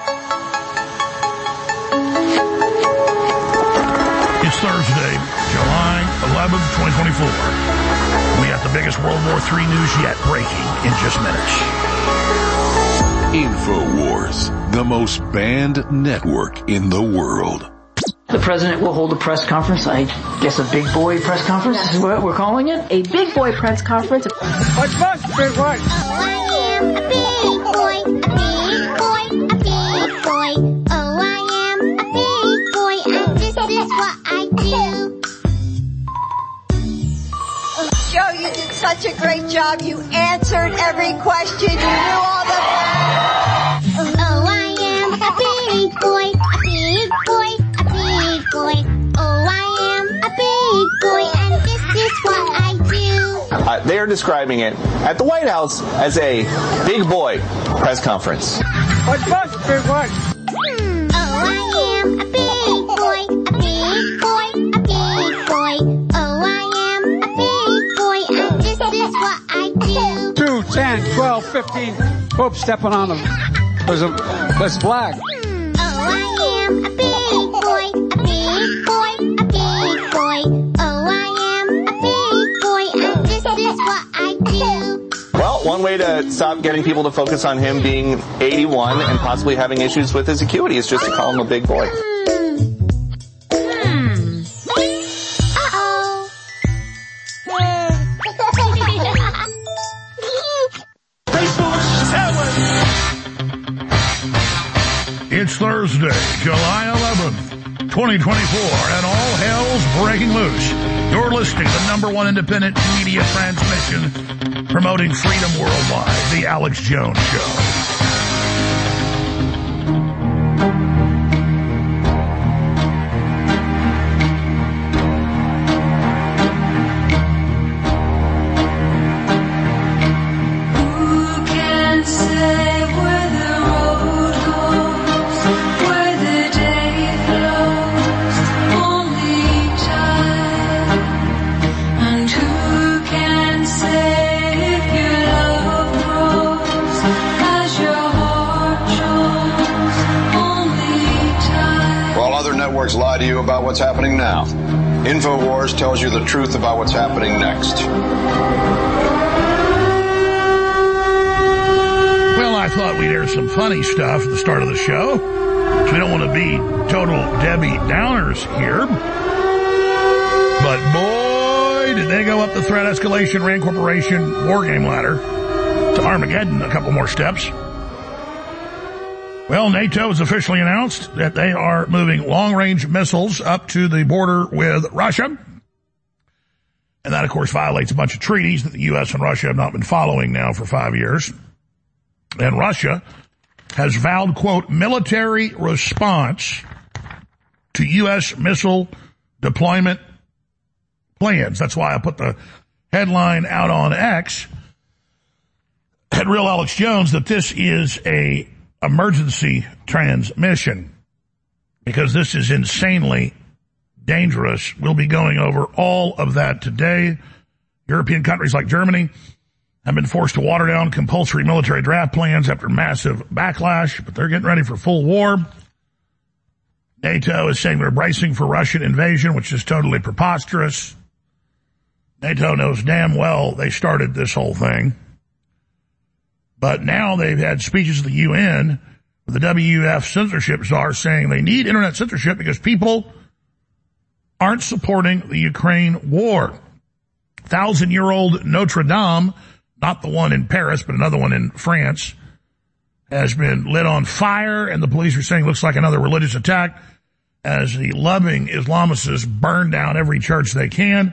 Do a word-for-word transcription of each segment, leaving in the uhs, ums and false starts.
It's Thursday, July eleventh, twenty twenty-four. We got the biggest World War Three news yet breaking in just minutes. InfoWars, the most banned network in the world. The president will hold a press conference, I guess a big boy press conference is what we're calling it. A big boy press conference. What's what, big boy? Oh, I am a big boy, a big boy, a big boy. Oh, I am a big boy, and this is what I do. Joe, you did such a great job. You answered every question. You knew all the facts. Oh, I am a big boy, a big boy, a big boy. Oh, I am a big boy, and this is what I do. Uh, they are describing it at the White House as a big boy press conference. What's what, big boy? Oh, I am a big boy, a big boy, a big boy. Oh, I am a big boy, and this is what I do. Two, ten, twelve, fifteen. Whoop, stepping on them. There's a, there's black. Oh, I am a big boy, a big boy, a big boy. Oh, I am a big boy, and this is what I do. Well, one way to stop getting people to focus on him being eighty-one and possibly having issues with his acuity is just to call him a big boy. Hmm. Uh-oh. It's Thursday, July eleventh, twenty twenty-four, and all hell's breaking loose. You're listening to the number one independent media transmission promoting freedom worldwide, The Alex Jones Show. Lie to you about what's happening now. InfoWars tells you the truth about what's happening next. Well, I thought we'd air some funny stuff at the start of the show. We don't want to be total Debbie Downers here. But boy, did they go up the threat escalation Rand Corporation war game ladder to Armageddon a couple more steps. Well, NATO has officially announced that they are moving long-range missiles up to the border with Russia. And that, of course, violates a bunch of treaties that the U S and Russia have not been following now for five years. And Russia has vowed, quote, military response to U S missile deployment plans. That's why I put the headline out on X at Real Alex Jones that this is a emergency transmission, because this is insanely dangerous. We'll be going over all of that today. European countries like Germany have been forced to water down compulsory military draft plans after massive backlash, but they're getting ready for full war. NATO is saying they're bracing for Russian invasion, which is totally preposterous. NATO knows damn well they started this whole thing. But now they've had speeches at the U N with the W F censorship czar saying they need internet censorship because people aren't supporting the Ukraine war. Thousand-year-old Notre Dame, not the one in Paris, but another one in France, has been lit on fire, and the police are saying it looks like another religious attack as the loving Islamists burn down every church they can.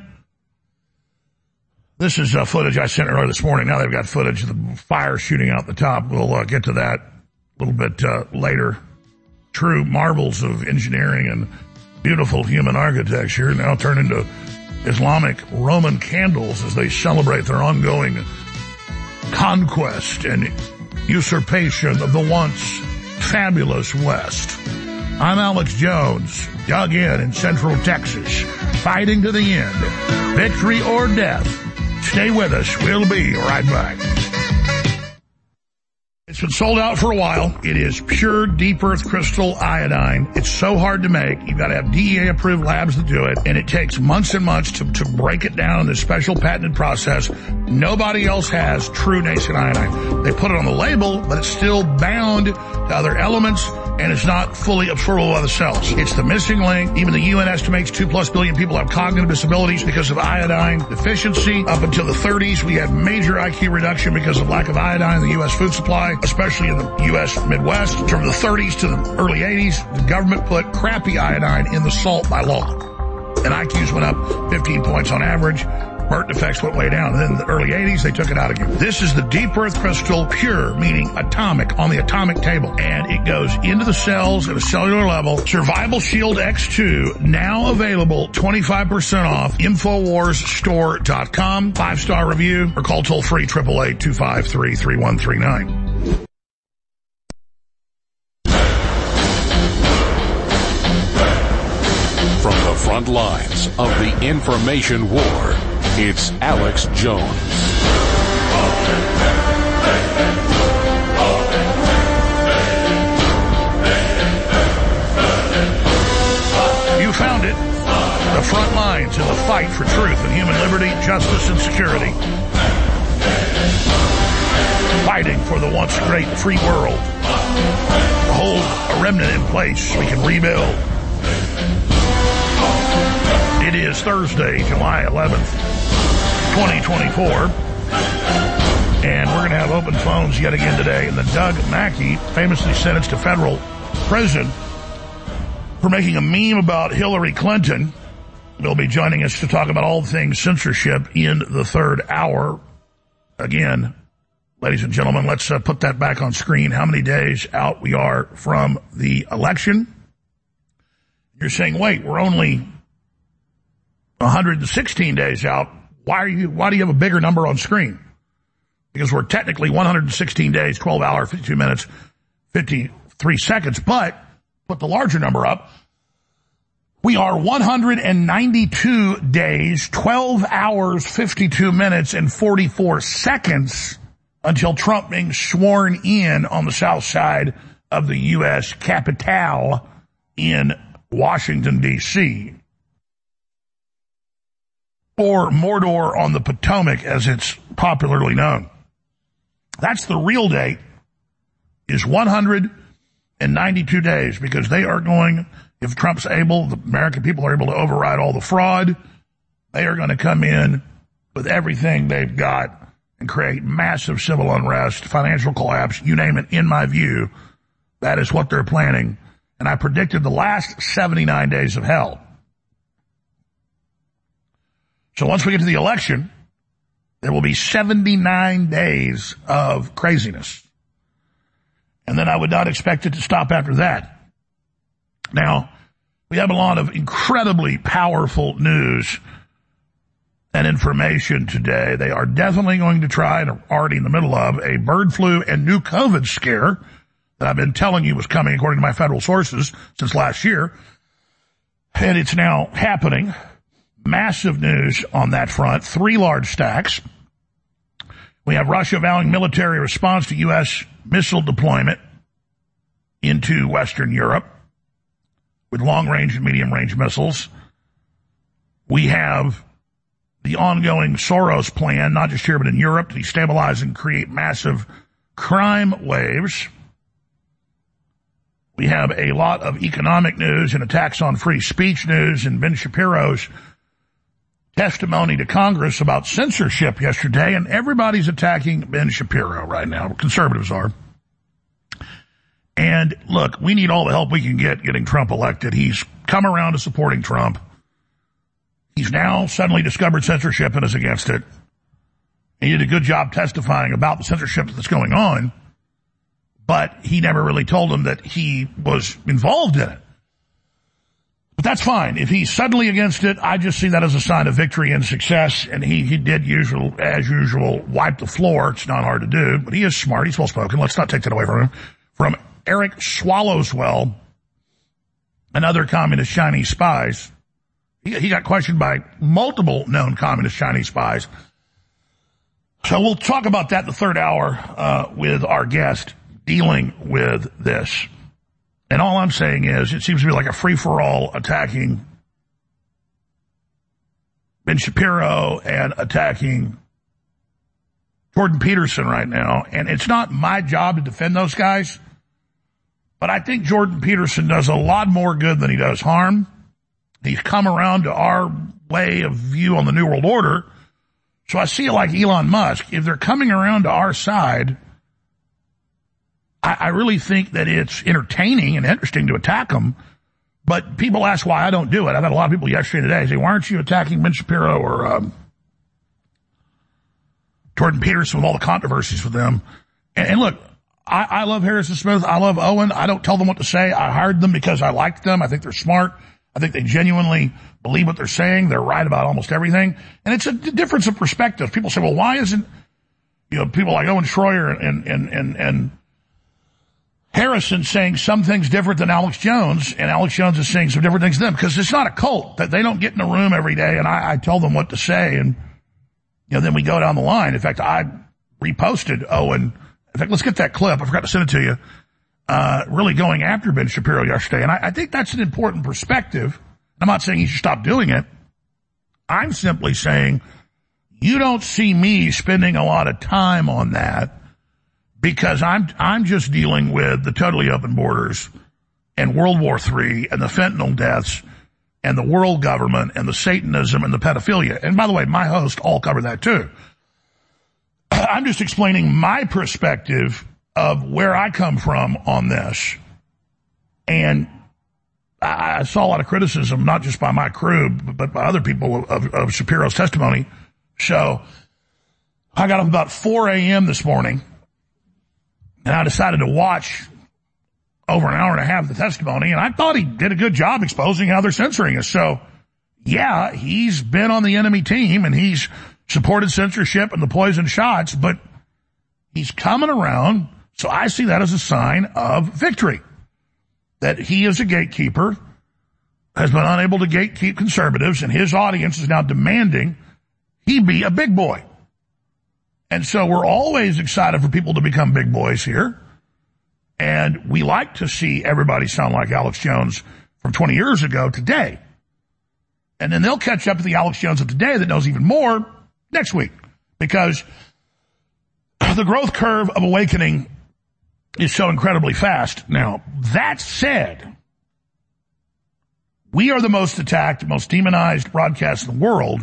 This is uh, footage I sent earlier this morning. Now they've got footage of the fire shooting out the top. We'll uh, get to that a little bit uh, later. True marvels of engineering and beautiful human architecture now turn into Islamic Roman candles as they celebrate their ongoing conquest and usurpation of the once fabulous West. I'm Alex Jones, dug in in Central Texas, fighting to the end. Victory or death. Stay with us. We'll be right back. It's been sold out for a while. It is pure deep earth crystal iodine. It's so hard to make. You've got to have D E A approved labs that do it, and it takes months and months to, to break it down in this special patented process. Nobody else has true nascent iodine. They put it on the label, but it's still bound to other elements, and it's not fully absorbable by the cells. It's the missing link. Even the U N estimates two plus billion people have cognitive disabilities because of iodine deficiency. Up until the thirties, we had major I Q reduction because of lack of iodine in the U S food supply, especially in the U S Midwest. From the thirties to the early eighties, the government put crappy iodine in the salt by law. And I Qs went up fifteen points on average. Burnt effects went way down. And then in the early eighties, they took it out again. This is the deep earth crystal pure, meaning atomic, on the atomic table. And it goes into the cells at a cellular level. Survival Shield X two, now available twenty-five percent off. Infowars Store dot com. Five-star review, or call toll-free eight eight eight, two five three, three one three nine. From the front lines of the information war, it's Alex Jones. You found it. The front lines in the fight for truth and human liberty, justice, and security. Fighting for the once great free world. To hold a remnant in place so we can rebuild. It is Thursday, July eleventh, twenty twenty-four, and we're going to have open phones yet again today. And the Doug Mackey, famously sentenced to federal prison for making a meme about Hillary Clinton, will be joining us to talk about all things censorship in the third hour. Again, ladies and gentlemen, let's uh, put that back on screen. How many days out we are from the election? You're saying, wait, we're only one hundred sixteen days out. Why are you, why do you have a bigger number on screen? Because we're technically one hundred sixteen days, twelve hours, fifty-two minutes, fifty-three seconds, but put the larger number up. We are one hundred ninety-two days, twelve hours, fifty-two minutes, and forty-four seconds until Trump being sworn in on the south side of the U S Capitol in Washington, D C, or Mordor on the Potomac, as it's popularly known. That's the real date, is one hundred ninety-two days, because they are going, if Trump's able, the American people are able to override all the fraud, they are going to come in with everything they've got and create massive civil unrest, financial collapse, you name it. In my view, that is what they're planning. And I predicted the last seventy-nine days of hell. So once we get to the election, there will be seventy-nine days of craziness. And then I would not expect it to stop after that. Now, we have a lot of incredibly powerful news and information today. They are definitely going to try, and are already in the middle of, a bird flu and new COVID scare that I've been telling you was coming according to my federal sources since last year. And it's now happening. Massive news on that front. Three large stacks. We have Russia vowing military response to U S missile deployment into Western Europe with long-range and medium-range missiles. We have the ongoing Soros plan, not just here but in Europe, to destabilize and create massive crime waves. We have a lot of economic news and attacks on free speech news, and Ben Shapiro's testimony to Congress about censorship yesterday, and everybody's attacking Ben Shapiro right now. Conservatives are. And look, we need all the help we can get getting Trump elected. He's come around to supporting Trump. He's now suddenly discovered censorship and is against it. He did a good job testifying about the censorship that's going on, but he never really told them that he was involved in it. But that's fine. If he's suddenly against it, I just see that as a sign of victory and success. And he, he did usual, as usual, wipe the floor. It's not hard to do, but he is smart. He's well spoken. Let's not take that away from him. From Eric Swallowswell and other communist Chinese spies. He, he got questioned by multiple known communist Chinese spies So we'll talk about that in the third hour uh, with our guest dealing with this. And all I'm saying is it seems to be like a free-for-all attacking Ben Shapiro and attacking Jordan Peterson right now. And it's not my job to defend those guys, but I think Jordan Peterson does a lot more good than he does harm. He's come around to our way of view on the New World Order. So I see it like Elon Musk. If they're coming around to our side, I, I really think that it's entertaining and interesting to attack them. But people ask why I don't do it. I've had a lot of people yesterday and today say, why aren't you attacking Ben Shapiro or um, Jordan Peterson with all the controversies with them? And, and look, I, I love Harrison Smith. I love Owen. I don't tell them what to say. I hired them because I liked them. I think they're smart. I think they genuinely believe what they're saying. They're right about almost everything. And it's a difference of perspective. People say, well, why isn't, you know, people like Owen Schroyer and, and, and, and Harrison saying some things different than Alex Jones, and Alex Jones is saying some different things to them? Because it's not a cult. That they don't get in a room every day and I, I tell them what to say, and, you know, then we go down the line. In fact, I reposted Owen. In fact, let's get that clip. I forgot to send it to you. Uh, really going after Ben Shapiro yesterday. And I, I think that's an important perspective. I'm not saying he should stop doing it. I'm simply saying you don't see me spending a lot of time on that because I'm, I'm just dealing with the totally open borders and World War Three and the fentanyl deaths and the world government and the Satanism and the pedophilia. And by the way, my hosts all cover that too. I'm just explaining my perspective of where I come from on this. And I saw a lot of criticism, not just by my crew, but by other people of, of Shapiro's testimony. So I got up about four a.m. this morning, and I decided to watch over an hour and a half of the testimony, and I thought he did a good job exposing how they're censoring us. So, yeah, he's been on the enemy team, and he's supported censorship and the poison shots, but he's coming around. So I see that as a sign of victory, that he is a gatekeeper, has been unable to gatekeep conservatives, and his audience is now demanding he be a big boy. And so we're always excited for people to become big boys here. And we like to see everybody sound like Alex Jones from twenty years ago today. And then they'll catch up to the Alex Jones of today that knows even more next week, because the growth curve of awakening is so incredibly fast. Now, that said, we are the most attacked, most demonized broadcast in the world,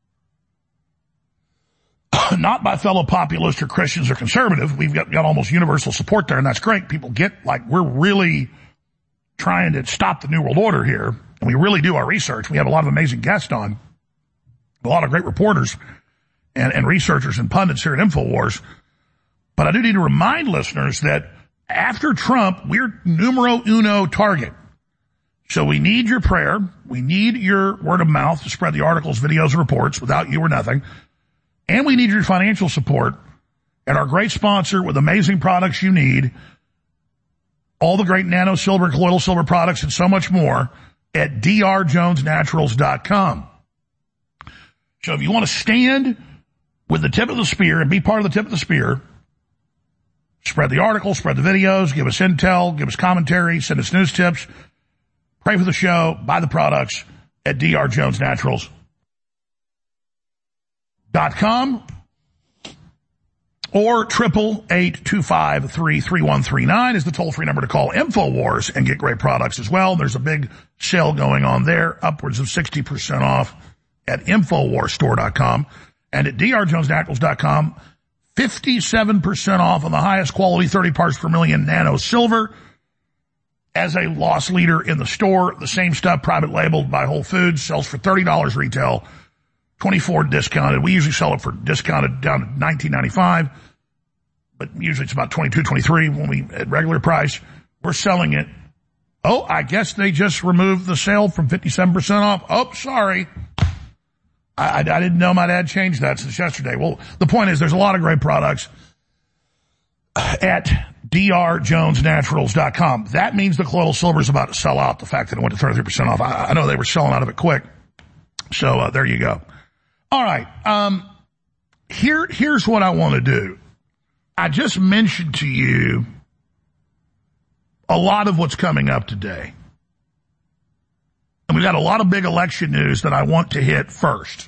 not by fellow populists or Christians or conservative. We've got, got almost universal support there, and that's great. People get like we're really trying to stop the New World Order here, and we really do our research. We have a lot of amazing guests on, a lot of great reporters and, and researchers and pundits here at InfoWars. But I do need to remind listeners that after Trump, we're numero uno target. So we need your prayer. We need your word of mouth to spread the articles, videos, and reports. Without you, we're nothing. And we need your financial support and our great sponsor with amazing products you need, all the great nano silver, colloidal silver products, and so much more at d r jones naturals dot com. So if you want to stand with the tip of the spear and be part of the tip of the spear, spread the articles, spread the videos, give us intel, give us commentary, send us news tips, pray for the show, buy the products at d r jones naturals dot com or triple eight two five three three one three nine is the toll-free number to call InfoWars and get great products as well. There's a big sale going on there, upwards of sixty percent off at infowars store dot com, and at d r jones naturals dot com, fifty-seven percent off on the highest quality thirty parts per million nano silver. As a loss leader in the store, the same stuff private labeled by Whole Foods sells for thirty dollars retail, twenty-four dollars discounted. We usually sell it for discounted down to nineteen ninety-five, but usually it's about twenty-two, twenty-three when we at regular price. We're selling it. Oh, I guess they just removed the sale from fifty-seven percent off. Oh, sorry. I, I, I didn't know my dad changed that since yesterday. Well, the point is there's a lot of great products at d r jones naturals dot com. That means the colloidal silver is about to sell out, the fact that it went to thirty-three percent off. I, I know they were selling out of it quick. So uh, there you go. All right. Um, here, here's what I want to do. I just mentioned to you a lot of what's coming up today. And we've got a lot of big election news that I want to hit first.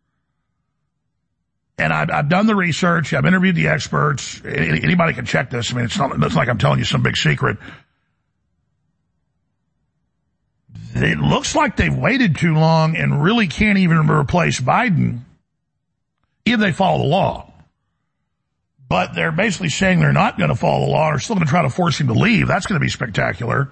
And I've, I've done the research. I've interviewed the experts. Anybody can check this. I mean, it's not, it's like I'm telling you some big secret. It looks like they've waited too long and really can't even replace Biden if they follow the law. But they're basically saying they're not going to follow the law. They're still going to try to force him to leave. That's going to be spectacular.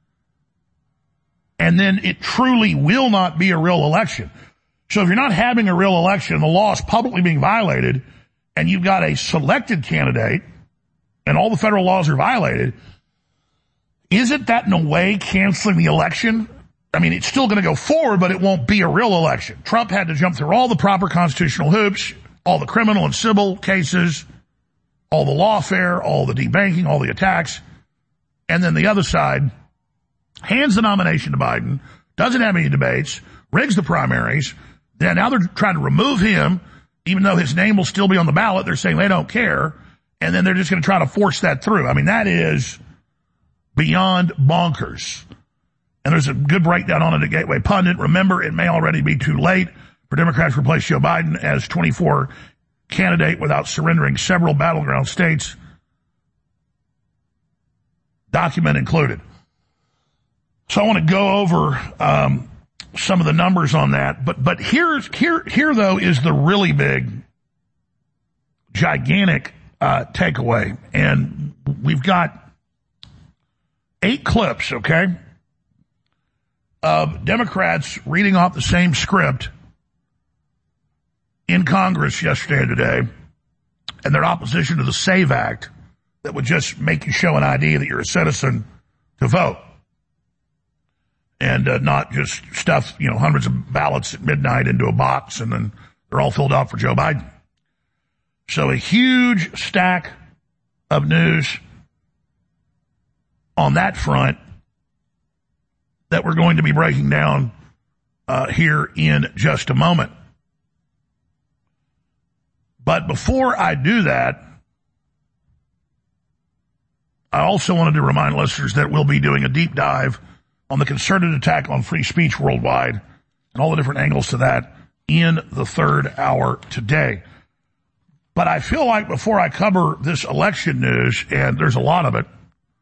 And then it truly will not be a real election. So if you're not having a real election, the law is publicly being violated, and you've got a selected candidate, and all the federal laws are violated, isn't that in a way canceling the election? I mean, it's still going to go forward, but it won't be a real election. Trump had to jump through all the proper constitutional hoops, all the criminal and civil cases, all the lawfare, all the debanking, all the attacks. And then the other side hands the nomination to Biden, doesn't have any debates, rigs the primaries. Then now they're trying to remove him, even though his name will still be on the ballot. They're saying they don't care. And then they're just going to try to force that through. I mean, that is beyond bonkers. And there's a good breakdown on it at Gateway Pundit. Remember, it may already be too late for Democrats to replace Joe Biden as twenty-four candidate without surrendering several battleground states, document included. So I want to go over um, some of the numbers on that. But but here's here here though is the really big, gigantic uh, takeaway, and we've got eight clips, okay, of Democrats reading off the same script in Congress yesterday and today, and their opposition to the SAVE Act that would just make you show an I D that you're a citizen to vote. And uh, not just stuff, you know, hundreds of ballots at midnight into a box and then they're all filled out for Joe Biden. So a huge stack of news on that front that we're going to be breaking down uh, here in just a moment. But before I do that, I also wanted to remind listeners that we'll be doing a deep dive on the concerted attack on free speech worldwide and all the different angles to that in the third hour today. But I feel like before I cover this election news, and there's a lot of it,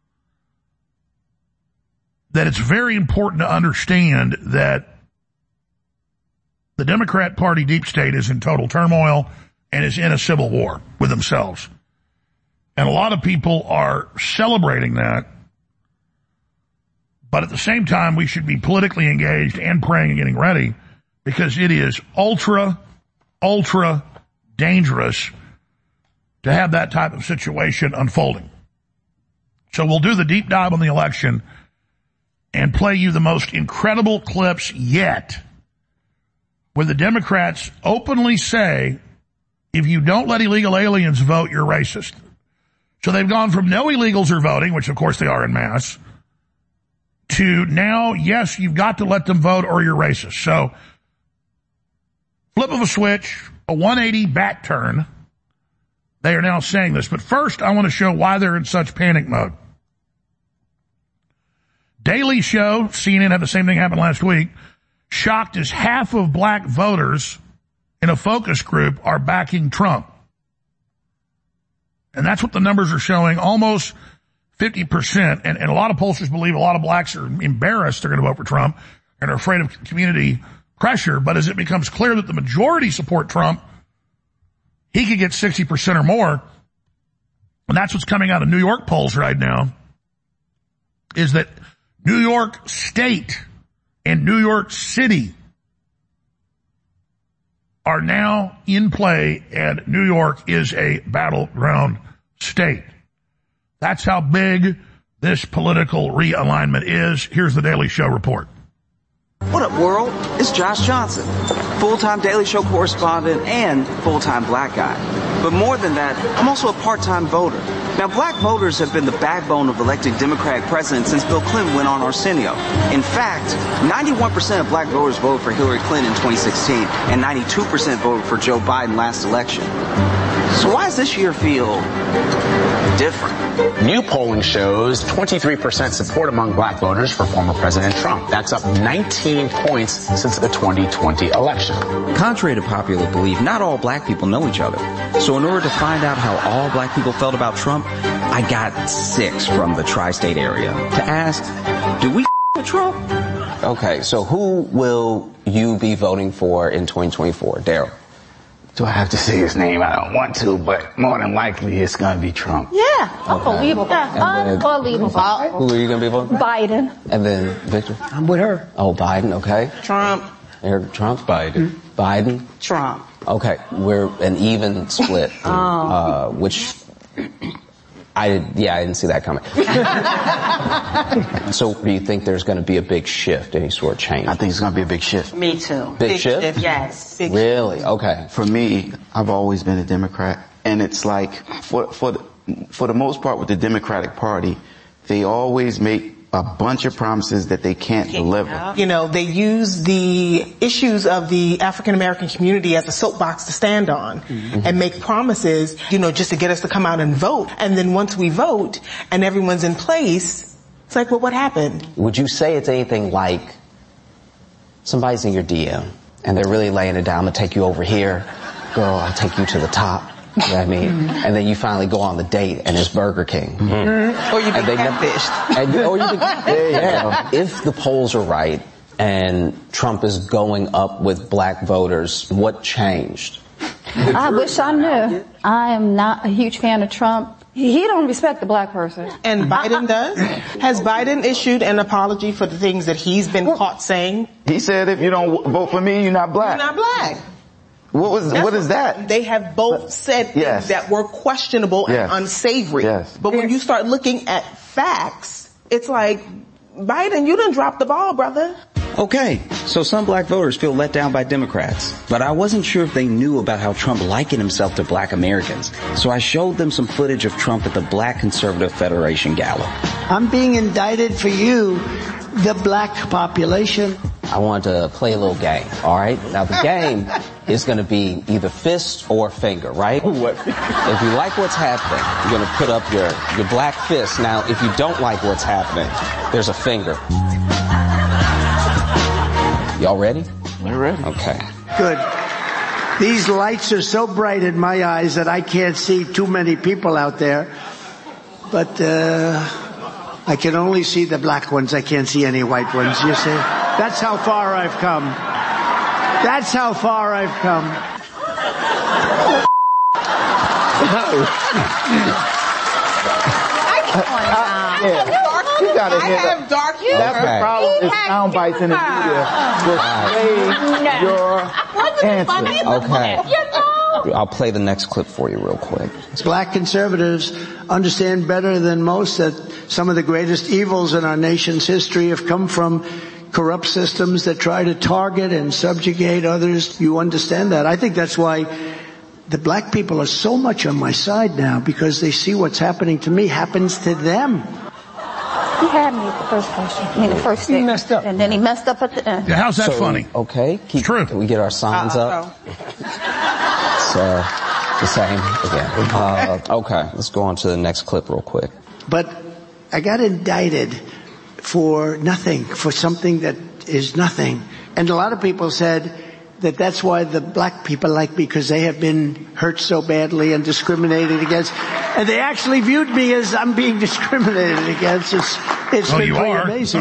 that it's very important to understand that the Democrat Party deep state is in total turmoil and is in a civil war with themselves. And a lot of people are celebrating that. But at the same time, we should be politically engaged and praying and getting ready because it is ultra, ultra dangerous to have that type of situation unfolding. So we'll do the deep dive on the election and play you the most incredible clips yet where the Democrats openly say, if you don't let illegal aliens vote, you're racist. So they've gone from no illegals are voting, which of course they are en masse, to now, yes, you've got to let them vote or you're racist. So flip of a switch, a one eighty back turn. They are now saying this. But first, I want to show why they're in such panic mode. Daily Show, C N N had the same thing happen last week, shocked as half of black voters in a focus group are backing Trump. And that's what the numbers are showing, almost fifty percent. And, and a lot of pollsters believe a lot of blacks are embarrassed they're going to vote for Trump and are afraid of community pressure. But as it becomes clear that the majority support Trump, he could get sixty percent or more. And that's what's coming out of New York polls right now, is that New York State and New York City are now in play, and New York is a battleground state. That's how big this political realignment is. Here's the Daily Show report. What up, world? It's Josh Johnson, full-time Daily Show correspondent and full-time black guy. But more than that, I'm also a part-time voter. Now, black voters have been the backbone of electing Democratic presidents since Bill Clinton went on Arsenio. In fact, ninety-one percent of black voters voted for Hillary Clinton in twenty sixteen, and ninety-two percent voted for Joe Biden last election. So why does this year feel different? New polling shows twenty-three percent support among black voters for former President Trump. That's up nineteen points since the twenty twenty election. Contrary to popular belief, not all black people know each other. So in order to find out how all black people felt about Trump, I got six from the tri-state area to ask, do we with Trump? Okay, so who will you be voting for in twenty twenty-four? Daryl. Do I have to say his name? I don't want to, but more than likely it's going to be Trump. Yeah, unbelievable. then- Unbelievable. Who are you going to be voting for? Biden. And then Victor? I'm with her. Oh, Biden, okay. Trump. Eric Trump? Biden. Biden? Trump. Okay, we're an even split, Oh. uh, which I did, yeah, I didn't see that coming. So do you think there's going to be a big shift, any sort of change? I think it's going to be a big shift. Me too. Big, shift? Yes. Big Really? Okay. For me, I've always been a Democrat, and it's like for for the, for the most part with the Democratic Party, they always make a bunch of promises that they can't deliver. You know, they use the issues of the African American community as a soapbox to stand on Mm-hmm. and make promises, you know, just to get us to come out and vote. And then once we vote and everyone's in place, it's like, well, what happened? Would you say it's anything like somebody's in your D M and they're really laying it down, I'm going to take you over here. Girl, I'll take you to the top. You know what I mean? Mm-hmm. And then you finally go on the date and it's Burger King. Mm-hmm. Or you And get they never- catfished. And, or you think, yeah, if the polls are right and Trump is going up with black voters, what changed? I wish I knew. I am not a huge fan of Trump. He he don't respect the black person. And Biden does? Has Biden issued an apology for the things that he's been caught saying? He said, if you don't vote for me, you're not black. You're not black. What was That's what is that? They have both said things Yes. that were questionable Yes. and unsavory. Yes. But when you start looking at facts, it's like, Biden, you done dropped the ball, brother. Okay, so some black voters feel let down by Democrats, but I wasn't sure if they knew about how Trump likened himself to black Americans. So I showed them some footage of Trump at the Black Conservative Federation Gala. I'm being indicted for you, the black population. I wanted to play a little game, all right? Now, the game is going to be either fist or finger, right? What? If you like what's happening, you're going to put up your, your black fist. Now, if you don't like what's happening, there's a finger. Y'all ready? We're ready. Okay. Good. These lights are so bright in my eyes that I can't see too many people out there. But uh, I can only see the black ones. I can't see any white ones, you see? That's how far I've come. That's how far I've come. Yeah. You gotta I hear have that. dark humor. That's the problem is sound bites in the media will sway your answer. Okay. I'll play the next clip for you real quick. Black conservatives understand better than most that some of the greatest evils in our nation's history have come from corrupt systems that try to target and subjugate others. You understand that. I think that's why the black people are so much on my side now, because they see what's happening to me happens to them. He had me at the first question. I mean, the first thing. He messed up. And then he messed up at the end. Yeah, how's that So, funny? Okay. Keep, true. Can we get our signs up? It's uh, the same again. Uh, okay, let's go on to the next clip real quick. But I got indicted for nothing, for something that is nothing. And a lot of people said that that's why the black people like me, because they have been hurt so badly and discriminated against. And they actually viewed me as I'm being discriminated against. It's, it's Oh, been you pretty are? amazing.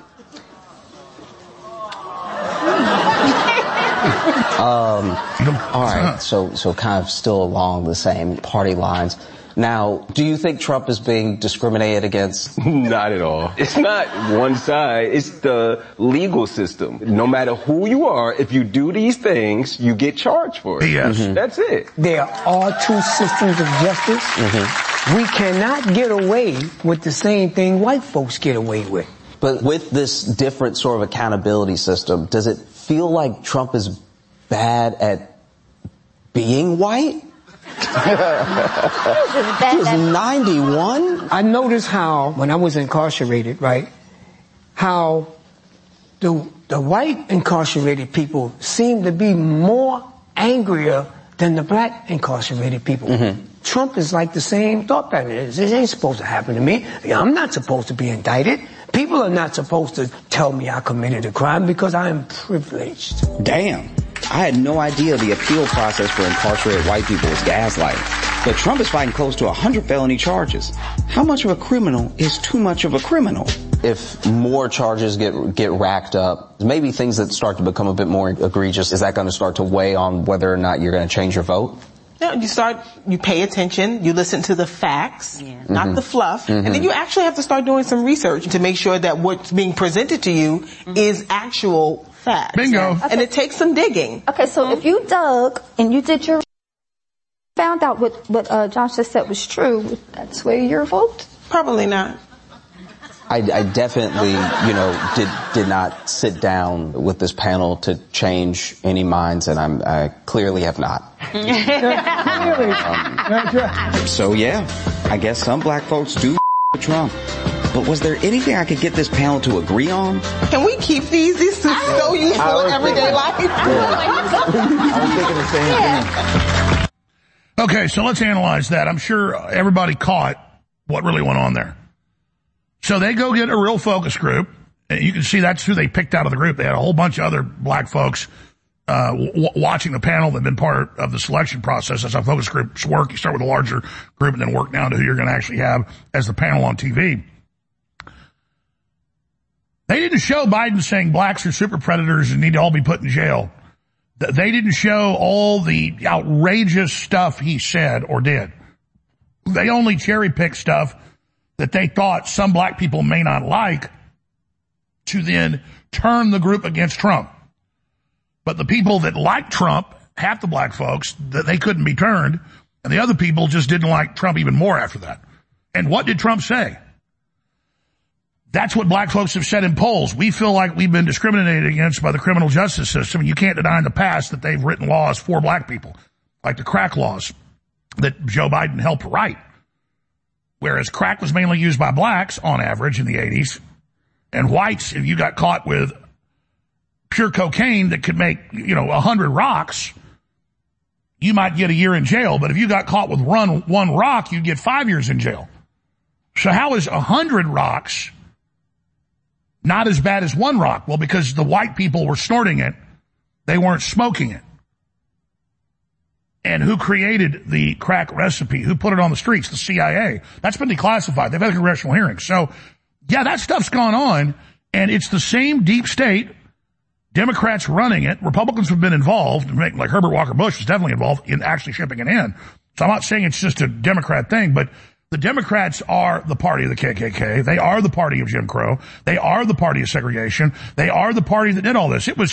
Um, all right, so so kind of still along the same party lines. Now, do you think Trump is being discriminated against? Not at all. It's not one side. It's the legal system. No matter who you are, if you do these things, you get charged for it. Yes. Mm-hmm. That's it. There are two systems of justice. Mm-hmm. We cannot get away with the same thing white folks get away with. But with this different sort of accountability system, does it feel like Trump is bad at being white? He was ninety-one. I noticed how, when I was incarcerated, right, how the the white incarcerated people seem to be more angrier than the black incarcerated people. Mm-hmm. Trump is like the same thought pattern. It ain't supposed to happen to me. I'm not supposed to be indicted. People are not supposed to tell me I committed a crime because I am privileged. Damn. I had no idea the appeal process for incarcerated white people was gaslighting. But Trump is fighting close to one hundred felony charges. How much of a criminal is too much of a criminal? If more charges get get racked up, maybe things that start to become a bit more egregious, is that going to start to weigh on whether or not you're going to change your vote? No, you start, you pay attention, you listen to the facts, yeah. not mm-hmm. the fluff, mm-hmm. and then you actually have to start doing some research to make sure that what's being presented to you mm-hmm. is actual facts. Bingo. Okay. And it takes some digging. Okay, so if you dug and you did your, found out what, what uh, Josh just said was true, would that sway your vote? Probably not. I, I definitely, you know, did did not sit down with this panel to change any minds, and I'm I clearly have not. um, so yeah, I guess some black folks do with Trump. But was there anything I could get this panel to agree on? Can we keep these? This is so useful in everyday life. I was thinking the same thing. Okay, so let's analyze that. I'm sure everybody caught what really went on there. So they go get a real focus group, and you can see that's who they picked out of the group. They had a whole bunch of other black folks uh w- watching the panel that had been part of the selection process. That's how focus groups work. You start with a larger group and then work down to who you're going to actually have as the panel on T V. They didn't show Biden saying blacks are super predators and need to all be put in jail. They didn't show all the outrageous stuff he said or did. They only cherry-picked stuff that they thought some black people may not like to then turn the group against Trump. But the people that liked Trump, half the black folks, that they couldn't be turned, and the other people just didn't like Trump even more after that. And what did Trump say? That's what black folks have said in polls. We feel like we've been discriminated against by the criminal justice system. You can't deny in the past that they've written laws for black people, like the crack laws that Joe Biden helped write. Whereas crack was mainly used by blacks on average in the eighties, and whites, if you got caught with pure cocaine that could make, you know, a hundred rocks, you might get a year in jail. But if you got caught with one, one rock, you'd get five years in jail. So how is a hundred rocks not as bad as one rock? Well, because the white people were snorting it, they weren't smoking it. And who created the crack recipe? Who put it on the streets? The C I A. That's been declassified. They've had congressional hearings. So, yeah, that stuff's gone on, and it's the same deep state. Democrats running it. Republicans have been involved, like Herbert Walker Bush was definitely involved in actually shipping it in. So I'm not saying it's just a Democrat thing, but the Democrats are the party of the K K K. They are the party of Jim Crow. They are the party of segregation. They are the party that did all this. It was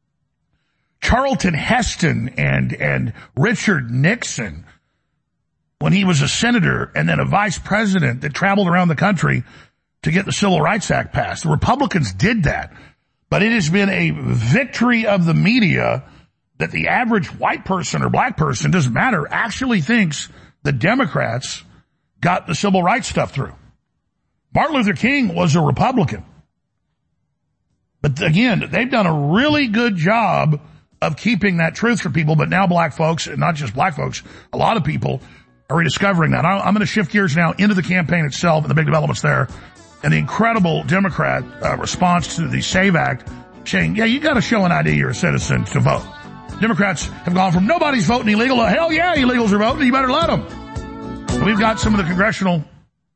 Charlton Heston and, and Richard Nixon, when he was a senator and then a vice president, that traveled around the country to get the Civil Rights Act passed. The Republicans did that. But it has been a victory of the media that the average white person or black person, doesn't matter, actually thinks the Democrats got the civil rights stuff through. Martin Luther King was a Republican. But again, they've done a really good job of keeping that truth from people, but now black folks, and not just black folks, a lot of people are rediscovering that. I'm going to shift gears now into the campaign itself and the big developments there, and the incredible Democrat uh, response to the SAVE Act, saying, yeah, you got to show an I D you're a citizen to vote. Democrats have gone from nobody's voting illegal to hell yeah, illegals are voting, you better let them. We've got some of the congressional.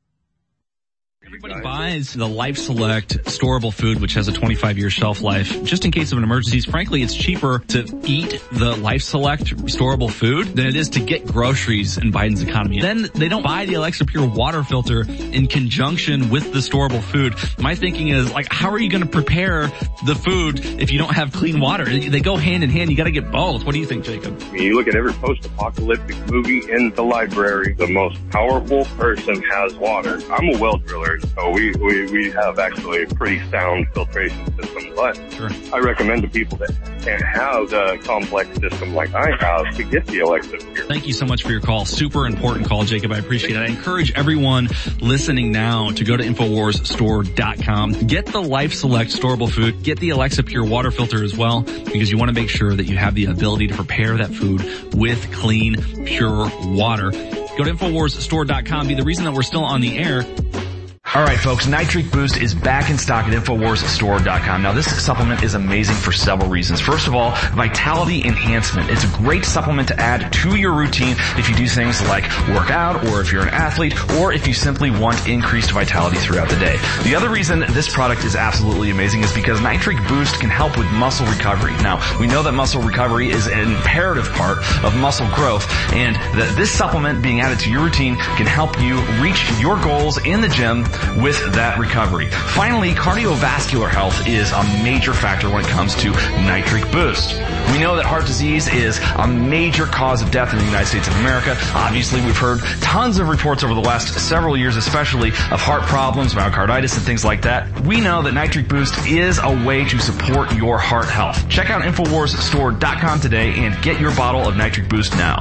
Everybody buys the Life Select storable food, which has a twenty-five year shelf life, just in case of an emergency. Frankly, it's cheaper to eat the Life Select storable food than it is to get groceries in Biden's economy. Then they don't buy the Alexa Pure water filter in conjunction with the storable food. My thinking is, like, how are you going to prepare the food if you don't have clean water? They go hand in hand. You got to get both. What do you think, Jacob? I mean, you look at every post-apocalyptic movie in the library, the most powerful person has water. I'm a well driller. waters. So we, we, we have actually a pretty sound filtration system. But sure. I recommend to people that can't have the complex system like I have to get the Alexa Pure. Thank you so much for your call. Super important call, Jacob. I appreciate it. I encourage everyone listening now to go to Infowars Store dot com. Get the Life Select storable food. Get the Alexa Pure water filter as well, because you want to make sure that you have the ability to prepare that food with clean, pure water. Go to Infowars Store dot com. Be the reason that we're still on the air. All right, folks, Nitric Boost is back in stock at Infowars Store dot com. Now, this supplement is amazing for several reasons. First of all, vitality enhancement. It's a great supplement to add to your routine if you do things like work out, or if you're an athlete, or if you simply want increased vitality throughout the day. The other reason this product is absolutely amazing is because Nitric Boost can help with muscle recovery. Now, we know that muscle recovery is an imperative part of muscle growth, and that this supplement being added to your routine can help you reach your goals in the gym with that recovery. Finally, cardiovascular health is a major factor when it comes to Nitric Boost. We know that heart disease is a major cause of death in the United States of America. Obviously, we've heard tons of reports over the last several years, especially of heart problems, myocarditis, and things like that. We know that Nitric Boost is a way to support your heart health. Check out Infowars Store dot com today and get your bottle of Nitric Boost now.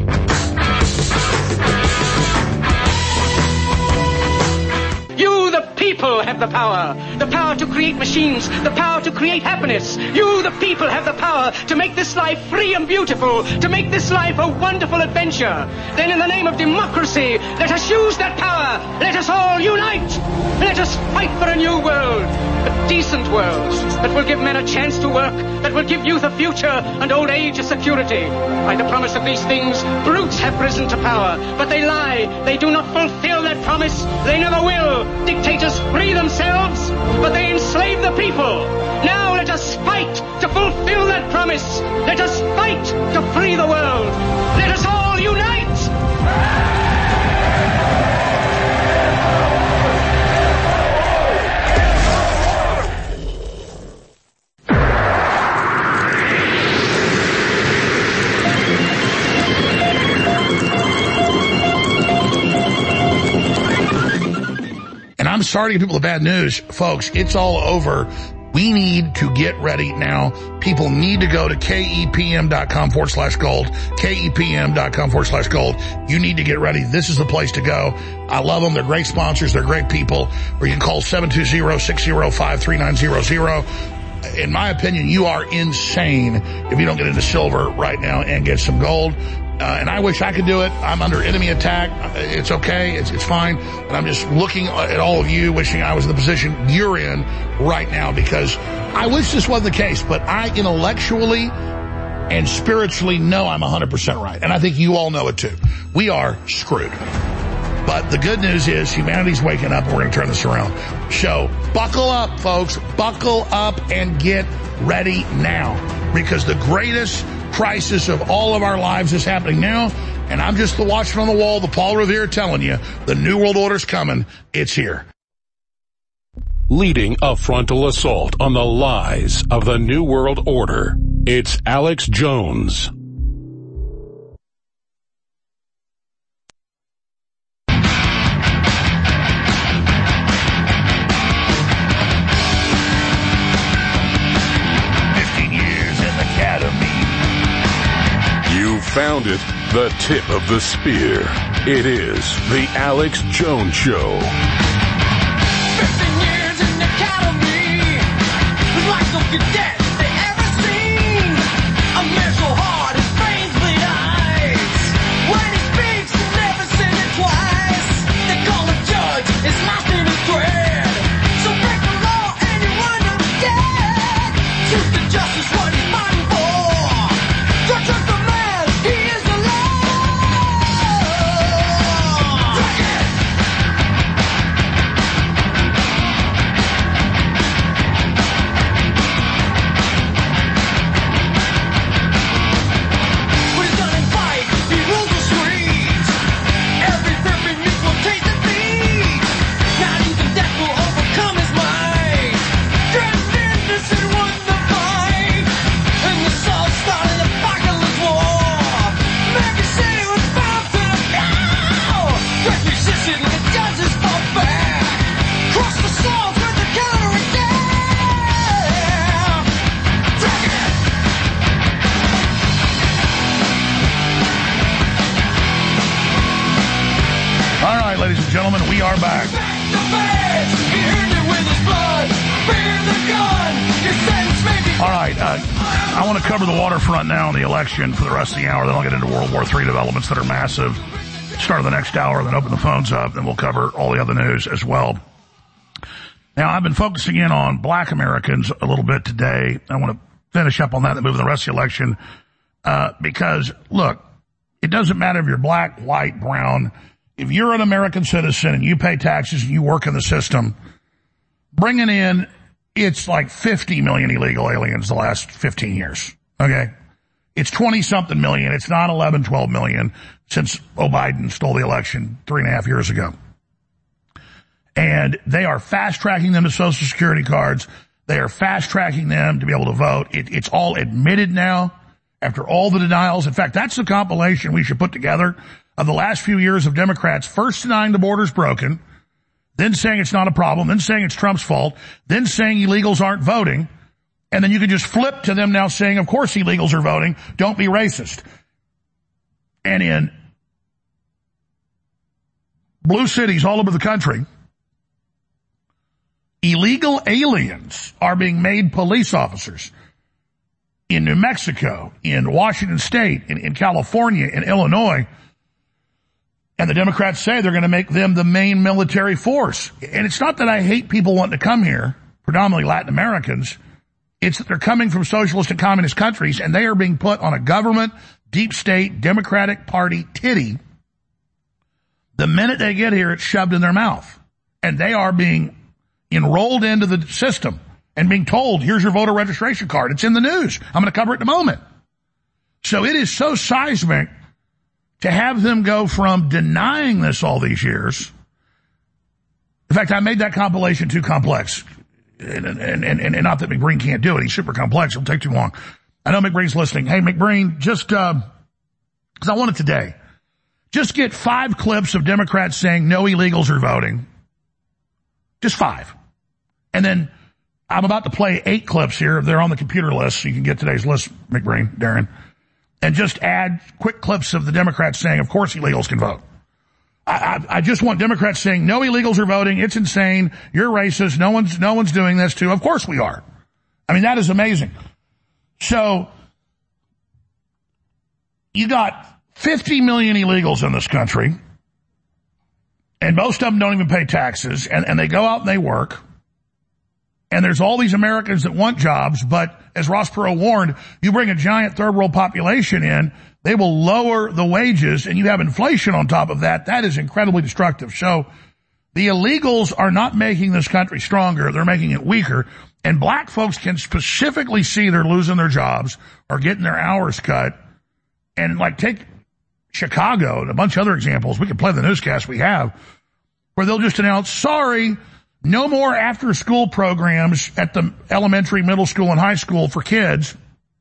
You, the people, have the power. The power to create machines. The power to create happiness. You, the people, have the power to make this life free and beautiful. To make this life a wonderful adventure. Then in the name of democracy, let us use that power. Let us all unite. Let us fight for a new world. A decent world that will give men a chance to work. That will give youth a future and old age a security. By the promise of these things, brutes have risen to power. But they lie. They do not fulfill that promise. They never will. Dictators free themselves, but they enslave the people. Now let us fight to fulfill that promise. Let us fight to free the world. Let us all unite. I'm sorry to give people the bad news, folks. It's all over. We need to get ready now. People need to go to kepm.com forward slash gold, kepm.com forward slash gold. You need to get ready. This is the place to go. I love them. They're great sponsors. They're great people. Or you can call seven two zero, six zero five, three nine zero zero. In my opinion, you are insane if you don't get into silver right now and get some gold. Uh, and I wish I could do it. I'm under enemy attack. It's okay. It's, it's fine. But I'm just looking at all of you, wishing I was in the position you're in right now, because I wish this wasn't the case. But I intellectually and spiritually know I'm one hundred percent right. And I think you all know it too. We are screwed. But the good news is humanity's waking up, and we're going to turn this around. So buckle up, folks. Buckle up and get ready now, because the greatest crisis of all of our lives is happening now, and I'm just the watchman on the wall, the Paul Revere, telling you the New World Order's coming. It's here. Leading a frontal assault on the lies of the New World Order, it's Alex Jones. Found it, the tip of the spear. It is the Alex Jones Show. fifteen years in the academy, like no cadet they ever seen. A man so hard his brains bleed eyes. When he speaks, he never says it twice. They call him judge, it's lost in his thread. So break the law and you run him dead. Truth and justice, what he's fighting for. Don't trust the man. back. All right, uh, I want to cover the waterfront now in the election for the rest of the hour. Then I'll get into World War Three developments that are massive. Start of the next hour, then open the phones up, and we'll cover all the other news as well. Now, I've been focusing in on black Americans a little bit today. I want to finish up on that and move to the rest of the election. Uh, because, look, it doesn't matter if you're black, white, brown. If you're an American citizen and you pay taxes and you work in the system, bringing in, it's like fifty million illegal aliens the last fifteen years. Okay? It's twenty-something million. It's not eleven, twelve million since Joe Biden stole the election three and a half years ago. And they are fast-tracking them to Social Security cards. They are fast-tracking them to be able to vote. It, it's all admitted now after all the denials. In fact, that's the compilation we should put together of the last few years of Democrats first denying the border's broken, then saying it's not a problem, then saying it's Trump's fault, then saying illegals aren't voting, and then you can just flip to them now saying, of course illegals are voting, don't be racist. And in blue cities all over the country, illegal aliens are being made police officers. In New Mexico, in Washington State, in, in California, in Illinois. And the Democrats say they're going to make them the main military force. And it's not that I hate people wanting to come here, predominantly Latin Americans. It's that they're coming from socialist and communist countries, and they are being put on a government, deep state, Democratic Party titty. The minute they get here, it's shoved in their mouth. And they are being enrolled into the system and being told, here's your voter registration card. It's in the news. I'm going to cover it in a moment. So it is so seismic to have them go from denying this all these years. In fact, I made that compilation too complex. And, and, and, and not that McBreen can't do it. He's super complex. It'll take too long. I know McBreen's listening. Hey, McBreen, just, uh, cause I want it today. Just get five clips of Democrats saying no illegals are voting. Just five. And then I'm about to play eight clips here. They're on the computer list, so you can get today's list, McBreen, Darren. And just add quick clips of the Democrats saying, of course illegals can vote. I, I, I just want Democrats saying, no illegals are voting. It's insane. You're racist. No one's, no one's doing this too. Of course we are. I mean, that is amazing. So, you got fifty million illegals in this country, and most of them don't even pay taxes, and, and they go out and they work. And there's all these Americans that want jobs, but as Ross Perot warned, you bring a giant third world population in, they will lower the wages, and you have inflation on top of that. That is incredibly destructive. So the illegals are not making this country stronger. They're making it weaker. And black folks can specifically see they're losing their jobs or getting their hours cut. And like take Chicago and a bunch of other examples. We can play the newscast we have where they'll just announce, sorry, no more after-school programs at the elementary, middle school, and high school for kids.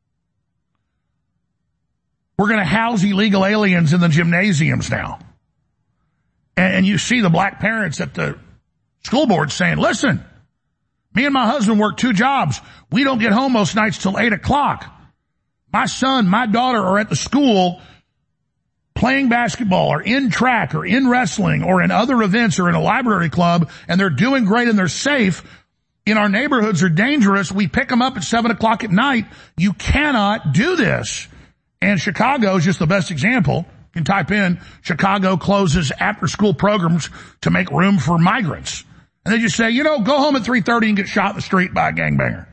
We're going to house illegal aliens in the gymnasiums now. And, and you see the black parents at the school board saying, listen, me and my husband work two jobs. We don't get home most nights till eight o'clock. My son, my daughter are at the school playing basketball or in track or in wrestling or in other events or in a library club, and they're doing great and they're safe. In our neighborhoods are dangerous. We pick them up at seven o'clock at night. You cannot do this. And Chicago is just the best example. You can type in Chicago closes after school programs to make room for migrants. And they just say, you know, go home at three thirty and get shot in the street by a gangbanger.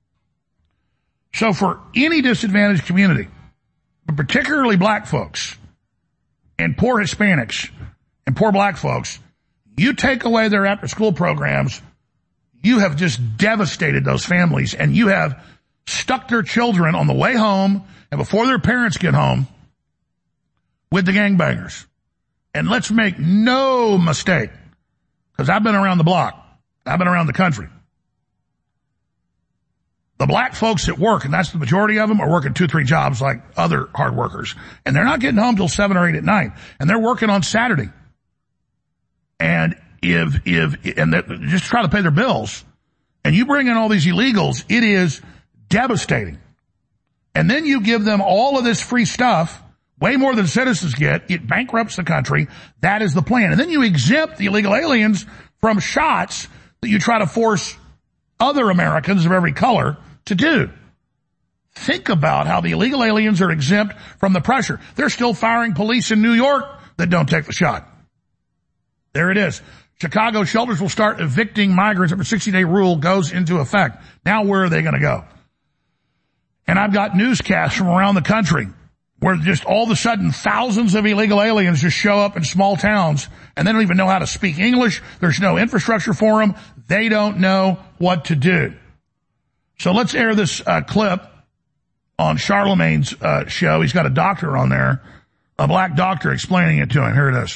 So for any disadvantaged community, but particularly black folks, and poor Hispanics and poor black folks, you take away their after-school programs, you have just devastated those families, and you have stuck their children on the way home and before their parents get home with the gangbangers. And let's make no mistake, because I've been around the block, I've been around the country. The black folks that work, and that's the majority of them, are working two, three jobs like other hard workers. And they're not getting home till seven or eight at night. And they're working on Saturday. And if, if, and just try to pay their bills. And you bring in all these illegals, it is devastating. And then you give them all of this free stuff, way more than citizens get. It bankrupts the country. That is the plan. And then you exempt the illegal aliens from shots that you try to force other Americans of every color to do. Think about how the illegal aliens are exempt from the pressure. They're still firing police in New York that don't take the shot. There it is. Chicago shelters will start evicting migrants if a sixty-day rule goes into effect. Now where are they going to go? And I've got newscasts from around the country where just all of a sudden thousands of illegal aliens just show up in small towns and they don't even know how to speak English. There's no infrastructure for them. They don't know what to do. So let's air this uh, clip on Charlemagne's uh, show. He's got a doctor on there, a black doctor explaining it to him. Here it is.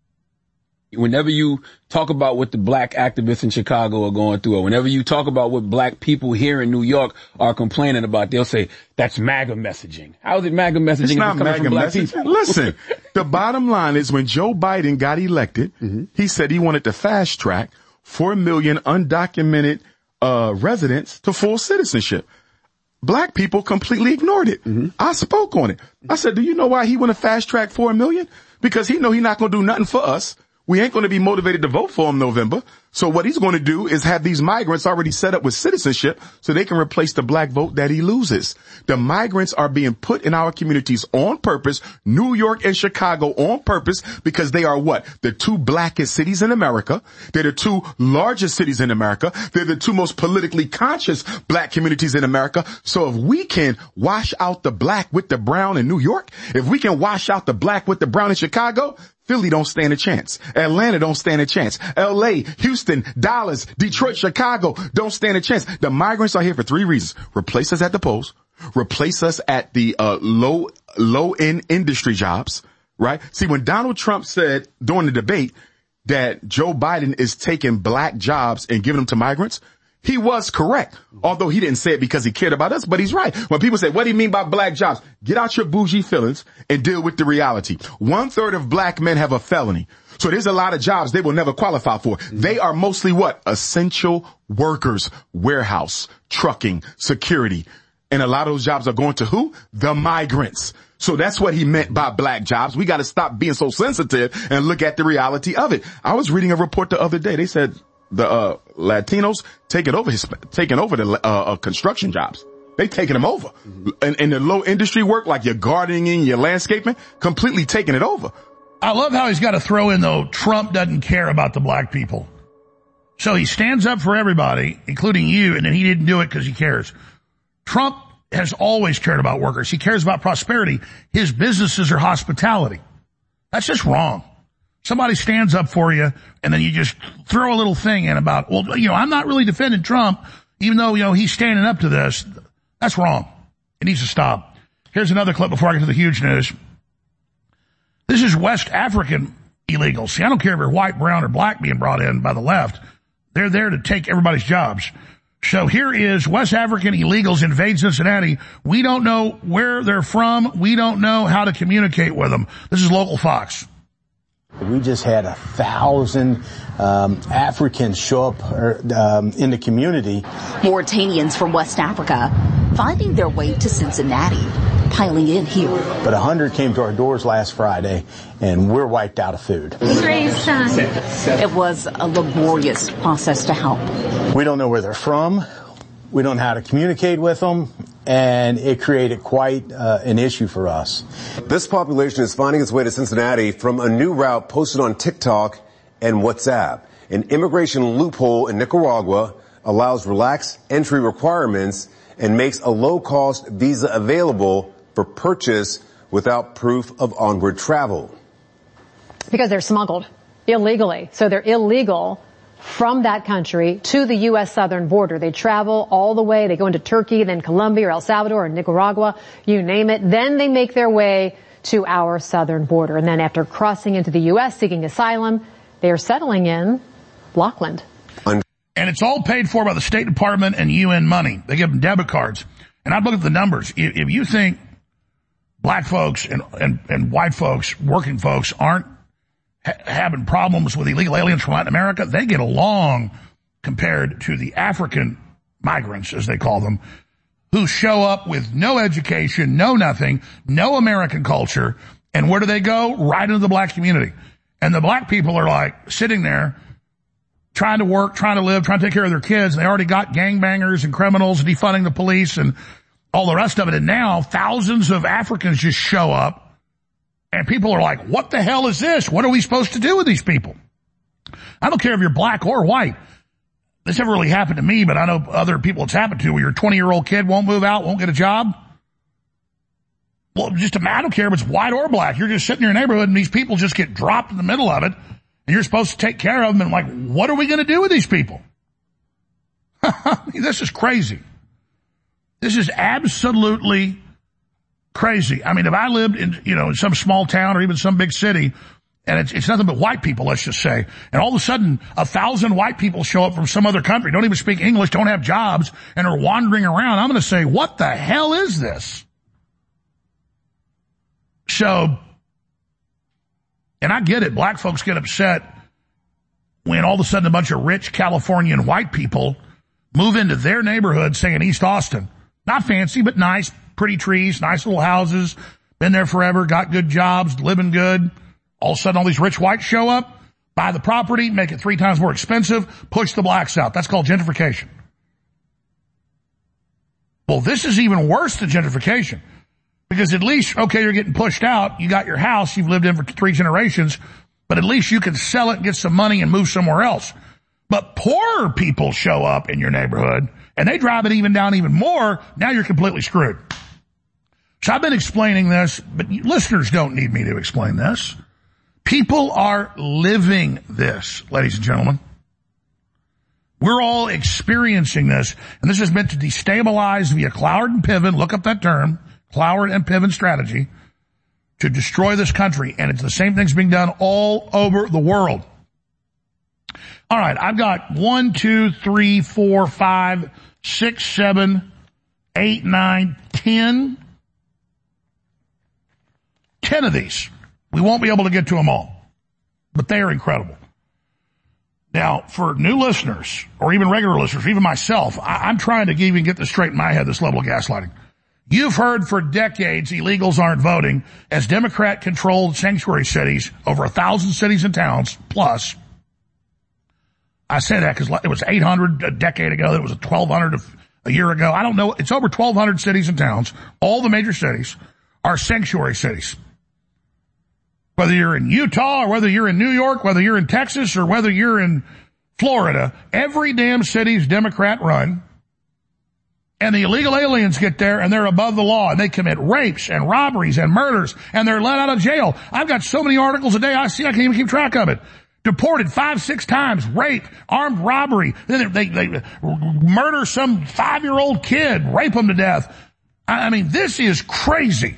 Whenever you talk about what the black activists in Chicago are going through, or whenever you talk about what black people here in New York are complaining about, they'll say, that's MAGA messaging. How is it MAGA messaging? It's not if it's coming MAGA from black messaging. people? Listen, the bottom line is when Joe Biden got elected, mm-hmm. he said he wanted to fast track four million undocumented uh residents to full citizenship. Black people completely ignored it. Mm-hmm. I spoke on it. I said, do you know why he want to fast track four million? Because he know he's not going to do nothing for us. We ain't going to be motivated to vote for him November. So what he's going to do is have these migrants already set up with citizenship so they can replace the black vote that he loses. The migrants are being put in our communities on purpose, New York and Chicago on purpose, because they are what? The two blackest cities in America. They're the two largest cities in America. They're the two most politically conscious black communities in America. So if we can wash out the black with the brown in New York, if we can wash out the black with the brown in Chicago, Philly don't stand a chance. Atlanta don't stand a chance. L A, Houston, Dallas, Detroit, Chicago don't stand a chance. The migrants are here for three reasons. Replace us at the polls. Replace us at the uh low, low-end industry jobs, right? See, when Donald Trump said during the debate that Joe Biden is taking black jobs and giving them to migrants, he was correct, although he didn't say it because he cared about us, but he's right. When people say, what do you mean by black jobs? Get out your bougie feelings and deal with the reality. One third of black men have a felony. So there's a lot of jobs they will never qualify for. They are mostly what? Essential workers, warehouse, trucking, security. And a lot of those jobs are going to who? The migrants. So that's what he meant by black jobs. We got to stop being so sensitive and look at the reality of it. I was reading a report the other day. They said the uh Latinos taking over his taking over the uh, uh construction jobs. They taking them over. Mm-hmm. And, and the low industry work, like your gardening, your landscaping, completely taking it over. I love how he's got to throw in, though, Trump doesn't care about the black people. So he stands up for everybody, including you, and then he didn't do it because he cares. Trump has always cared about workers. He cares about prosperity. His businesses are hospitality. That's just wrong. Somebody stands up for you, and then you just throw a little thing in about, well, you know, I'm not really defending Trump, even though, you know, he's standing up to this. That's wrong. It needs to stop. Here's another clip before I get to the huge news. This is West African illegals. See, I don't care if they're white, brown, or black being brought in by the left. They're there to take everybody's jobs. So here is West African illegals invade Cincinnati. We don't know where they're from. We don't know how to communicate with them. This is Local Fox. We just had a thousand um, Africans show up um, in the community. Mauritanians from West Africa finding their way to Cincinnati, piling in here. But a hundred came to our doors last Friday, and we're wiped out of food. It was a laborious process to help. We don't know where they're from. We don't know how to communicate with them. And it created quite uh, an issue for us. This population is finding its way to Cincinnati from a new route posted on TikTok and WhatsApp. An immigration loophole in Nicaragua allows relaxed entry requirements and makes a low-cost visa available for purchase without proof of onward travel. Because they're smuggled illegally. So they're illegal from that country to the U S southern border. They travel all the way. They go into Turkey, then Colombia or El Salvador or Nicaragua, you name it. Then they make their way to our southern border. And then after crossing into the U S seeking asylum, they are settling in Blockland. And it's all paid for by the State Department and U N money. They give them debit cards. And I've looked at the numbers. If you think black folks and, and, and white folks, working folks, aren't ha- having problems with illegal aliens from Latin America, they get along compared to the African migrants, as they call them. who show up with no education, no nothing, no American culture, and where do they go? Right into the black community. And the black people are like sitting there trying to work, trying to live, trying to take care of their kids, and they already got gangbangers and criminals defunding the police and all the rest of it. And now thousands of Africans just show up, and people are like, what the hell is this? What are we supposed to do with these people? I don't care if you're black or white. This never really happened to me, but I know other people it's happened to, where your twenty-year-old kid won't move out, won't get a job. Well, just I don't care if it's white or black. You're just sitting in your neighborhood, and these people just get dropped in the middle of it, and you're supposed to take care of them. And like, what are we going to do with these people? This is crazy. This is absolutely crazy. I mean, if I lived in, you know, in some small town or even some big city, and it's, it's nothing but white people, let's just say, and all of a sudden a thousand white people show up from some other country, don't even speak English, don't have jobs, and are wandering around, I'm going to say, what the hell is this? So, and I get it, black folks get upset when all of a sudden a bunch of rich Californian white people move into their neighborhood, say in East Austin. Not fancy, but nice, pretty trees, nice little houses, been there forever, got good jobs, living good. All of a sudden all these rich whites show up, buy the property, make it three times more expensive, push the blacks out. That's called gentrification. Well, this is even worse than gentrification. Because at least, okay, you're getting pushed out, you got your house, you've lived in for three generations, but at least you can sell it, get some money, and move somewhere else. But poorer people show up in your neighborhood, and they drive it even down even more, now you're completely screwed. So I've been explaining this, but listeners don't need me to explain this. People are living this, ladies and gentlemen. We're all experiencing this, and this is meant to destabilize via Cloward and Piven, look up that term, Cloward and Piven strategy, to destroy this country, and it's the same thing's being done all over the world. All right, I've got one, two, three, four, five, six, seven, eight, nine, ten. Ten of these. We won't be able to get to them all, but they are incredible. Now, for new listeners, or even regular listeners, or even myself, I, I'm trying to even get this straight in my head, this level of gaslighting. You've heard for decades illegals aren't voting as Democrat-controlled sanctuary cities, over a thousand cities and towns, plus. I say that because it was eight hundred a decade ago, it was twelve hundred a, a year ago. I don't know. It's over twelve hundred cities and towns. All the major cities are sanctuary cities. Whether you're in Utah or whether you're in New York, whether you're in Texas or whether you're in Florida, every damn city's Democrat run. And the illegal aliens get there and they're above the law and they commit rapes and robberies and murders and they're let out of jail. I've got so many articles a day I see I can't even keep track of it. Deported five, six times, rape, armed robbery. Then they, they, they murder some five-year-old kid, rape them to death. I mean, this is crazy.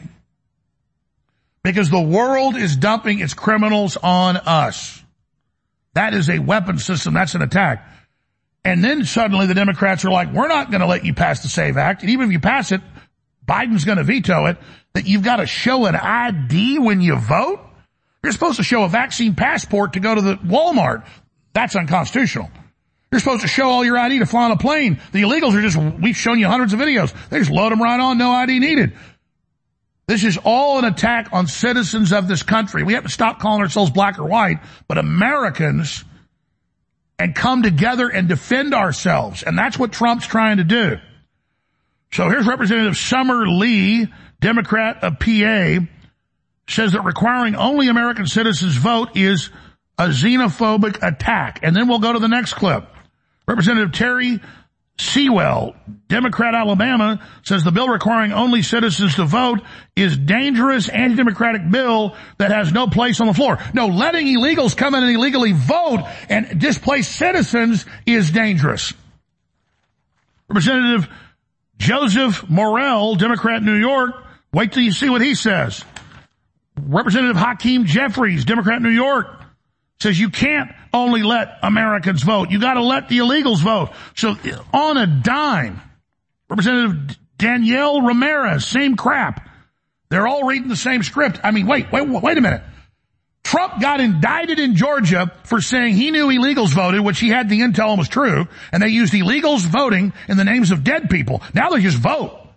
Because the world is dumping its criminals on us. That is a weapon system. That's an attack. And then suddenly the Democrats are like, we're not going to let you pass the SAVE Act. And even if you pass it, Biden's going to veto it, that you've got to show an I D when you vote. You're supposed to show a vaccine passport to go to the Walmart. That's unconstitutional. You're supposed to show all your I D to fly on a plane. The illegals are just, we've shown you hundreds of videos. They just load them right on, no I D needed. This is all an attack on citizens of this country. We have to stop calling ourselves black or white, but Americans, and come together and defend ourselves. And that's what Trump's trying to do. So here's Representative Summer Lee, Democrat of P A, says that requiring only American citizens vote is a xenophobic attack. And then we'll go to the next clip. Representative Terry Sewell, Democrat Alabama, says the bill requiring only citizens to vote is dangerous anti-democratic bill that has no place on the floor. No, letting illegals come in and illegally vote and displace citizens is dangerous. Representative Joseph Morell, Democrat New York, wait till you see what he says. Representative Hakeem Jeffries, Democrat New York, says you can't only let Americans vote. You got to let the illegals vote. So on a dime, Representative Danielle Ramirez, same crap. They're all reading the same script. I mean, wait, wait, wait a minute. Trump got indicted in Georgia for saying he knew illegals voted, which he had the intel and was true, and they used illegals voting in the names of dead people. Now they just vote.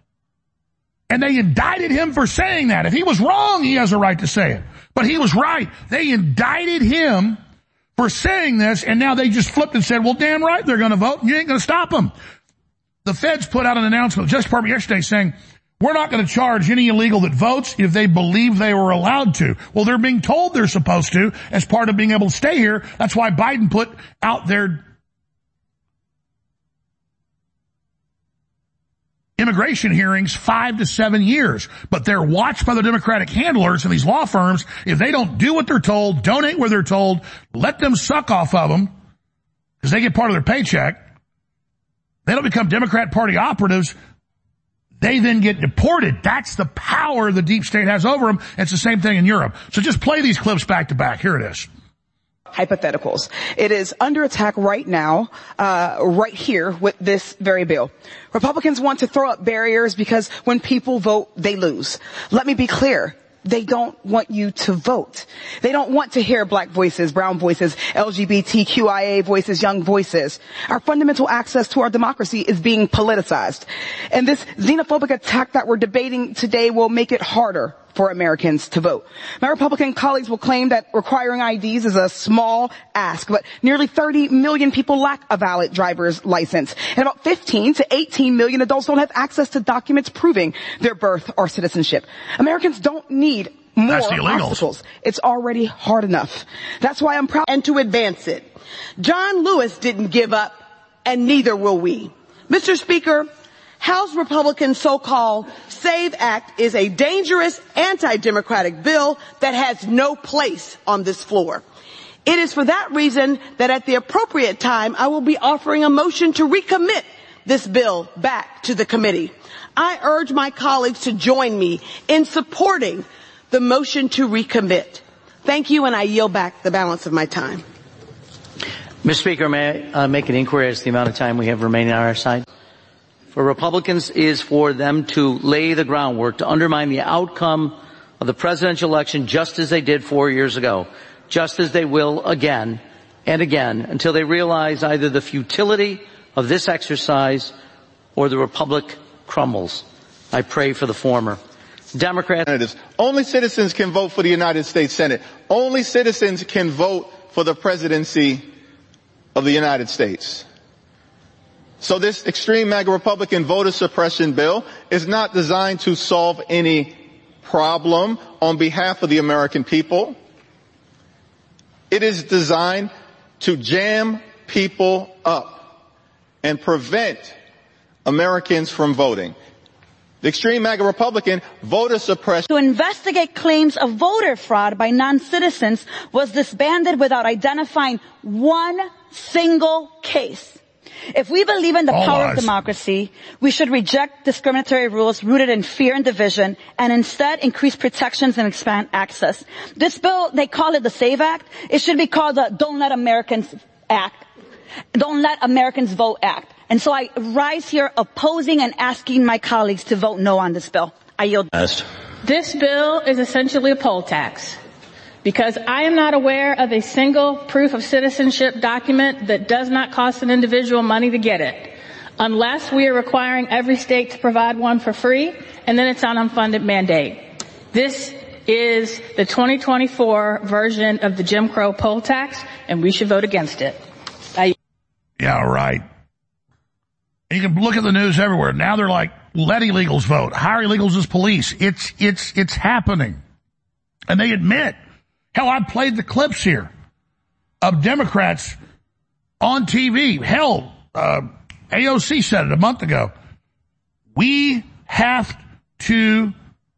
And they indicted him for saying that. If he was wrong, he has a right to say it. But he was right. They indicted him for saying this, and now they just flipped and said, well, damn right, they're going to vote, and you ain't going to stop them. The feds put out an announcement, the Justice Department yesterday, saying, we're not going to charge any illegal that votes if they believe they were allowed to. Well, they're being told they're supposed to as part of being able to stay here. That's why Biden put out their immigration hearings five to seven years. But they're watched by the Democratic handlers and these law firms. If they don't do what they're told, donate where they're told, let them suck off of them because they get part of their paycheck. They don't become Democrat Party operatives. They then get deported. That's the power the deep state has over them. It's the same thing in Europe. So just play these clips back to back. Here it is. Hypotheticals. It is under attack right now, uh, right here with this very bill. Republicans want to throw up barriers because when people vote, they lose. Let me be clear. They don't want you to vote. They don't want to hear black voices, brown voices, L G B T Q I A voices, young voices. Our fundamental access to our democracy is being politicized. And this xenophobic attack that we're debating today will make it harder for Americans to vote. My Republican colleagues will claim that requiring I Ds is a small ask, but nearly thirty million people lack a valid driver's license. And about fifteen to eighteen million adults don't have access to documents proving their birth or citizenship. Americans don't need more obstacles. It's already hard enough. That's why I'm proud. And to advance it. John Lewis didn't give up, and neither will we. Mister Speaker, House Republicans' so-called SAVE Act is a dangerous anti-democratic bill that has no place on this floor. It is for that reason that at the appropriate time, I will be offering a motion to recommit this bill back to the committee. I urge my colleagues to join me in supporting the motion to recommit. Thank you, and I yield back the balance of my time. Mister Speaker, may I uh, make an inquiry as to the amount of time we have remaining on our side? For Republicans is for them to lay the groundwork to undermine the outcome of the presidential election just as they did four years ago, just as they will again and again until they realize either the futility of this exercise or the republic crumbles. I pray for the former. Democrats. Only citizens can vote for the United States Senate. Only citizens can vote for the presidency of the United States. So this extreme MAGA Republican voter suppression bill is not designed to solve any problem on behalf of the American people. It is designed to jam people up and prevent Americans from voting. The extreme MAGA Republican voter suppression to investigate claims of voter fraud by non-citizens was disbanded without identifying one single case. If we believe in the All power lies. of democracy, we should reject discriminatory rules rooted in fear and division and instead increase protections and expand access. This bill, they call it the SAVE Act. It should be called the Don't Let Americans Act. Don't Let Americans Vote Act. And so I rise here opposing and asking my colleagues to vote no on this bill. I yield. This bill is essentially a poll tax. Because I am not aware of a single proof of citizenship document that does not cost an individual money to get it. Unless we are requiring every state to provide one for free, and then it's an unfunded mandate. This is the twenty twenty-four version of the Jim Crow poll tax, and we should vote against it. I- yeah, right. You can look at the news everywhere. Now they're like, let illegals vote. Hire illegals as police. It's, it's, it's happening. And they admit. Hell, I played the clips here of Democrats on T V. Hell, uh, A O C said it a month ago. We have to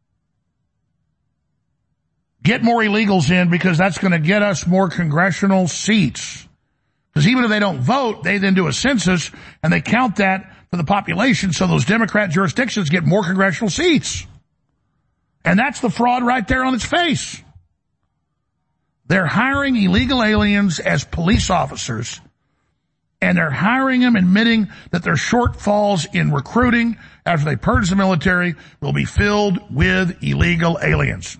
get more illegals in because that's going to get us more congressional seats. Because even if they don't vote, they then do a census and they count that for the population so those Democrat jurisdictions get more congressional seats. And that's the fraud right there on its face. They're hiring illegal aliens as police officers, and they're hiring them admitting that their shortfalls in recruiting after they purge the military will be filled with illegal aliens.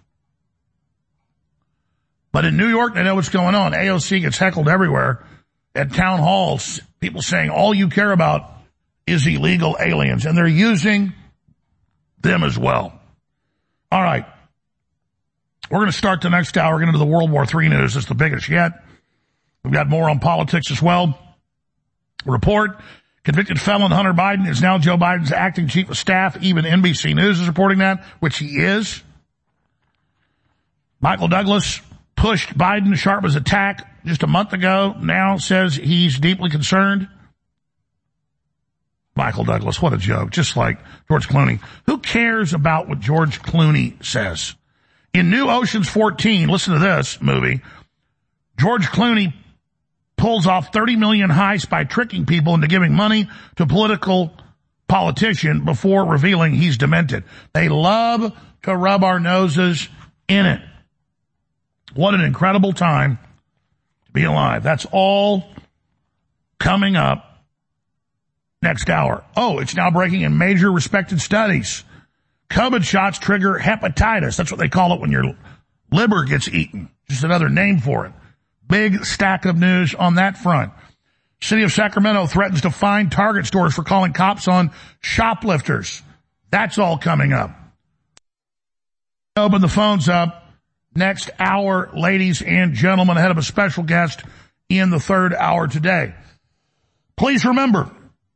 But in New York, they know what's going on. A O C gets heckled everywhere at town halls, people saying all you care about is illegal aliens, and they're using them as well. All right. We're going to start the next hour. We're going to do the World War Three news. It's the biggest yet. We've got more on politics as well. Report. Convicted felon Hunter Biden is now Joe Biden's acting chief of staff. Even N B C News is reporting that, which he is. Michael Douglas pushed Biden sharp as attack just a month ago. Now says he's deeply concerned. Michael Douglas, what a joke. Just like George Clooney. Who cares about what George Clooney says? In New Ocean's fourteen, listen to this movie, George Clooney pulls off thirty million heists by tricking people into giving money to a political politician before revealing he's demented. They love to rub our noses in it. What an incredible time to be alive. That's all coming up next hour. Oh, it's now breaking in major respected studies. COVID shots trigger hepatitis. That's what they call it when your liver gets eaten. Just another name for it. Big stack of news on that front. City of Sacramento threatens to fine Target stores for calling cops on shoplifters. That's all coming up. Open the phones up next hour, ladies and gentlemen, ahead of a special guest in the third hour today. Please remember,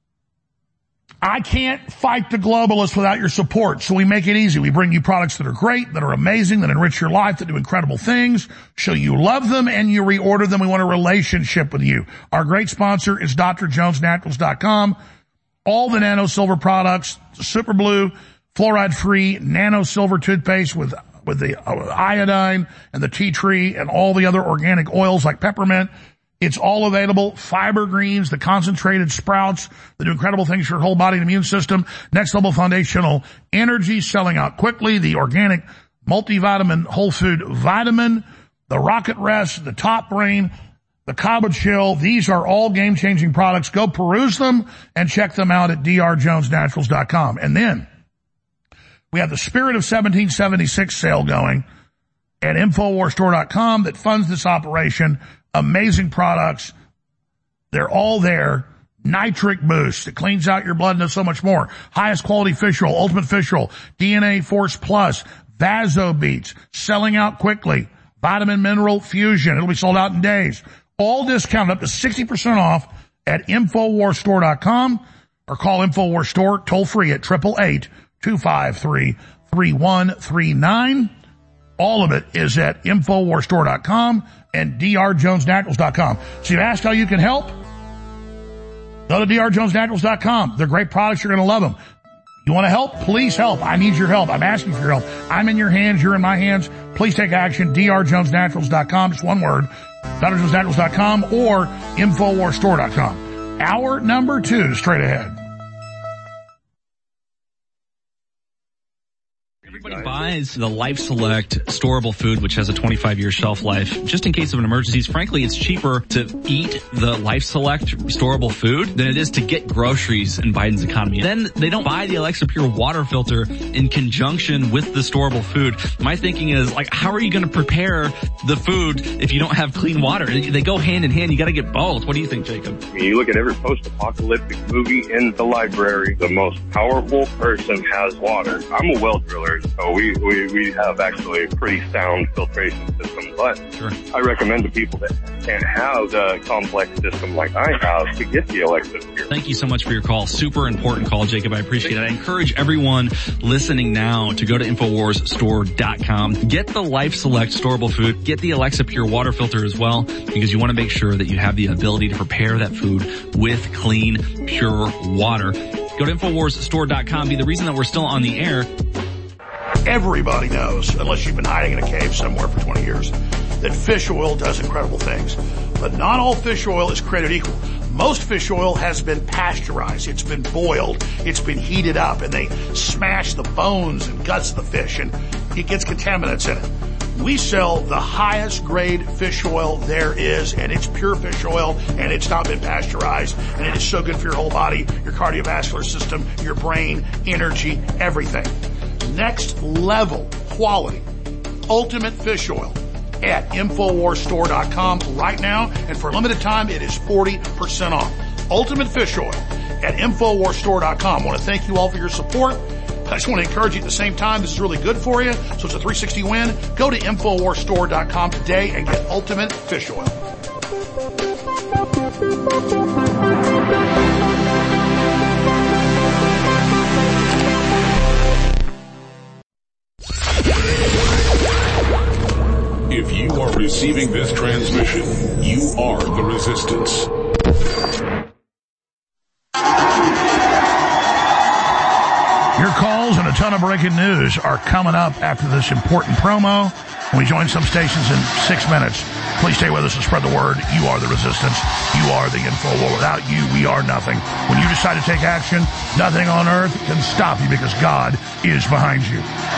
I can't fight the globalists without your support, so we make it easy. We bring you products that are great, that are amazing, that enrich your life, that do incredible things, show you love them, and you reorder them. We want a relationship with you. Our great sponsor is D R Jones Naturals dot com. All the nano silver products, super blue, fluoride-free nano silver toothpaste with with the iodine and the tea tree and all the other organic oils like peppermint. It's all available. Fiber greens, the concentrated sprouts that do incredible things for your whole body and immune system. Next level foundational energy, selling out quickly. The organic multivitamin whole food vitamin, the Rocket Rest, the Top Brain, the Cabo Chill. These are all game-changing products. Go peruse them and check them out at D R Jones Naturals dot com. And then we have the Spirit of seventeen seventy-six sale going at Infowars Store dot com that funds this operation. Amazing products. They're all there. Nitric Boost. It cleans out your blood and does so much more. Highest quality fish oil, Ultimate Fish Oil, D N A Force Plus, Vaso Beats, selling out quickly. Vitamin Mineral Fusion. It'll be sold out in days. All discounted up to sixty percent off at Infowars Store dot com or call Infowars Store toll free at eight eight eight, two five three, three one three nine. All of it is at Infowars Store dot com and D R Jones Naturals dot com. So you asked how you can help? Go to D R Jones Naturals dot com. They're great products. You're going to love them. You want to help? Please help. I need your help. I'm asking for your help. I'm in your hands. You're in my hands. Please take action. D R Jones Naturals dot com. Just one word. D R Jones Naturals dot com or Infowars Store dot com. Hour number two, straight ahead. Everybody buys the Life Select storable food, which has a twenty-five year shelf life, just in case of an emergency. Frankly, it's cheaper to eat the Life Select storable food than it is to get groceries in Biden's economy. Then they don't buy the Alexa Pure water filter in conjunction with the storable food. My thinking is, like, how are you going to prepare the food if you don't have clean water? They go hand in hand. You got to get both. What do you think, Jacob? I mean, you look at every post-apocalyptic movie in the library, the most powerful person has water. I'm a well driller. So we, we, we have actually a pretty sound filtration system, but sure. I recommend to people that can't have the complex system like I have to get the Alexa Pure. Thank you so much for your call. Super important call, Jacob. I appreciate it. I encourage everyone listening now to go to Infowars Store dot com. Get the Life Select storable food. Get the Alexa Pure water filter as well, because you want to make sure that you have the ability to prepare that food with clean, pure water. Go to Infowars Store dot com. Be the reason that we're still on the air. Everybody knows, unless you've been hiding in a cave somewhere for twenty years, that fish oil does incredible things. But not all fish oil is created equal. Most fish oil has been pasteurized. It's been boiled. It's been heated up, and they smash the bones and guts of the fish, and it gets contaminants in it. We sell the highest grade fish oil there is, and it's pure fish oil, and it's not been pasteurized, and it is so good for your whole body, your cardiovascular system, your brain, energy, everything. Next level quality, ultimate fish oil at Infowars Store dot com right now, and for a limited time it is forty percent off. Ultimate fish oil at Infowars Store dot com. I want to thank you all for your support. I just want to encourage you at the same time, this is really good for you, so it's a three sixty win. Go to Infowars Store dot com today and get Ultimate Fish Oil. If you are receiving this transmission, you are the resistance. Your calls and a ton of breaking news are coming up after this important promo. We join some stations in six minutes. Please stay with us and spread the word. You are the resistance. You are the info war. Without you, we are nothing. When you decide to take action, nothing on earth can stop you because God is behind you.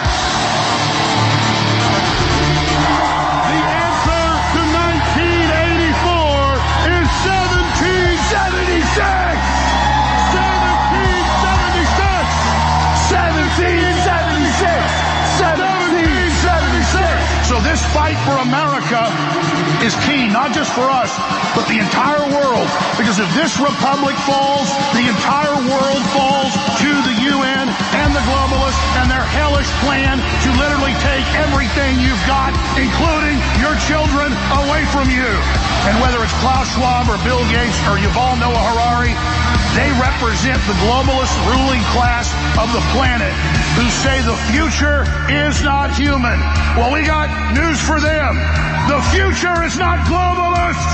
The answer to nineteen eighty-four is seventeen seventy-six! seventeen seventy-six! seventeen seventy-six! seventeen seventy-six! So this fight for America is key, not just for us, but the entire world. Because if this republic falls, the entire world falls to the U N and the globalists and their hellish plan to literally take everything you've got, including your children, away from you. And whether it's Klaus Schwab or Bill Gates or Yuval Noah Harari, they represent the globalist ruling class of the planet who say the future is not human. Well, we got news for them. The future is not globalist.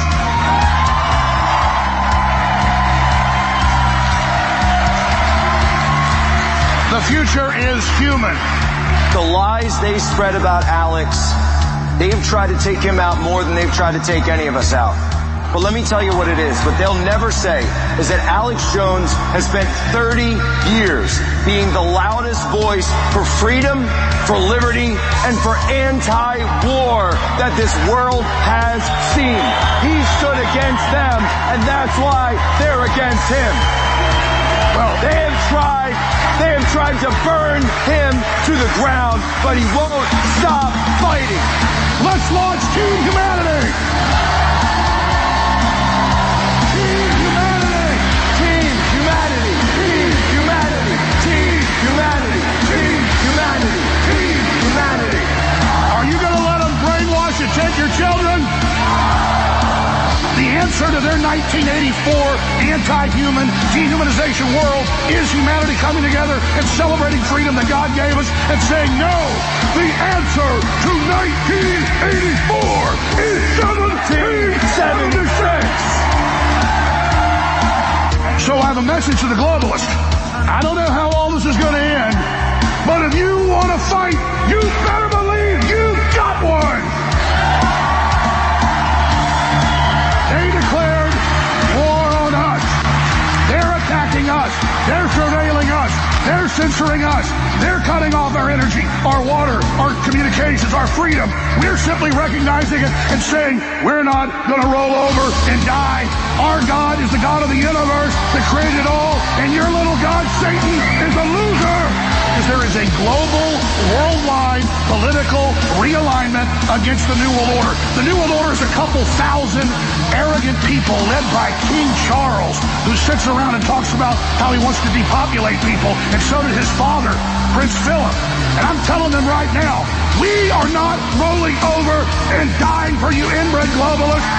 The future is human. The lies they spread about Alex, they've tried to take him out more than they've tried to take any of us out. But let me tell you what it is. What they'll never say is that Alex Jones has spent thirty years being the loudest voice for freedom, for liberty, and for anti-war that this world has seen. He stood against them, and that's why they're against him. Well, they have tried, they have tried to burn him to the ground, but he won't stop fighting. Let's launch Team Humanity! To take your children? The answer to their nineteen eighty-four anti-human dehumanization world is humanity coming together and celebrating freedom that God gave us and saying no. The answer to nineteen eighty-four is seventeen seventy-six. So I have a message to the globalist. I don't know how all this is going to end, but if you want to fight, you better believe you've got one. They declared war on us. They're attacking us. They're surveilling us. They're censoring us. They're cutting off our energy, our water, our communications, our freedom. We're simply recognizing it and saying we're not going to roll over and die. Our God is the God of the universe that created it all, and your little God, Satan, is a loser. Because there is a global, worldwide, political realignment against the New World Order. The New World Order is a couple thousand arrogant people led by King Charles, who sits around and talks about how he wants to depopulate people, and so did his father, Prince Philip. And I'm telling them right now, we are not rolling over and dying for you inbred globalists.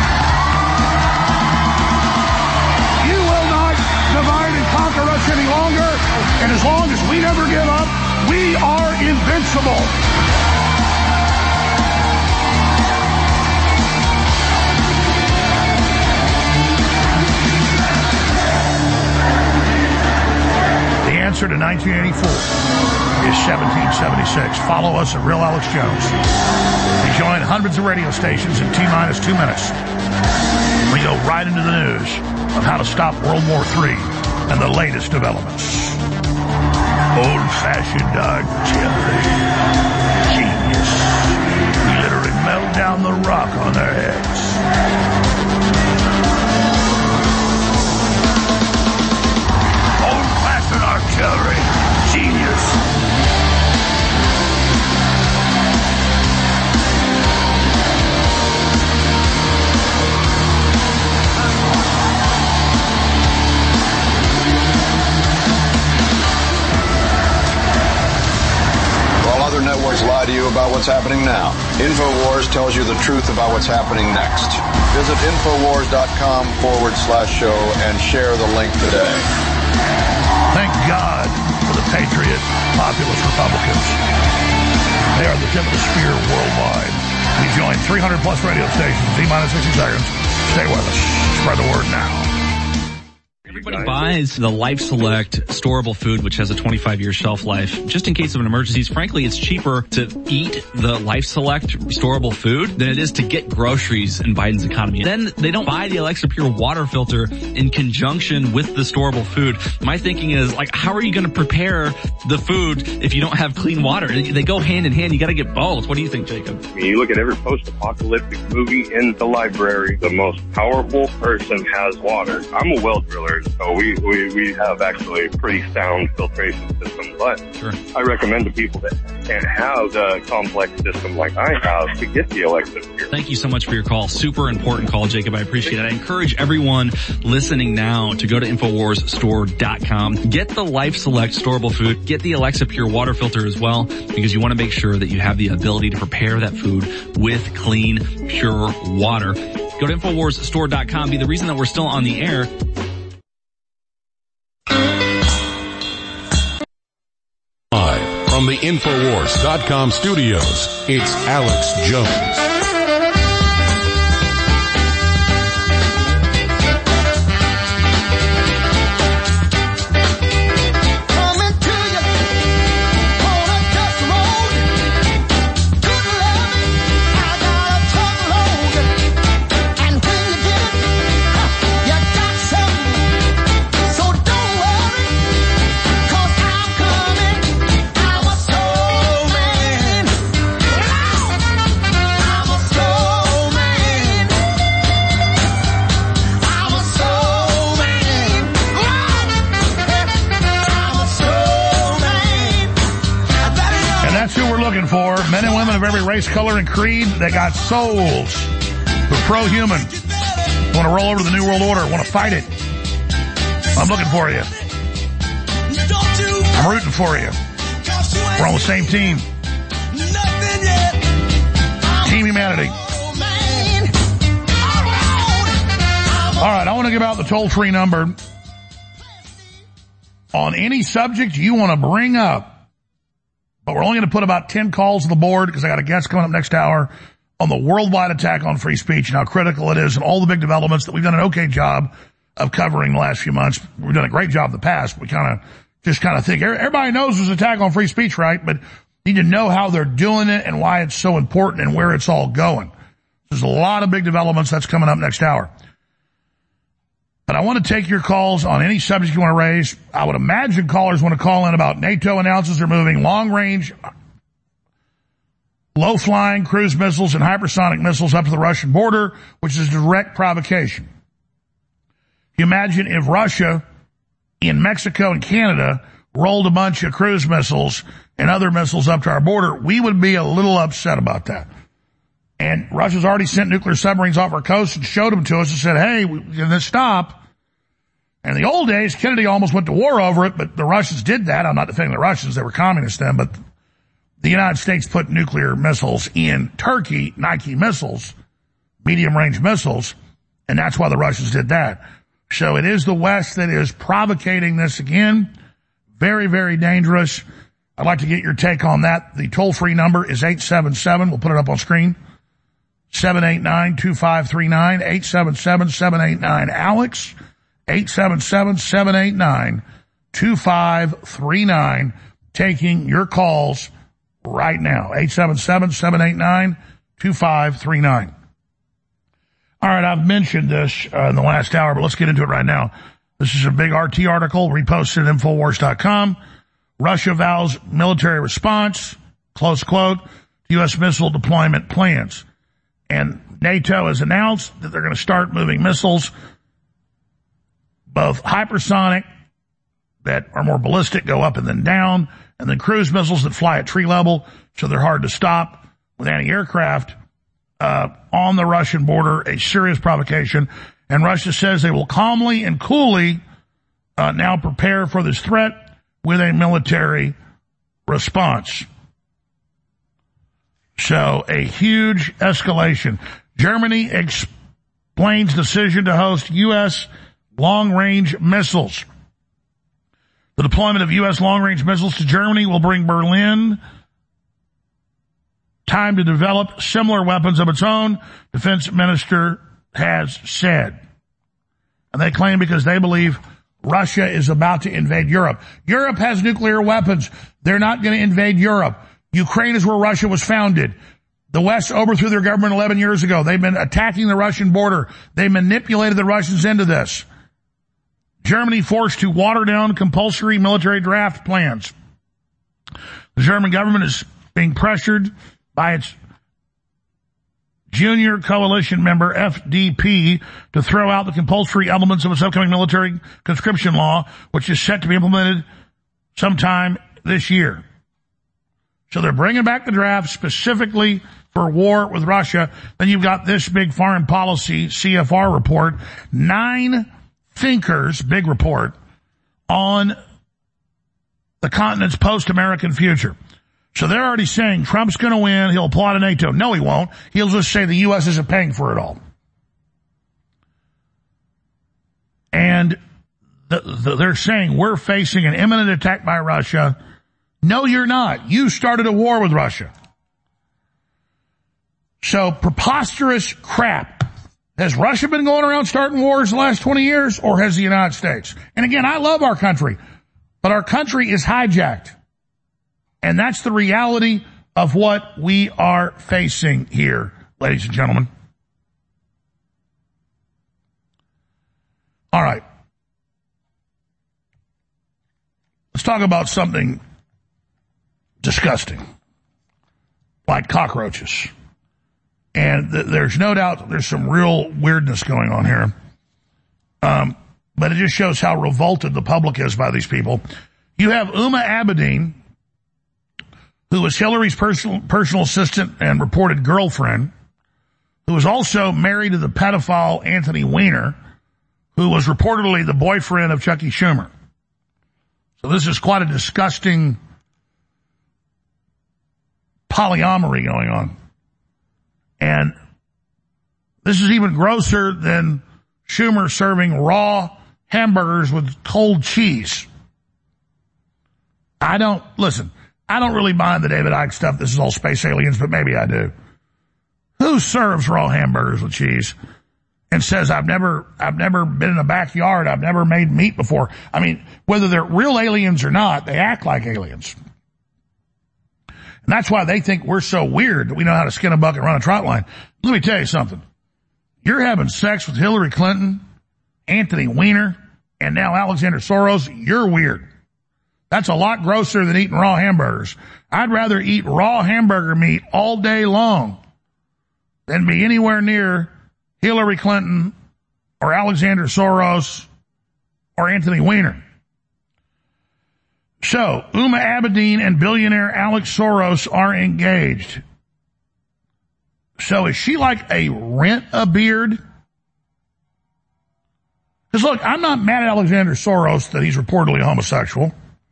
You will not divide and conquer us any longer, and as long as we never give up, we are invincible. The answer to nineteen eighty-four is seventeen seventy-six. Follow us at Real Alex Jones. We join hundreds of radio stations in T-minus two minutes. We go right into the news of how to stop World War Three and the latest developments. Old-fashioned artillery. Genius. We literally melt down the rock on their heads. Old-fashioned artillery. Genius. about what's happening now. InfoWars tells you the truth about what's happening next. Visit InfoWars.com forward slash show and share the link today. Thank God for the patriot populist Republicans. They are the tip of the spear worldwide. We join three hundred plus radio stations. T-minus sixty seconds. Stay with us. Spread the word now. Everybody buys the Life Select storable food, which has a twenty-five year shelf life, just in case of an emergency. Frankly, it's cheaper to eat the Life Select storable food than it is to get groceries in Biden's economy. Then they don't buy the Alexa Pure water filter in conjunction with the storable food. My thinking is, like, how are you going to prepare the food if you don't have clean water? They go hand in hand. You got to get both. What do you think, Jacob? I mean, you look at every post-apocalyptic movie in the library, the most powerful person has water. I'm a well driller. So we, we, we have actually a pretty sound filtration system, but sure. I recommend to people that can't have the complex system like I have to get the Alexa Pure. Thank you so much for your call. Super important call, Jacob. I appreciate it. I encourage everyone listening now to go to InfoWars Store dot com. Get the Life Select storable food. Get the Alexa Pure water filter as well, because you want to make sure that you have the ability to prepare that food with clean, pure water. Go to InfoWars Store dot com. Be the reason that we're still on the air. Live from the InfoWars dot com studios, it's Alex Jones. For men and women of every race, color, and creed, they got souls. They're pro-human. Want to roll over to the New World Order, want to fight it. I'm looking for you. I'm rooting for you. We're on the same team. Team humanity. All right, I want to give out the toll-free number on any subject you want to bring up. But we're only going to put about ten calls on the board because I got a guest coming up next hour on the worldwide attack on free speech and how critical it is and all the big developments that we've done an okay job of covering the last few months. We've done a great job in the past. We kind of just kind of think everybody knows there's an attack on free speech, right? But you need to know how they're doing it and why it's so important and where it's all going. There's a lot of big developments that's coming up next hour. But I want to take your calls on any subject you want to raise. I would imagine callers want to call in about NATO announces they're moving long-range, low-flying cruise missiles and hypersonic missiles up to the Russian border, which is direct provocation. You imagine if Russia in Mexico and Canada rolled a bunch of cruise missiles and other missiles up to our border, we would be a little upset about that. And Russia's already sent nuclear submarines off our coast and showed them to us and said, hey, we, let's stop. And in the old days, Kennedy almost went to war over it, but the Russians did that. I'm not defending the Russians. They were communists then, but the United States put nuclear missiles in Turkey, Nike missiles, medium-range missiles, and that's why the Russians did that. So it is the West that is provocating this again. Very, very dangerous. I'd like to get your take on that. The toll-free number is eight seven seven. We'll put it up on screen. seven eight nine, two five three nine, eight seven seven, seven eight nine, Alex, eight seven seven, seven eight nine, two five three nine, taking your calls right now, eight seven seven, seven eight nine, two five three nine. All right, I've mentioned this uh, in the last hour, but let's get into it right now. This is a big R T article reposted at InfoWars dot com. Russia vows military response, close quote, U S missile deployment plans. And NATO has announced that they're going to start moving missiles, both hypersonic, that are more ballistic, go up and then down, and then cruise missiles that fly at tree level, so they're hard to stop with anti-aircraft, uh, on the Russian border, a serious provocation. And Russia says they will calmly and coolly, uh, now prepare for this threat with a military response. So a huge escalation. Germany explains decision to host U S long-range missiles. The deployment of U S long-range missiles to Germany will bring Berlin time to develop similar weapons of its own, defense minister has said. And they claim because they believe Russia is about to invade Europe. Europe has nuclear weapons. They're not going to invade Europe. Ukraine is where Russia was founded. The West overthrew their government eleven years ago. They've been attacking the Russian border. They manipulated the Russians into this. Germany forced to water down compulsory military draft plans. The German government is being pressured by its junior coalition member, F D P, to throw out the compulsory elements of its upcoming military conscription law, which is set to be implemented sometime this year. So they're bringing back the draft specifically for war with Russia. Then you've got this big foreign policy C F R report, nine thinkers, big report, on the continent's post-American future. So they're already saying Trump's going to win. He'll apply to NATO. No, he won't. He'll just say the U S isn't paying for it all. And the, the, they're saying we're facing an imminent attack by Russia. No, you're not. You started a war with Russia. So preposterous crap. Has Russia been going around starting wars the last twenty years, or has the United States? And again, I love our country, but our country is hijacked. And that's the reality of what we are facing here, ladies and gentlemen. All right. Let's talk about something disgusting, like cockroaches. And th- there's no doubt there's some real weirdness going on here. Um, but it just shows how revolted the public is by these people. You have Huma Abedin, who was Hillary's personal, personal assistant and reported girlfriend, who was also married to the pedophile Anthony Weiner, who was reportedly the boyfriend of Chucky Schumer. So this is quite a disgusting polyamory going on. And this is even grosser than Schumer serving raw hamburgers with cold cheese. I don't, listen, I don't really mind the David Icke stuff. This is all space aliens, but maybe I do. Who serves raw hamburgers with cheese and says, I've never, I've never been in a backyard. I've never made meat before. I mean, whether they're real aliens or not, they act like aliens. And that's why they think we're so weird that we know how to skin a buck and run a trot line. Let me tell you something. You're having sex with Hillary Clinton, Anthony Weiner, and now Alexander Soros. You're weird. That's a lot grosser than eating raw hamburgers. I'd rather eat raw hamburger meat all day long than be anywhere near Hillary Clinton or Alexander Soros or Anthony Weiner. So, Huma Abedin and billionaire Alex Soros are engaged. So is she like a rent-a-beard? Because look, I'm not mad at Alexander Soros that he's reportedly homosexual.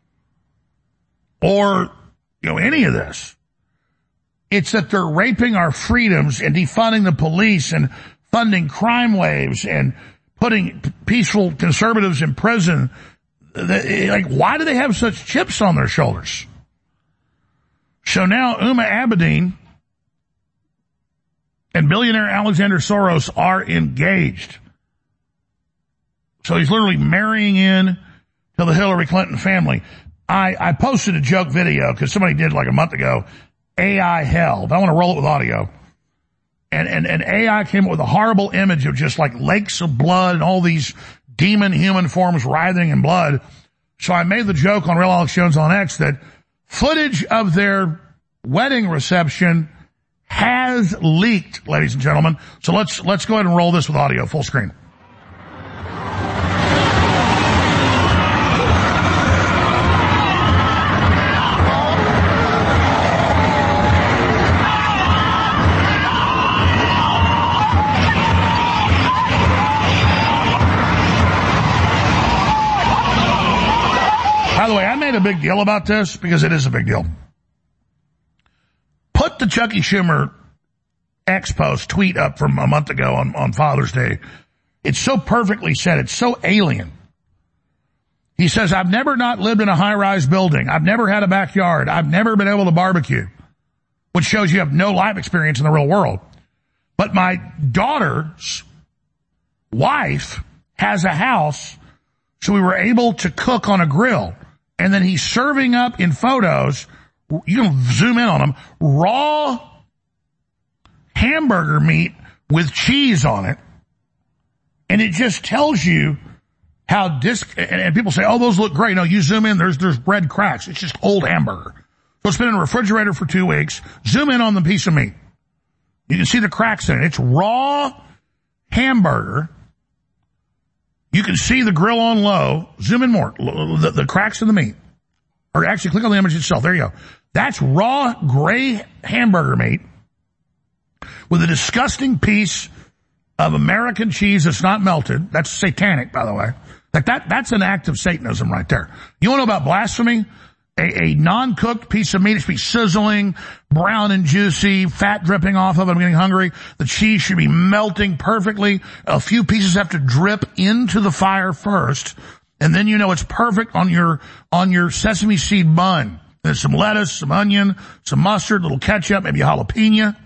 Or, you know, any of this. It's that they're raping our freedoms and defunding the police and funding crime waves and putting peaceful conservatives in prison. Like, why do they have such chips on their shoulders? So now Huma Abedin and billionaire Alexander Soros are engaged. So he's literally marrying in to the Hillary Clinton family. I, I posted a joke video because somebody did like a month ago, A I hell. I want to roll it with audio. And, and, and A I came up with a horrible image of just like lakes of blood and all these demon human forms writhing in blood. So I made the joke on Real Alex Jones on X that footage of their wedding reception has leaked, ladies and gentlemen. So let's, let's go ahead and roll this with audio, full screen. By the way, I made a big deal about this because it is a big deal. Put Look the Chucky Schumer X post tweet up from a month ago on, on Father's Day. It's so perfectly said. It's so alien. He says, I've never not lived in a high-rise building. I've never had a backyard. I've never been able to barbecue, which shows you have no life experience in the real world. But my daughter's wife has a house, so we were able to cook on a grill. And then he's serving up in photos, you can zoom in on them, raw hamburger meat with cheese on it. And it just tells you how dis, and people say, oh, those look great. No, you zoom in, there's, there's bread cracks. It's just old hamburger. So it's been in a refrigerator for two weeks. Zoom in on the piece of meat. You can see the cracks in it. It's raw hamburger. You can see the grill on low. Zoom in more. The, the cracks in the meat. Or actually click on the image itself. There you go. That's raw gray hamburger meat with a disgusting piece of American cheese that's not melted. That's satanic, by the way. Like that, that's an act of Satanism right there. You want to know about blasphemy? A, a non-cooked piece of meat should be sizzling, brown and juicy, fat dripping off of it. I'm getting hungry. The cheese should be melting perfectly. A few pieces have to drip into the fire first, and then you know it's perfect on your, on your sesame seed bun. There's some lettuce, some onion, some mustard, a little ketchup, maybe a jalapeno.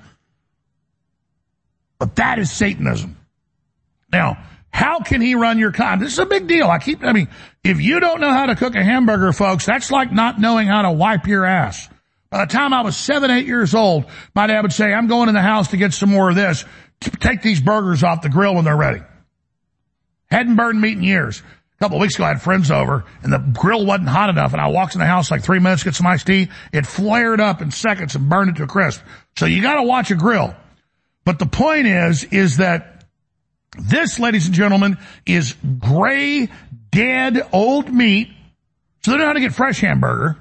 But that is Satanism. Now, how can he run your con? This is a big deal. I keep, I mean, if you don't know how to cook a hamburger, folks, that's like not knowing how to wipe your ass. By the time I was seven, eight years old, my dad would say, I'm going in the house to get some more of this. Take these burgers off the grill when they're ready. Hadn't burned meat in years. A couple of weeks ago, I had friends over, and the grill wasn't hot enough, and I walked in the house like three minutes, get some iced tea. It flared up in seconds and burned it to a crisp. So you gotta watch a grill. But the point is, is that this, ladies and gentlemen, is gray, dead, old meat. So they know how to get fresh hamburger.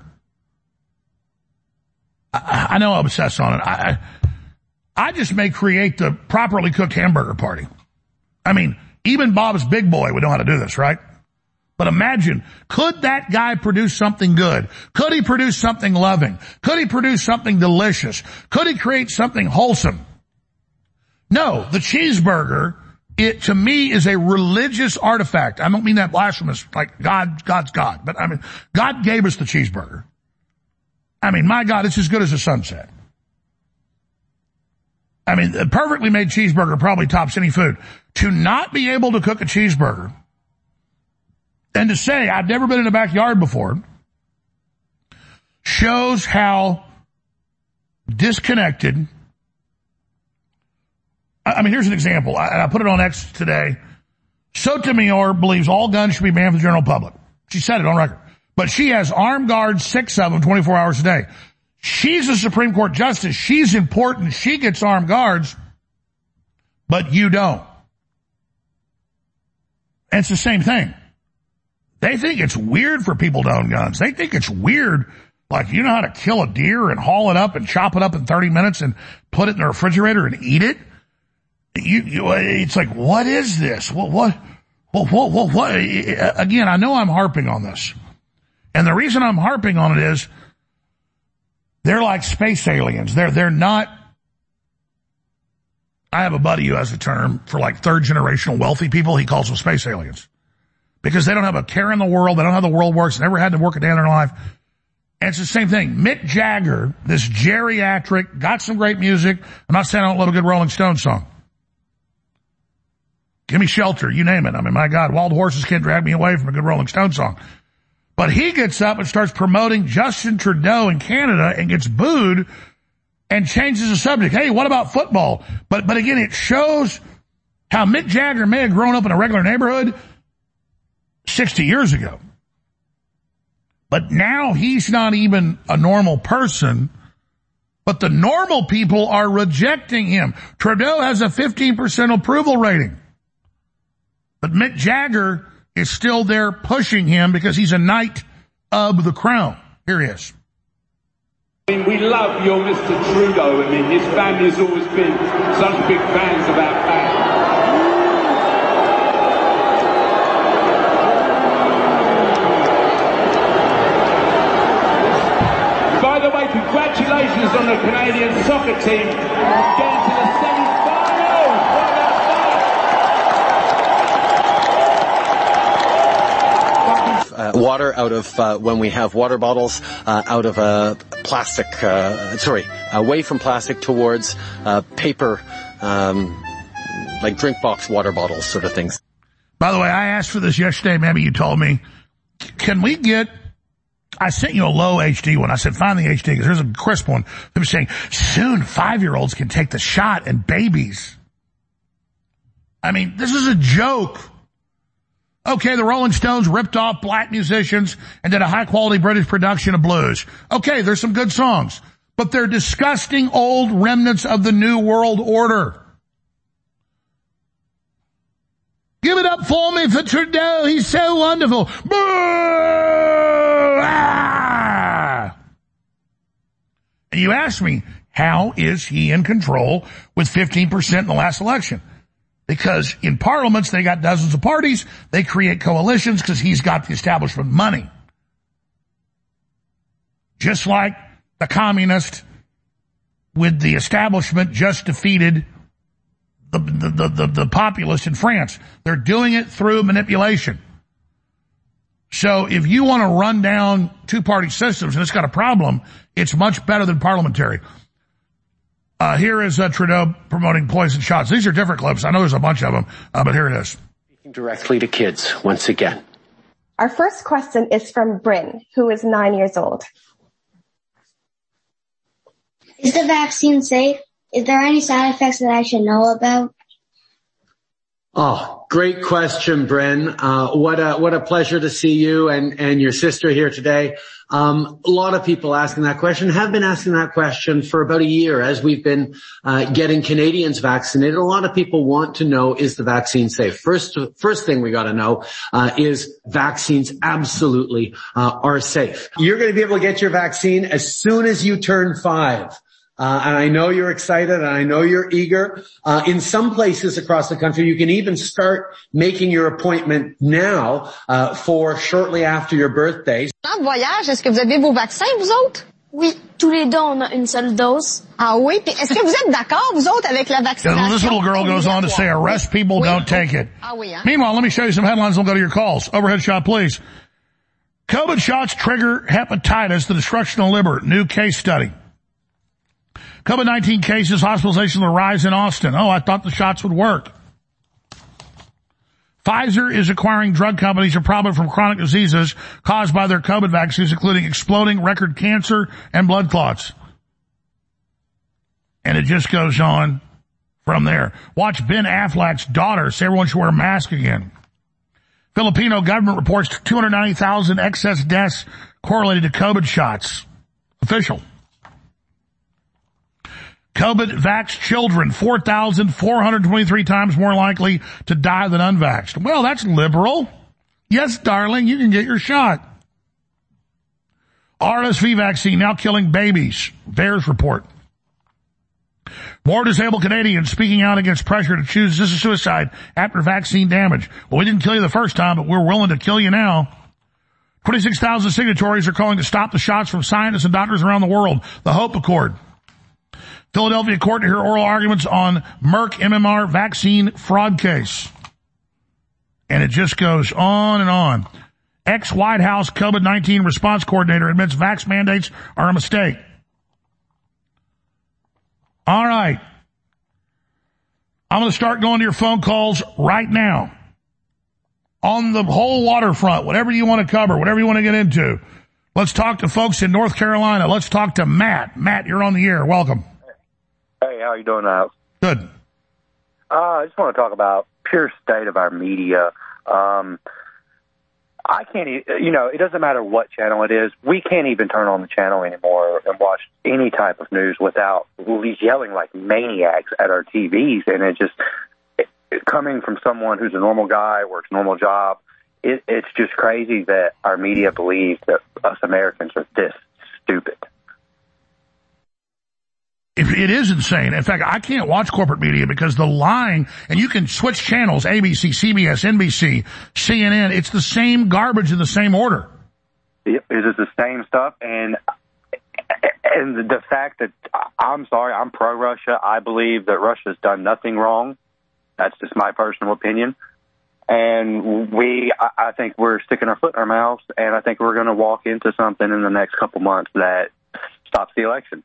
I, I know I obsess on it. I, I just may create the properly cooked hamburger party. I mean, even Bob's Big Boy would know how to do this, right? But imagine, could that guy produce something good? Could he produce something loving? Could he produce something delicious? Could he create something wholesome? No, the cheeseburger, it to me is a religious artifact. I don't mean that blasphemous, like God, God's God. But I mean, God gave us the cheeseburger. I mean, my God, it's as good as a sunset. I mean, a perfectly made cheeseburger probably tops any food. To not be able to cook a cheeseburger and to say, I've never been in a backyard before, shows how disconnected. I mean, here's an example. I, I put it on X today. Sotomayor believes all guns should be banned for the general public. She said it on record. But she has armed guards, six of them, twenty-four hours a day. She's a Supreme Court justice. She's important. She gets armed guards, but you don't. And it's the same thing. They think it's weird for people to own guns. They think it's weird. Like, you know how to kill a deer and haul it up and chop it up in thirty minutes and put it in the refrigerator and eat it? You, you, it's like, what is this? What, what, what, what, what, what? Again, I know I'm harping on this. And the reason I'm harping on it is they're like space aliens. They're, they're not. I have a buddy who has a term for like third generational wealthy people. He calls them space aliens because they don't have a care in the world. They don't know how the world works. They never had to work a day in their life. And it's the same thing. Mick Jagger, this geriatric, got some great music. I'm not saying I don't love a good Rolling Stones song. Give me shelter, you name it. I mean, my God, wild horses can't drag me away from a good Rolling Stone song. But he gets up and starts promoting Justin Trudeau in Canada and gets booed and changes the subject. Hey, what about football? But, but again, it shows how Mick Jagger may have grown up in a regular neighborhood sixty years ago. But now he's not even a normal person, but the normal people are rejecting him. Trudeau has a fifteen percent approval rating. But Mick Jagger is still there pushing him because he's a knight of the crown. Here he is. I mean, we love your Mister Trudeau. I mean, this family has always been such big fans of our family. By the way, congratulations members on the Canadian soccer team getting to the semi-finals. What about Uh, water out of uh, when we have water bottles uh, out of uh, plastic, uh, sorry, away from plastic towards uh, paper, um, like drink box water bottles sort of things. By the way, I asked for this yesterday. Maybe you told me, can we get, I sent you a low H D one. I said, find the H D because there's a crisp one. They were saying, soon five-year-olds can take the shot and babies. I mean, this is a joke. Okay, the Rolling Stones ripped off black musicians and did a high-quality British production of blues. Okay, there's some good songs, but they're disgusting old remnants of the New World Order. Give it up for me for Trudeau. He's so wonderful. Boo! Ah! And you ask me, how is he in control with fifteen percent in the last election? Because in parliaments, they got dozens of parties. They create coalitions because he's got the establishment money. Just like the communist with the establishment just defeated the, the, the, the, the populist in France. They're doing it through manipulation. So if you want to run down two-party systems and it's got a problem, it's much better than parliamentary. Uh, here is uh, Trudeau promoting poison shots. These are different clips. I know there's a bunch of them, uh, but here it is. Speaking directly to kids once again. Our first question is from Bryn, who is nine years old. Is the vaccine safe? Is there any side effects that I should know about? Oh, great question, Bryn. Uh, what a, what a pleasure to see you and, and your sister here today. Um, a lot of people asking that question have been asking that question for about a year as we've been, uh, getting Canadians vaccinated. A lot of people want to know, is the vaccine safe? First, first thing we gotta know, uh, is vaccines absolutely, uh, are safe. You're gonna be able to get your vaccine as soon as you turn five. Uh, and I know you're excited and I know you're eager. Uh, in some places across the country, you can even start making your appointment now, uh, for shortly after your birthday. En voyage, est-ce que vous avez vos vaccins, vous autres? Oui, tous les deux, on a une seule dose. Ah oui, puis est-ce que vous êtes d'accord, vous autres, avec la vaccination? This little girl goes on to say, arrest people, don't take it. Ah oui, hein? Meanwhile, let me show you some headlines and we'll go to your calls. Overhead shot, please. COVID shots trigger hepatitis, the destruction of liver. New case study. COVID nineteen cases, hospitalization will rise in Austin. Oh, I thought the shots would work. Pfizer is acquiring drug companies for problem from chronic diseases caused by their COVID vaccines, including exploding record cancer and blood clots. And it just goes on from there. Watch Ben Affleck's daughter say everyone should wear a mask again. Filipino government reports two hundred ninety thousand excess deaths correlated to COVID shots. Official. COVID-vaxxed children, four thousand four hundred twenty-three times more likely to die than unvaxxed. Well, that's liberal. Yes, darling, you can get your shot. R S V vaccine now killing babies. VAERS report. More disabled Canadians speaking out against pressure to choose this is suicide after vaccine damage. Well, we didn't kill you the first time, but we're willing to kill you now. twenty-six thousand signatories are calling to stop the shots from scientists and doctors around the world. The HOPE Accord. Philadelphia court to hear oral arguments on Merck M M R vaccine fraud case. And it just goes on and on. Ex-White House COVID nineteen response coordinator admits vax mandates are a mistake. All right. I'm going to start going to your phone calls right now. On the whole waterfront, whatever you want to cover, whatever you want to get into. Let's talk to folks in North Carolina. Let's talk to Matt. Matt, you're on the air. Welcome. Hey, how are you doing, Alex? Good. Uh, I just want to talk about pure state of our media. Um, I can't, e- you know, it doesn't matter what channel it is. We can't even turn on the channel anymore and watch any type of news without yelling like maniacs at our T Vs. And it just, it, it, coming from someone who's a normal guy, works a normal job, it, it's just crazy that our media believes that us Americans are this stupid. It is insane. In fact, I can't watch corporate media because the lying, and you can switch channels, A B C, C B S, N B C, C N N, it's the same garbage in the same order. It is the same stuff, and and the, the fact that, I'm sorry, I'm pro-Russia. I believe that Russia's done nothing wrong. That's just my personal opinion. And we, I, I think we're sticking our foot in our mouths, and I think we're going to walk into something in the next couple months that stops the election.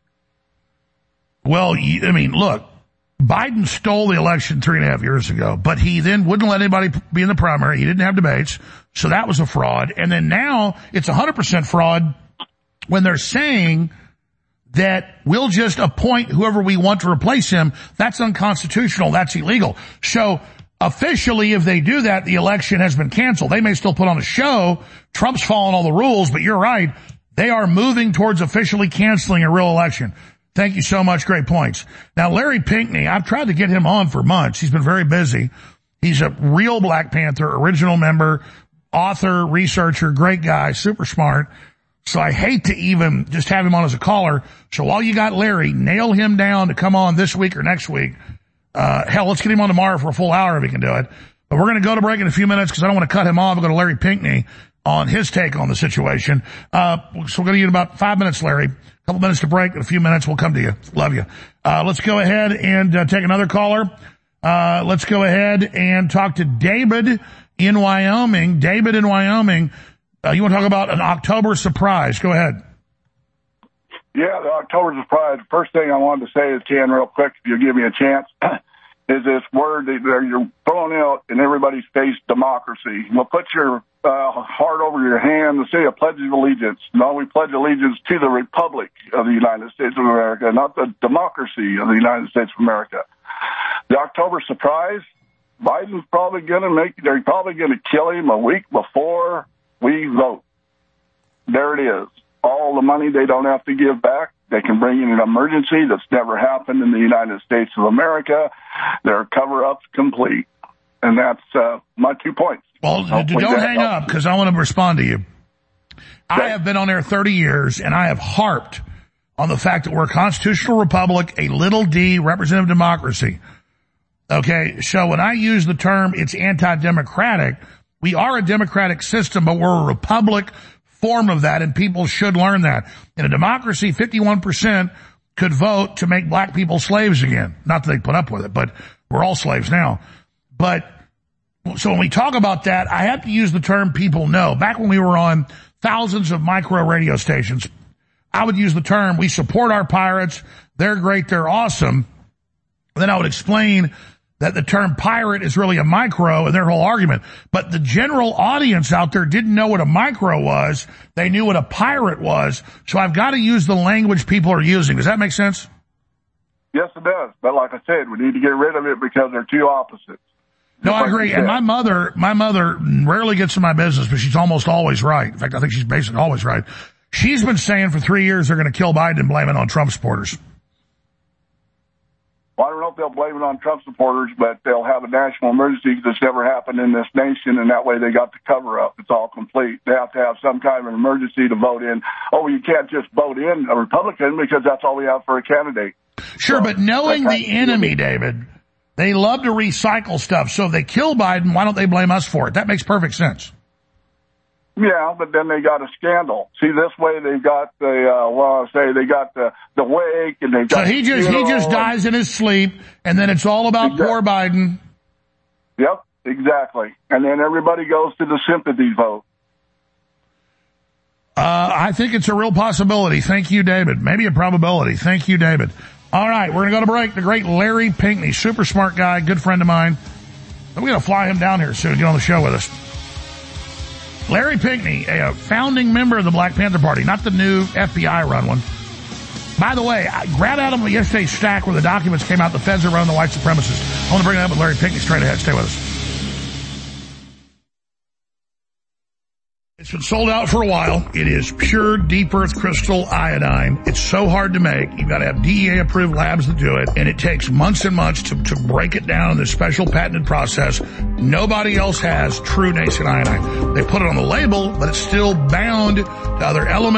Well, I mean, look, Biden stole the election three and a half years ago, but he then wouldn't let anybody be in the primary. He didn't have debates, so that was a fraud. And then now it's one hundred percent fraud when they're saying that we'll just appoint whoever we want to replace him. That's unconstitutional. That's illegal. So officially, if they do that, the election has been canceled. They may still put on a show. Trump's following all the rules, but you're right. They are moving towards officially canceling a real election. Thank you so much. Great points. Now, Larry Pinkney, I've tried to get him on for months. He's been very busy. He's a real Black Panther, original member, author, researcher, great guy, super smart. So I hate to even just have him on as a caller. So while you got Larry, nail him down to come on this week or next week. Uh, hell, let's get him on tomorrow for a full hour if he can do it. But we're going to go to break in a few minutes because I don't want to cut him off. I'll go to Larry Pinkney on his take on the situation. Uh, so we're going to get about five minutes, Larry. A couple minutes to break. In a few minutes, we'll come to you. Love you. Uh, let's go ahead and uh, take another caller. Uh, let's go ahead and talk to David in Wyoming. David in Wyoming. Uh, you want to talk about an October surprise? Go ahead. Yeah, the October surprise. First thing I wanted to say is, Ken, real quick, if you give me a chance, is this word that you're throwing out in everybody's face, democracy. Well, put your uh, heart over your hand and say a pledge of allegiance. No, we pledge allegiance to the Republic of the United States of America, not the democracy of the United States of America. The October surprise, Biden's probably going to make, they're probably going to kill him a week before we vote. There it is. All the money they don't have to give back. They can bring in an emergency that's never happened in the United States of America. Their cover-up's complete. And that's uh, my two points. Well, Hopefully don't hang helps. up because I want to respond to you. I have been on air thirty years, and I have harped on the fact that we're a constitutional republic, a little d representative democracy. Okay, so when I use the term it's anti-democratic, we are a democratic system, but we're a republic form of that, and people should learn that. In a democracy, fifty-one percent could vote to make black people slaves again. Not that they put up with it, but we're all slaves now. But so when we talk about that, I have to use the term people know. Back when we were on thousands of micro radio stations, I would use the term, we support our pirates, they're great, they're awesome. Then I would explain that the term pirate is really a micro and their whole argument. But the general audience out there didn't know what a micro was. They knew what a pirate was. So I've got to use the language people are using. Does that make sense? Yes, it does. But like I said, we need to get rid of it because they're two opposites. No, I agree. And my mother, my mother rarely gets in my business, but she's almost always right. In fact, I think she's basically always right. She's been saying for three years they're going to kill Biden and blame it on Trump supporters. Well, I don't know if they'll blame it on Trump supporters, but they'll have a national emergency that's never happened in this nation, and that way they got the cover-up. It's all complete. They have to have some kind of an emergency to vote in. Oh, you can't just vote in a Republican because that's all we have for a candidate. Sure, so, but knowing the enemy, David, they love to recycle stuff. So if they kill Biden, why don't they blame us for it? That makes perfect sense. Yeah, but then they got a scandal. See, this way they've got the, uh, well, I say they got the, the wake and they've got. So he just, he just dies in his sleep and then it's all about exactly. poor Biden. Yep, exactly. And then everybody goes to the sympathy vote. Uh, I think it's a real possibility. Thank you, David. Maybe a probability. Thank you, David. All right, we're going to go to break. The great Larry Pinkney, super smart guy, good friend of mine. We're going to fly him down here soon, get on the show with us. Larry Pinkney, a founding member of the Black Panther Party, not the new F B I-run one. By the way, I grabbed out of yesterday's stack where the documents came out, the feds are running the white supremacists. I want to bring that up with Larry Pinkney straight ahead. Stay with us. It's been sold out for a while. It is pure deep earth crystal iodine. It's so hard to make. You've got to have D E A-approved labs that do it, and it takes months and months to, to break it down in this special patented process. Nobody else has true nascent iodine. They put it on the label, but it's still bound to other elements.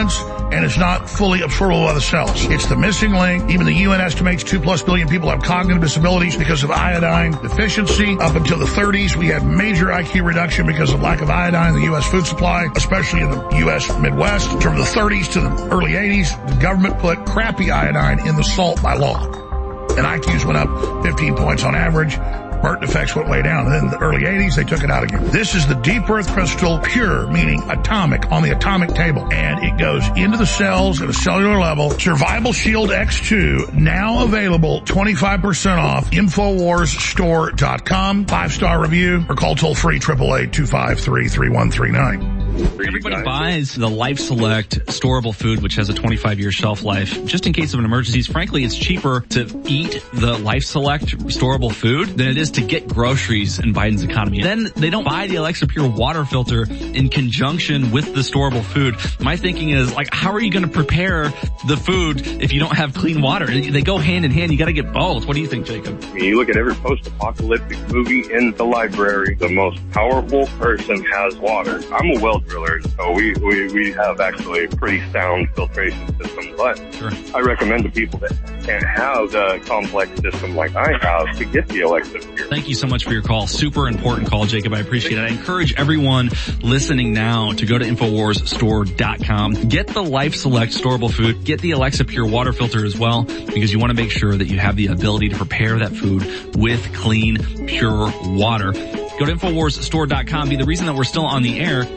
and it's not fully absorbable by the cells. It's the missing link. Even the U N estimates two plus billion people have cognitive disabilities because of iodine deficiency. Up until the thirties, we had major I Q reduction because of lack of iodine in the U S food supply, especially in the U S Midwest. From the thirties to the early eighties, the government put crappy iodine in the salt by law. And I Qs went up fifteen points on average. Burnt defects went way down. And then in the early eighties, they took it out again. This is the deep earth crystal pure, meaning atomic, on the atomic table. And it goes into the cells at a cellular level. Survival Shield X two, now available twenty-five percent off. Infowars Store dot com. Five-star review or call toll free eight eight eight, two five three, three one three nine. Everybody buys the Life Select storable food, which has a twenty-five year shelf life, just in case of an emergency. Frankly, it's cheaper to eat the Life Select storable food than it is to get groceries in Biden's economy. Then they don't buy the Alexa Pure water filter in conjunction with the storable food. My thinking is, like, how are you going to prepare the food if you don't have clean water? They go hand in hand. You got to get both. What do you think, Jacob? I mean, you look at every post-apocalyptic movie in the library, the most powerful person has water. I'm a well driller, so we, we, we have actually a pretty sound filtration system, but sure. I recommend to people that can't have the complex system like I have to get the Alexa Pure. Thank you so much for your call. Super important call, Jacob. I appreciate it. I encourage everyone listening now to go to Infowars Store dot com. Get the Life Select storable food. Get the Alexa Pure water filter as well, because you want to make sure that you have the ability to prepare that food with clean, pure water. Go to Infowars Store dot com. Be the reason that we're still on the air.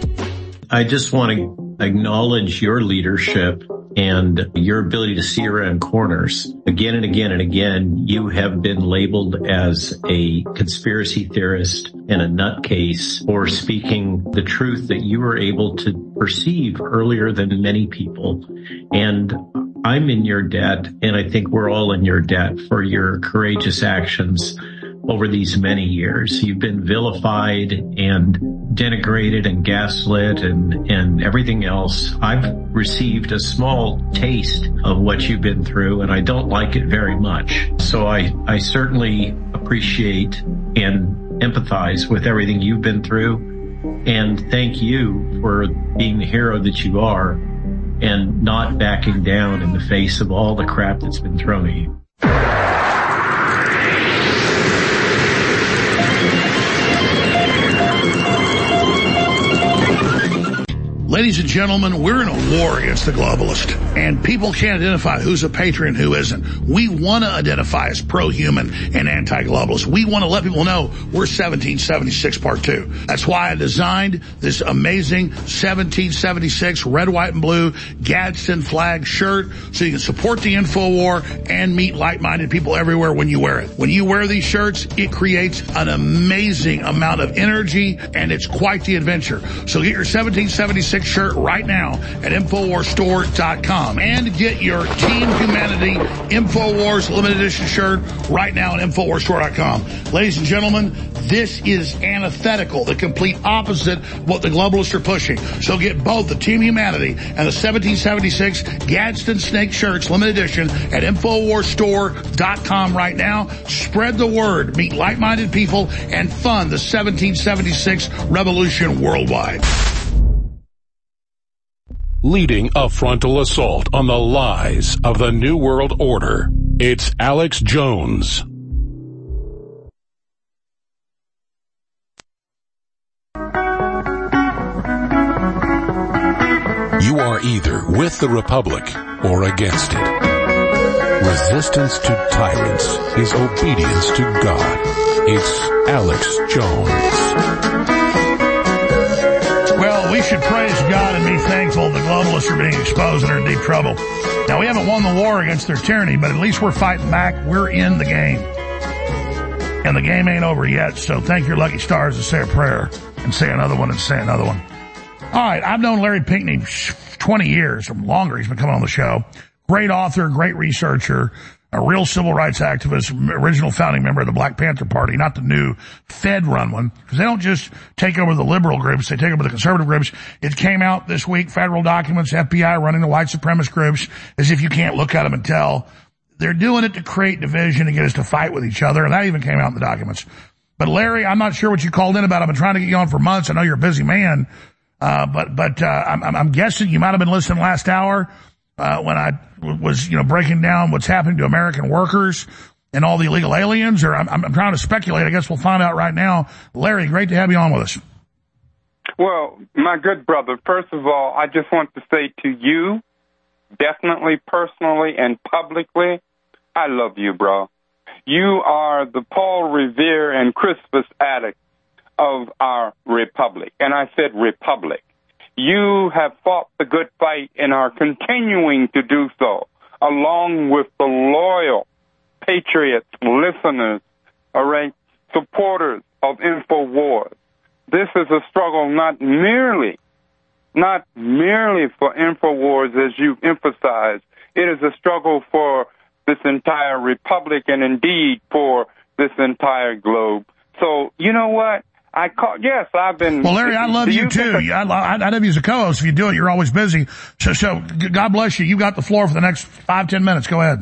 I just want to acknowledge your leadership and your ability to see around corners. Again and again and again, you have been labeled as a conspiracy theorist and a nutcase for speaking the truth that you were able to perceive earlier than many people. And I'm in your debt, and I think we're all in your debt for your courageous actions over these many years. You've been vilified and denigrated and gaslit and, and everything else. I've received a small taste of what you've been through, and I don't like it very much. So I, I certainly appreciate and empathize with everything you've been through. And thank you for being the hero that you are and not backing down in the face of all the crap that's been thrown at you. Ladies and gentlemen, we're in a war against the globalist, and people can't identify who's a patriot and who isn't. We want to identify as pro-human and anti-globalist. We want to let people know we're seventeen seventy-six part two. That's why I designed this amazing seventeen seventy-six red, white, and blue Gadsden flag shirt, so you can support the InfoWar and meet like-minded people everywhere when you wear it. When you wear these shirts, it creates an amazing amount of energy, and it's quite the adventure. So get your seventeen seventy-six shirt right now at Infowars Store dot com, and get your Team Humanity InfoWars limited edition shirt right now at Infowars Store dot com. Ladies and gentlemen, this is antithetical, the complete opposite of what the globalists are pushing. So get both the Team Humanity and the seventeen seventy-six Gadsden Snake shirts limited edition at Infowars Store dot com right now. Spread the word, meet like-minded people, and fund the seventeen seventy-six revolution worldwide. Leading a frontal assault on the lies of the New World Order, it's Alex Jones. You are either with the Republic or against it. Resistance to tyrants is obedience to God. It's Alex Jones. Well, we should praise God and be thankful the globalists are being exposed and are in deep trouble. Now, we haven't won the war against their tyranny, but at least we're fighting back. We're in the game. And the game ain't over yet, so thank your lucky stars to say a prayer and say another one and say another one. All right, I've known Larry Pinckney twenty years or longer. He's been coming on the show. Great author, great researcher, a real civil rights activist, original founding member of the Black Panther Party, not the new Fed-run one, because they don't just take over the liberal groups, they take over the conservative groups. It came out this week, federal documents, F B I running the white supremacist groups, as if you can't look at them and tell. They're doing it to create division and get us to fight with each other, and that even came out in the documents. But Larry, I'm not sure what you called in about. I've been trying to get you on for months. I know you're a busy man. Uh, but, but, uh, I'm, I'm guessing you might have been listening last hour, uh, when I was, you know, breaking down what's happening to American workers and all the illegal aliens, or I'm, I'm trying to speculate. I guess we'll find out right now. Larry, great to have you on with us. Well, my good brother, first of all, I just want to say to you, definitely, personally, and publicly, I love you, bro. You are the Paul Revere and Crispus Attucks of our republic. And I said republic. You have fought the good fight and are continuing to do so, along with the loyal patriots, listeners, all right, supporters of InfoWars. This is a struggle not merely, not merely for InfoWars, as you've emphasized. It is a struggle for this entire republic and indeed for this entire globe. So, you know what? I call, yes, I've been. Well, Larry, I love you, you too. I, I, I'd have you as a co-host if you do it. You're always busy. So, so God bless you. You got the floor for the next five, ten minutes. Go ahead.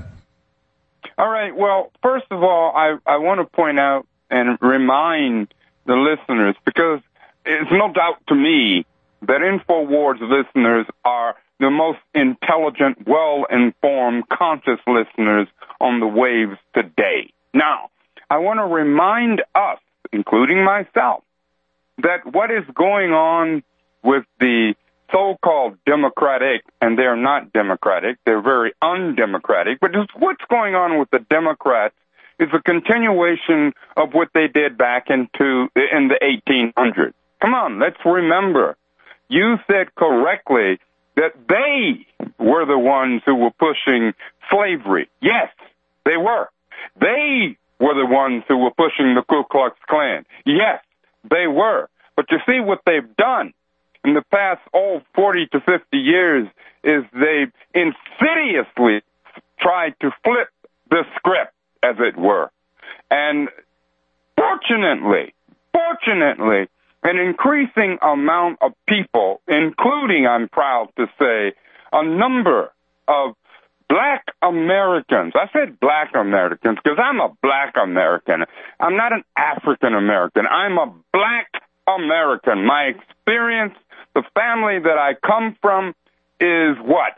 All right. Well, first of all, I, I want to point out and remind the listeners, because it's no doubt to me that InfoWars listeners are the most intelligent, well-informed, conscious listeners on the waves today. Now, I want to remind us, including myself, that what is going on with the so-called Democratic, and they're not Democratic, they're very undemocratic, but just what's going on with the Democrats is a continuation of what they did back into in the eighteen hundreds. Come on, let's remember. You said correctly that they were the ones who were pushing slavery. Yes, they were. They were the ones who were pushing the Ku Klux Klan. Yes, they were. But you see what they've done in the past, oh, forty to fifty years is they've insidiously tried to flip the script, as it were. And fortunately, fortunately, an increasing amount of people, including, I'm proud to say, a number of black Americans. I said black Americans because I'm a black American. I'm not an African American. I'm a black American. My experience, the family that I come from is what?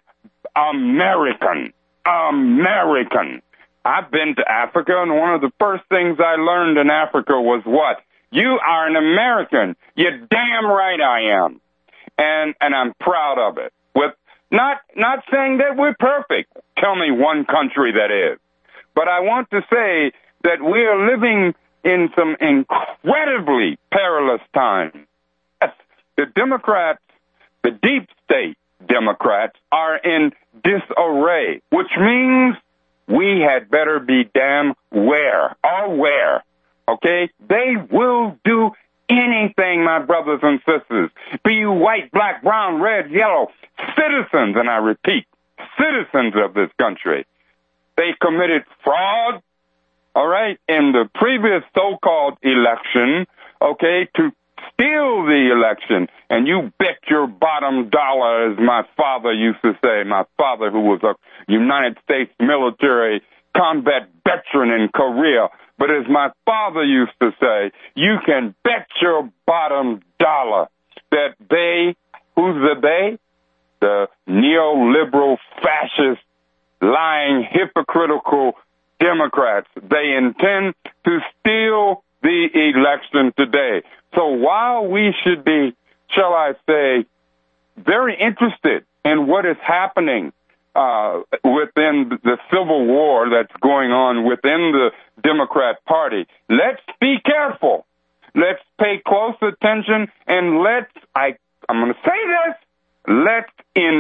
American. American. I've been to Africa, and one of the first things I learned in Africa was what? You are an American. You're damn right I am. And and I'm proud of it. With not not saying that we're perfect. Tell me one country that is. But I want to say that we are living in some incredibly perilous times. Yes, the Democrats, the deep state Democrats, are in disarray, which means we had better be damn aware, aware. Okay? They will do anything, my brothers and sisters. Be you white, black, brown, red, yellow, citizens, and I repeat, citizens of this country. They committed fraud, all right, in the previous so-called election, okay, to steal the election. And you bet your bottom dollar, as my father used to say, my father who was a United States military combat veteran in Korea. But as my father used to say, you can bet your bottom dollar that they, who's the they? The neoliberal, fascist, lying, hypocritical Democrats. They intend to steal the election today. So while we should be, shall I say, very interested in what is happening uh, within the civil war that's going on within the Democrat Party, let's be careful. Let's pay close attention, and let's, I, I'm going to say this, let's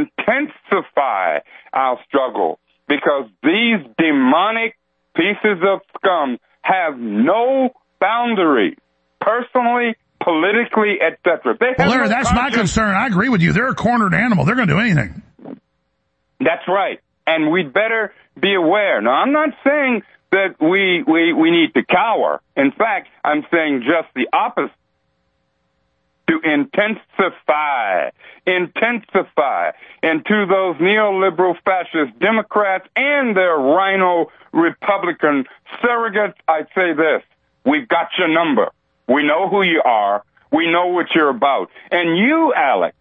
intensify our struggle, because these demonic pieces of scum have no boundaries, personally, politically, et cetera. Well, Larry, no that's my concern. I agree with you. They're a cornered animal. They're going to do anything. That's right. And we'd better be aware. Now, I'm not saying that we, we, we need to cower. In fact, I'm saying just the opposite. To intensify, intensify, and to those neoliberal fascist Democrats and their rhino Republican surrogates, I'd say this: we've got your number. We know who you are. We know what you're about. And you, Alex,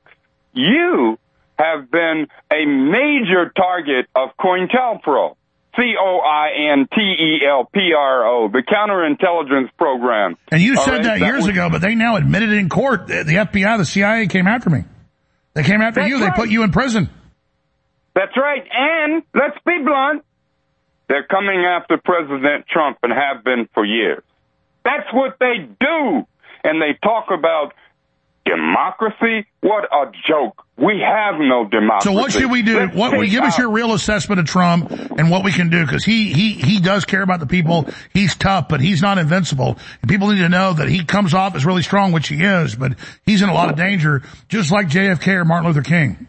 you have been a major target of COINTELPRO, C O I N T E L P R O, the counterintelligence program. And you said right? that, that years was, ago, but they now admitted it in court. The, the F B I, the C I A came after me. They came after That's you. Right. They put you in prison. That's right. And let's be blunt. They're coming after President Trump and have been for years. That's what they do. And they talk about democracy. What a joke. We have no democracy. So what should we do? Let's What take give us out- your real assessment of Trump and what we can do, because he he he does care about the people. He's tough, but he's not invincible. And people need to know that he comes off as really strong, which he is, but he's in a lot of danger, just like J F K or Martin Luther King.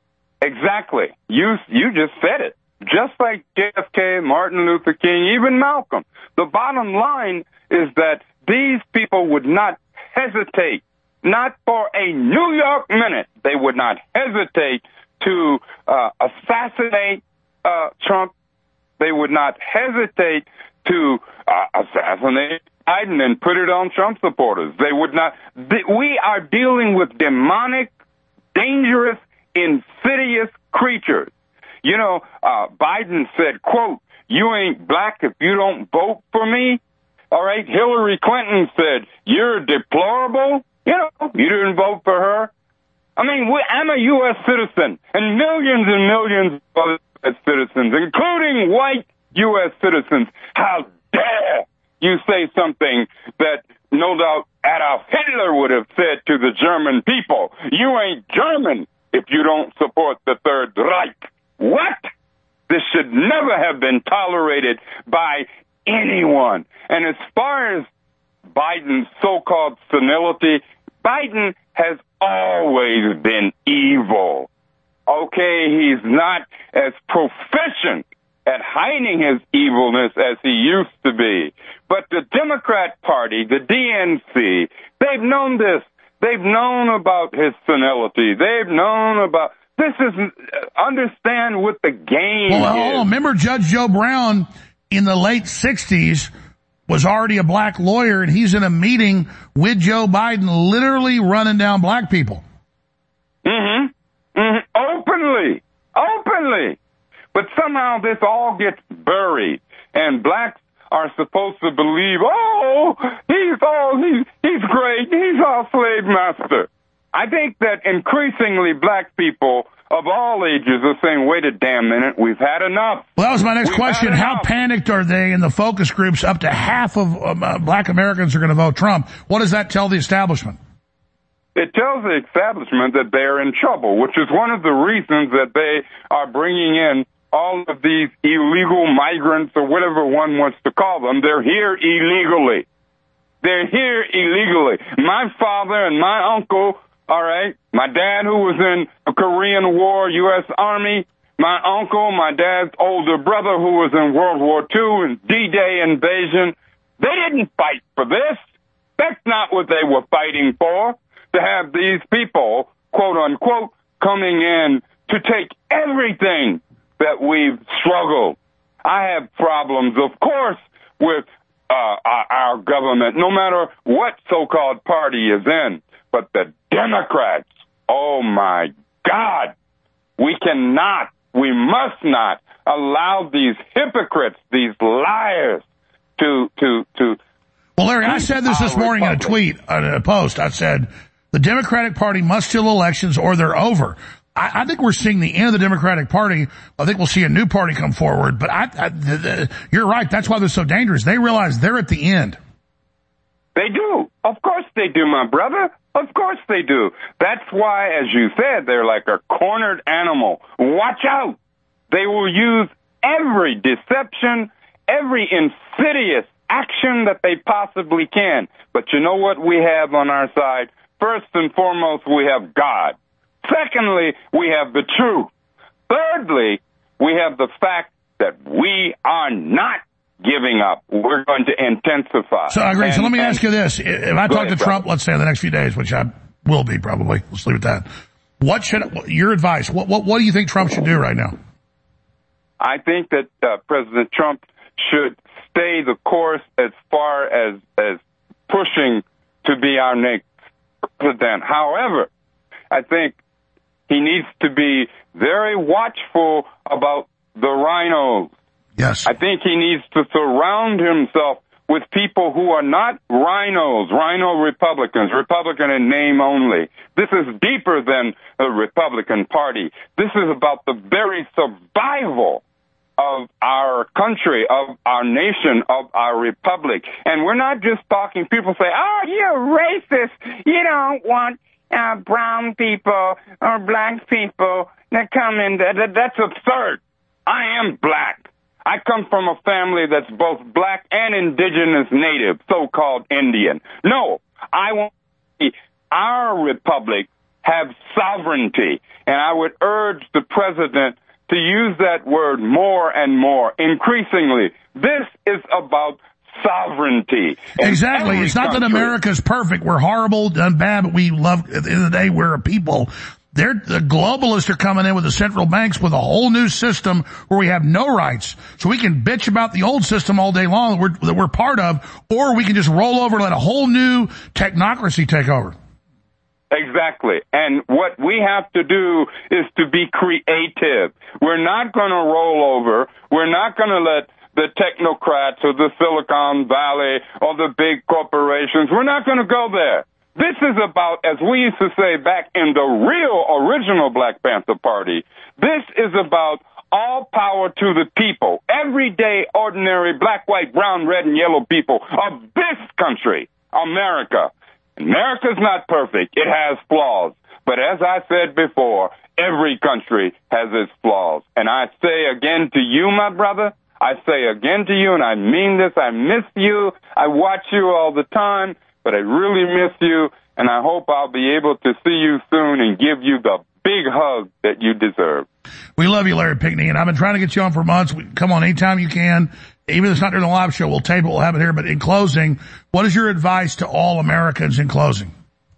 Exactly. You you just said it. Just like J F K, Martin Luther King, even Malcolm. The bottom line is that these people would not hesitate, not for a New York minute, they would not hesitate to uh, assassinate uh, Trump. They would not hesitate to uh, assassinate Biden and put it on Trump supporters. They would not. Th- we are dealing with demonic, dangerous, insidious creatures. You know, uh, Biden said, quote, "You ain't black if you don't vote for me." All right. Hillary Clinton said, "You're deplorable. You know, you didn't vote for her." I mean, we, I'm a U S citizen, and millions and millions of other U S citizens, including white U S citizens. How dare you say something that no doubt Adolf Hitler would have said to the German people? You ain't German if you don't support the Third Reich. What? This should never have been tolerated by anyone. And as far as Biden's so-called senility, Biden has always been evil. Okay, he's not as proficient at hiding his evilness as he used to be. But the Democrat Party, the D N C, they've known this. They've known about his senility. They've known about... This is, understand what the game well, is. Oh, remember Judge Joe Brown in the late sixties was already a black lawyer, and he's in a meeting with Joe Biden literally running down black people. Mm-hmm. Mm-hmm. Openly. Openly. But somehow this all gets buried, and blacks are supposed to believe, oh, he's all, he's, he's great, he's our slave master. I think that increasingly black people of all ages are saying, wait a damn minute, we've had enough. Well, that was my next We've question. How panicked are they in the focus groups? Up to half of um, uh, black Americans are going to vote Trump. What does that tell the establishment? It tells the establishment that they're in trouble, which is one of the reasons that they are bringing in all of these illegal migrants or whatever one wants to call them. They're here illegally. They're here illegally. My father and my uncle, all right, my dad who was in the Korean War, U S Army, my uncle, my dad's older brother who was in World War Two and D-Day invasion, they didn't fight for this. That's not what they were fighting for, to have these people, quote unquote, coming in to take everything that we've struggled. I have problems, of course, with uh, our, our government, no matter what so-called party is in. But the Democrats, oh my God, we cannot, we must not allow these hypocrites, these liars to, to, to. Well, Larry, I said this this morning in a tweet, in a post. I said, the Democratic Party must steal elections or they're over. I, I think we're seeing the end of the Democratic Party. I think we'll see a new party come forward. But I, I the, the, you're right. That's why they're so dangerous. They realize they're at the end. They do. Of course they do, my brother. Of course they do. That's why, as you said, they're like a cornered animal. Watch out. They will use every deception, every insidious action that they possibly can. But you know what we have on our side? First and foremost, we have God. Secondly, we have the truth. Thirdly, we have the fact that we are not giving up. We're going to intensify. So I agree. And, so let me and, ask you this. If I talk ahead, to Trump, brother. let's say in the next few days, which I will be probably, let's leave it at that. What should, your advice, what, what, what do you think Trump should do right now? I think that uh, President Trump should stay the course as far as, as pushing to be our next president. However, I think he needs to be very watchful about the rhinos. Yes. I think he needs to surround himself with people who are not rhinos, rhino Republicans, Republican in name only. This is deeper than the Republican Party. This is about the very survival of our country, of our nation, of our republic. And we're not just talking, people say, oh, you're racist. You don't want uh, brown people or black people that come in. That, that's absurd. I am black. I come from a family that's both black and indigenous native, so-called Indian. No, I want to see our republic have sovereignty. And I would urge the president to use that word more and more, increasingly. This is about sovereignty. Exactly. It's not that America's perfect. We're horrible and bad, but we love, at the end of the day, we're a people. They're, the globalists are coming in with the central banks with a whole new system where we have no rights. So we can bitch about the old system all day long that we're, that we're part of, or we can just roll over and let a whole new technocracy take over. Exactly. And what we have to do is to be creative. We're not going to roll over. We're not going to let the technocrats or the Silicon Valley or the big corporations, we're not going to go there. This is about, as we used to say back in the real original Black Panther Party, this is about all power to the people, everyday, ordinary black, white, brown, red, and yellow people of this country, America. America's not perfect. It has flaws. But as I said before, every country has its flaws. And I say again to you, my brother, I say again to you, and I mean this, I miss you. I watch you all the time, but I really miss you, and I hope I'll be able to see you soon and give you the big hug that you deserve. We love you, Larry Pinckney, and I've been trying to get you on for months. Come on anytime you can. Even if it's not during the live show, we'll tape it, we'll have it here. But in closing, what is your advice to all Americans in closing?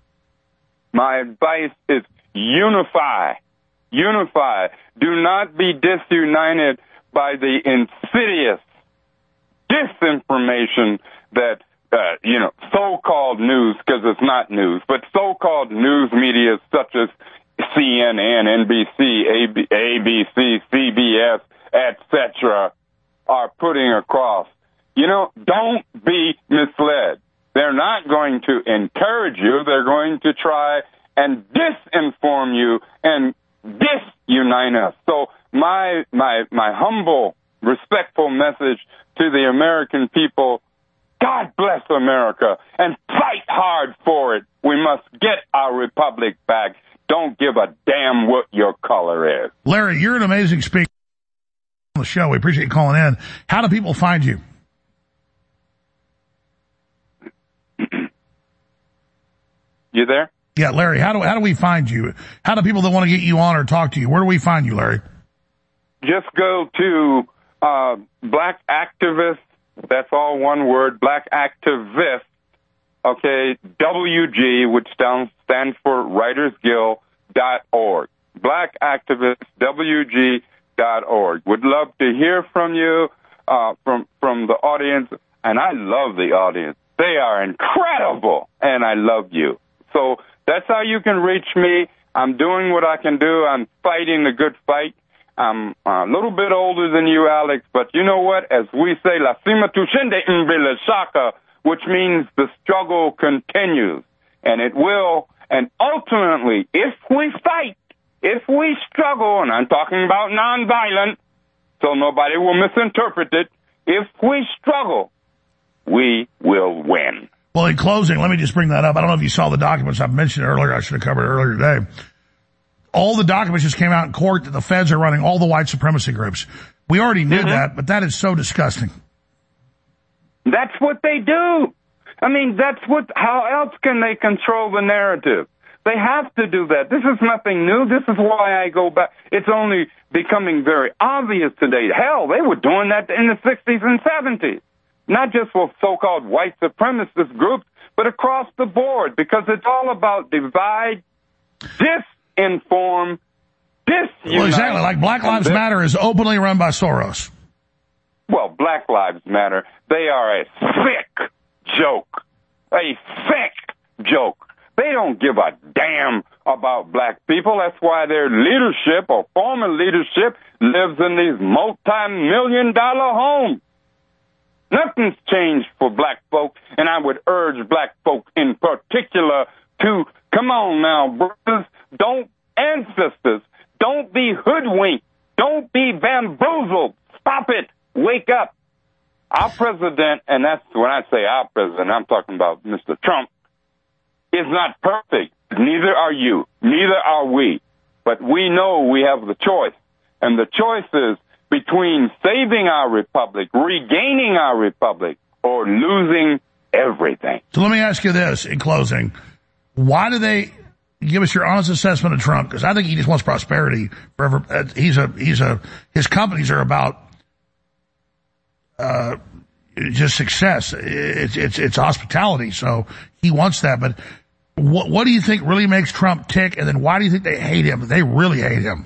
My advice is unify. Unify. Do not be disunited by the insidious disinformation that, uh, you know, so-called news, because it's not news, but so-called news media such as C N N, N B C, A B C, C B S, et cetera, are putting across. You know, don't be misled. They're not going to encourage you. They're going to try and disinform you and disunite us. So my my my humble, respectful message to the American people, God bless America and fight hard for it. We must get our republic back. Don't give a damn what your color is. Larry, you're an amazing speaker on the show. We appreciate you calling in. How do people find you? You there? Yeah, Larry, how do how do we find you? How do people that want to get you on or talk to you, where do we find you, Larry? Just go to uh, Black Activist, that's all one word, Black Activist, okay, W G, which stands, stands for Writers Guild dot org. Black Activist, W G dot org. Would love to hear from you, uh, from, from the audience, and I love the audience. They are incredible, and I love you. So that's how you can reach me. I'm doing what I can do. I'm fighting the good fight. I'm a little bit older than you, Alex, but you know what? As we say, la cima tushende mbele shaka, which means the struggle continues, and it will. And ultimately, if we fight, if we struggle, and I'm talking about nonviolent, so nobody will misinterpret it, if we struggle, we will win. Well, in closing, let me just bring that up. I don't know if you saw the documents. I've mentioned it earlier. I should have covered it earlier today. All the documents just came out in court that the feds are running all the white supremacy groups. We already knew mm-hmm. that, but that is so disgusting. That's what they do. I mean, that's what, how else can they control the narrative? They have to do that. This is nothing new. This is why I go back. It's only becoming very obvious today. Hell, they were doing that in the sixties and seventies. Not just for so-called white supremacist groups, but across the board, because it's all about divide, disinform, disunite. Well, exactly. Like Black Lives Matter is openly run by Soros. Well, Black Lives Matter, they are a sick joke. A sick joke. They don't give a damn about black people. That's why their leadership or former leadership lives in these multi-million dollar homes. Nothing's changed for black folk, and I would urge black folk in particular to, come on now, brothers, don't, ancestors, don't be hoodwinked, don't be bamboozled. Stop it. Wake up. Our president, and that's when I say our president, I'm talking about Mister Trump, is not perfect. Neither are you. Neither are we. But we know we have the choice. And the choice is between saving our republic, regaining our republic, or losing everything. So let me ask you this in closing. Why do they give us your honest assessment of Trump? Because I think he just wants prosperity forever. Uh, he's a, he's a, his companies are about, uh, just success. It's, it's, it's hospitality. So he wants that. But what, what do you think really makes Trump tick? And then why do you think they hate him? They really hate him.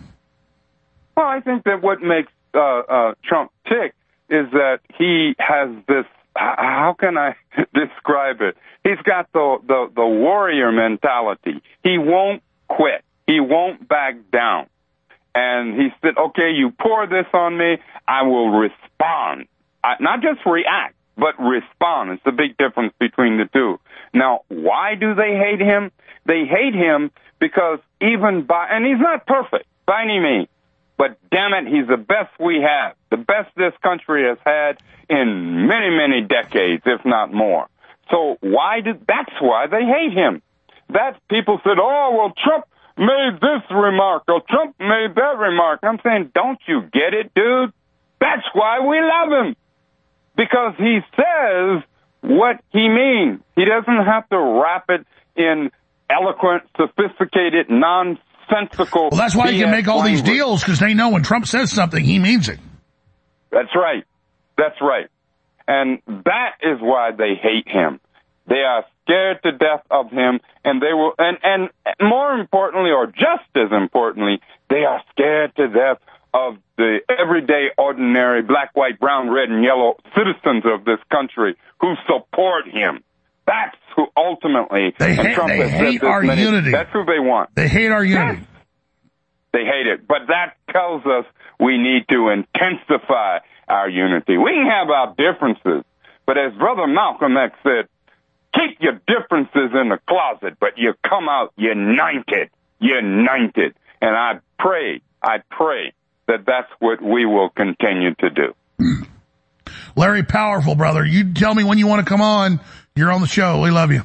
Well, I think that what makes uh, uh, Trump tick is that he has this, how can I describe it? He's got the, the, the warrior mentality. He won't quit. He won't back down. And he said, okay, you pour this on me, I will respond. I, not just react, but respond. It's the big difference between the two. Now, why do they hate him? They hate him because even by, and he's not perfect by any means, but damn it, he's the best we have, the best this country has had in many, many decades, if not more. So why did, that's why they hate him. That's, people said, oh, well, Trump made this remark, or Trump made that remark. I'm saying, don't you get it, dude? That's why we love him. Because he says what he means. He doesn't have to wrap it in eloquent, sophisticated, nonsensical. Well, that's why he can make all these deals, because they know when Trump says something, he means it. That's right. That's right. And that is why they hate him. They are scared to death of him, and they will, and, and more importantly, or just as importantly, they are scared to death of the everyday, ordinary black, white, brown, red, and yellow citizens of this country who support him. That's who ultimately, they hate, and Trump they has said hate this our many, unity. That's who they want. They hate our unity. Yes. They hate it. But that tells us we need to intensify our unity. We can have our differences, but as Brother Malcolm X said, keep your differences in the closet, but you come out united, united. And I pray, I pray that that's what we will continue to do. Larry, powerful, brother. You tell me when you want to come on. You're on the show. We love you.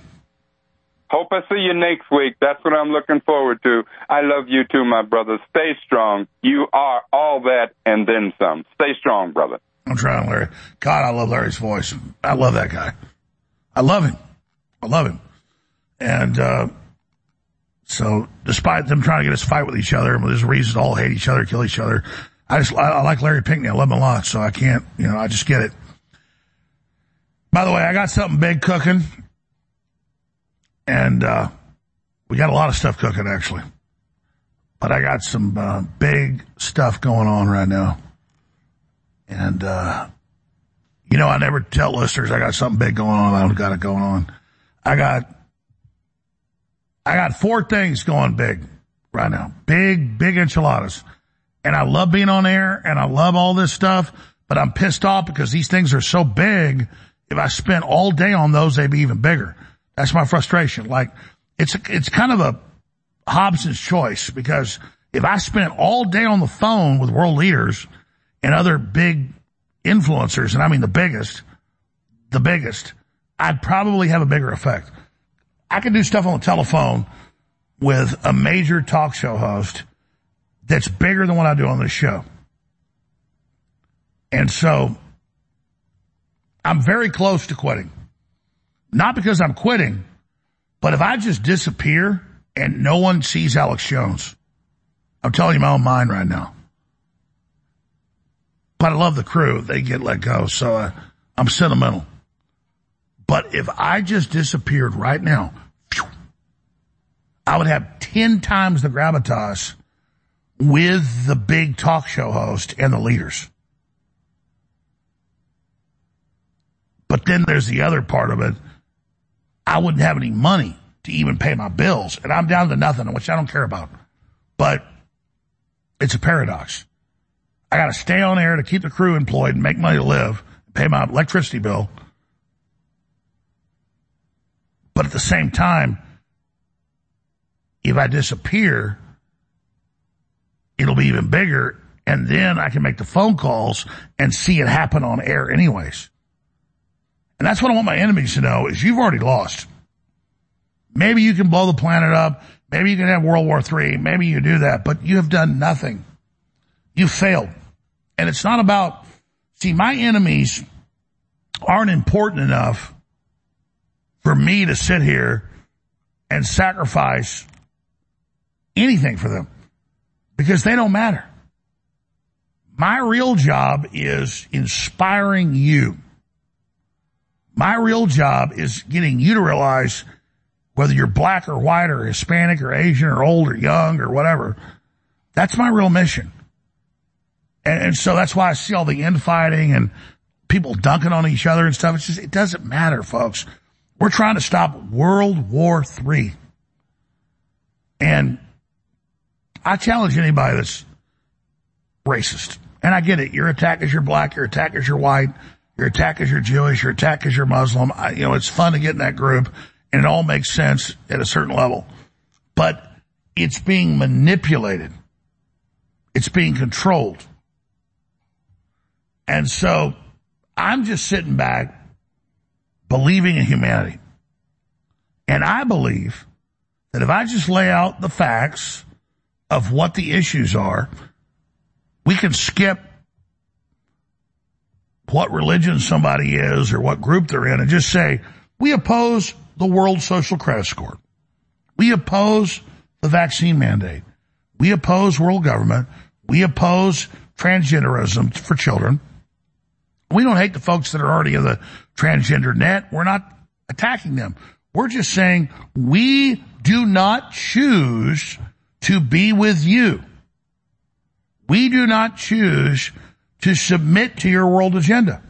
Hope I see you next week. That's what I'm looking forward to. I love you too, my brother. Stay strong. You are all that and then some. Stay strong, brother. I'm trying, Larry. God, I love Larry's voice. I love that guy. I love him. I love him. And, uh, so despite them trying to get us to fight with each other, and there's reasons to all hate each other, kill each other, I just, I, I like Larry Pinckney. I love him a lot, so I can't, you know, I just get it. By the way, I got something big cooking. And, uh, we got a lot of stuff cooking, actually. But I got some, uh, big stuff going on right now. And, uh, you know, I never tell listeners I got something big going on. I don't got it going on. I got, I got four things going big right now. Big, big enchiladas. And I love being on air and I love all this stuff, but I'm pissed off because these things are so big. If I spent all day on those, they'd be even bigger. That's my frustration. Like, it's, it's kind of a Hobson's choice, because if I spent all day on the phone with world leaders and other big influencers, and I mean the biggest, the biggest, I'd probably have a bigger effect. I can do stuff on the telephone with a major talk show host that's bigger than what I do on this show. And so I'm very close to quitting. Not because I'm quitting, but if I just disappear and no one sees Alex Jones, I'm telling you my own mind right now. But I love the crew. They get let go, so uh, I'm sentimental. But if I just disappeared right now, I would have ten times the gravitas with the big talk show host and the leaders. But then there's the other part of it. I wouldn't have any money to even pay my bills. And I'm down to nothing, which I don't care about. But it's a paradox. I got to stay on air to keep the crew employed and make money to live, pay my electricity bill. But at the same time, if I disappear, it'll be even bigger, and then I can make the phone calls and see it happen on air anyways. And that's what I want my enemies to know, is you've already lost. Maybe you can blow the planet up. Maybe you can have World War Three. Maybe you do that, but you have done nothing. You failed. And it's not about, see, my enemies aren't important enough for me to sit here and sacrifice anything for them, because they don't matter. My real job is inspiring you. My real job is getting you to realize, whether you're black or white or Hispanic or Asian or old or young or whatever, that's my real mission. And, and so that's why I see all the infighting and people dunking on each other and stuff. It's just, it doesn't matter, folks. We're trying to stop World War Three. And I challenge anybody that's racist. And I get it. Your attack is you're black. Your attack is you're white. Your attack is you're Jewish. Your attack is you're Muslim. I, you know, it's fun to get in that group, and it all makes sense at a certain level. But it's being manipulated. It's being controlled. And so I'm just sitting back believing in humanity. And I believe that if I just lay out the facts of what the issues are, we can skip what religion somebody is or what group they're in and just say, we oppose the World Social Credit Score. We oppose the vaccine mandate. We oppose world government. We oppose transgenderism for children. We don't hate the folks that are already in the transgender net. We're not attacking them. We're just saying we do not choose to be with you. We do not choose to submit to your world agenda.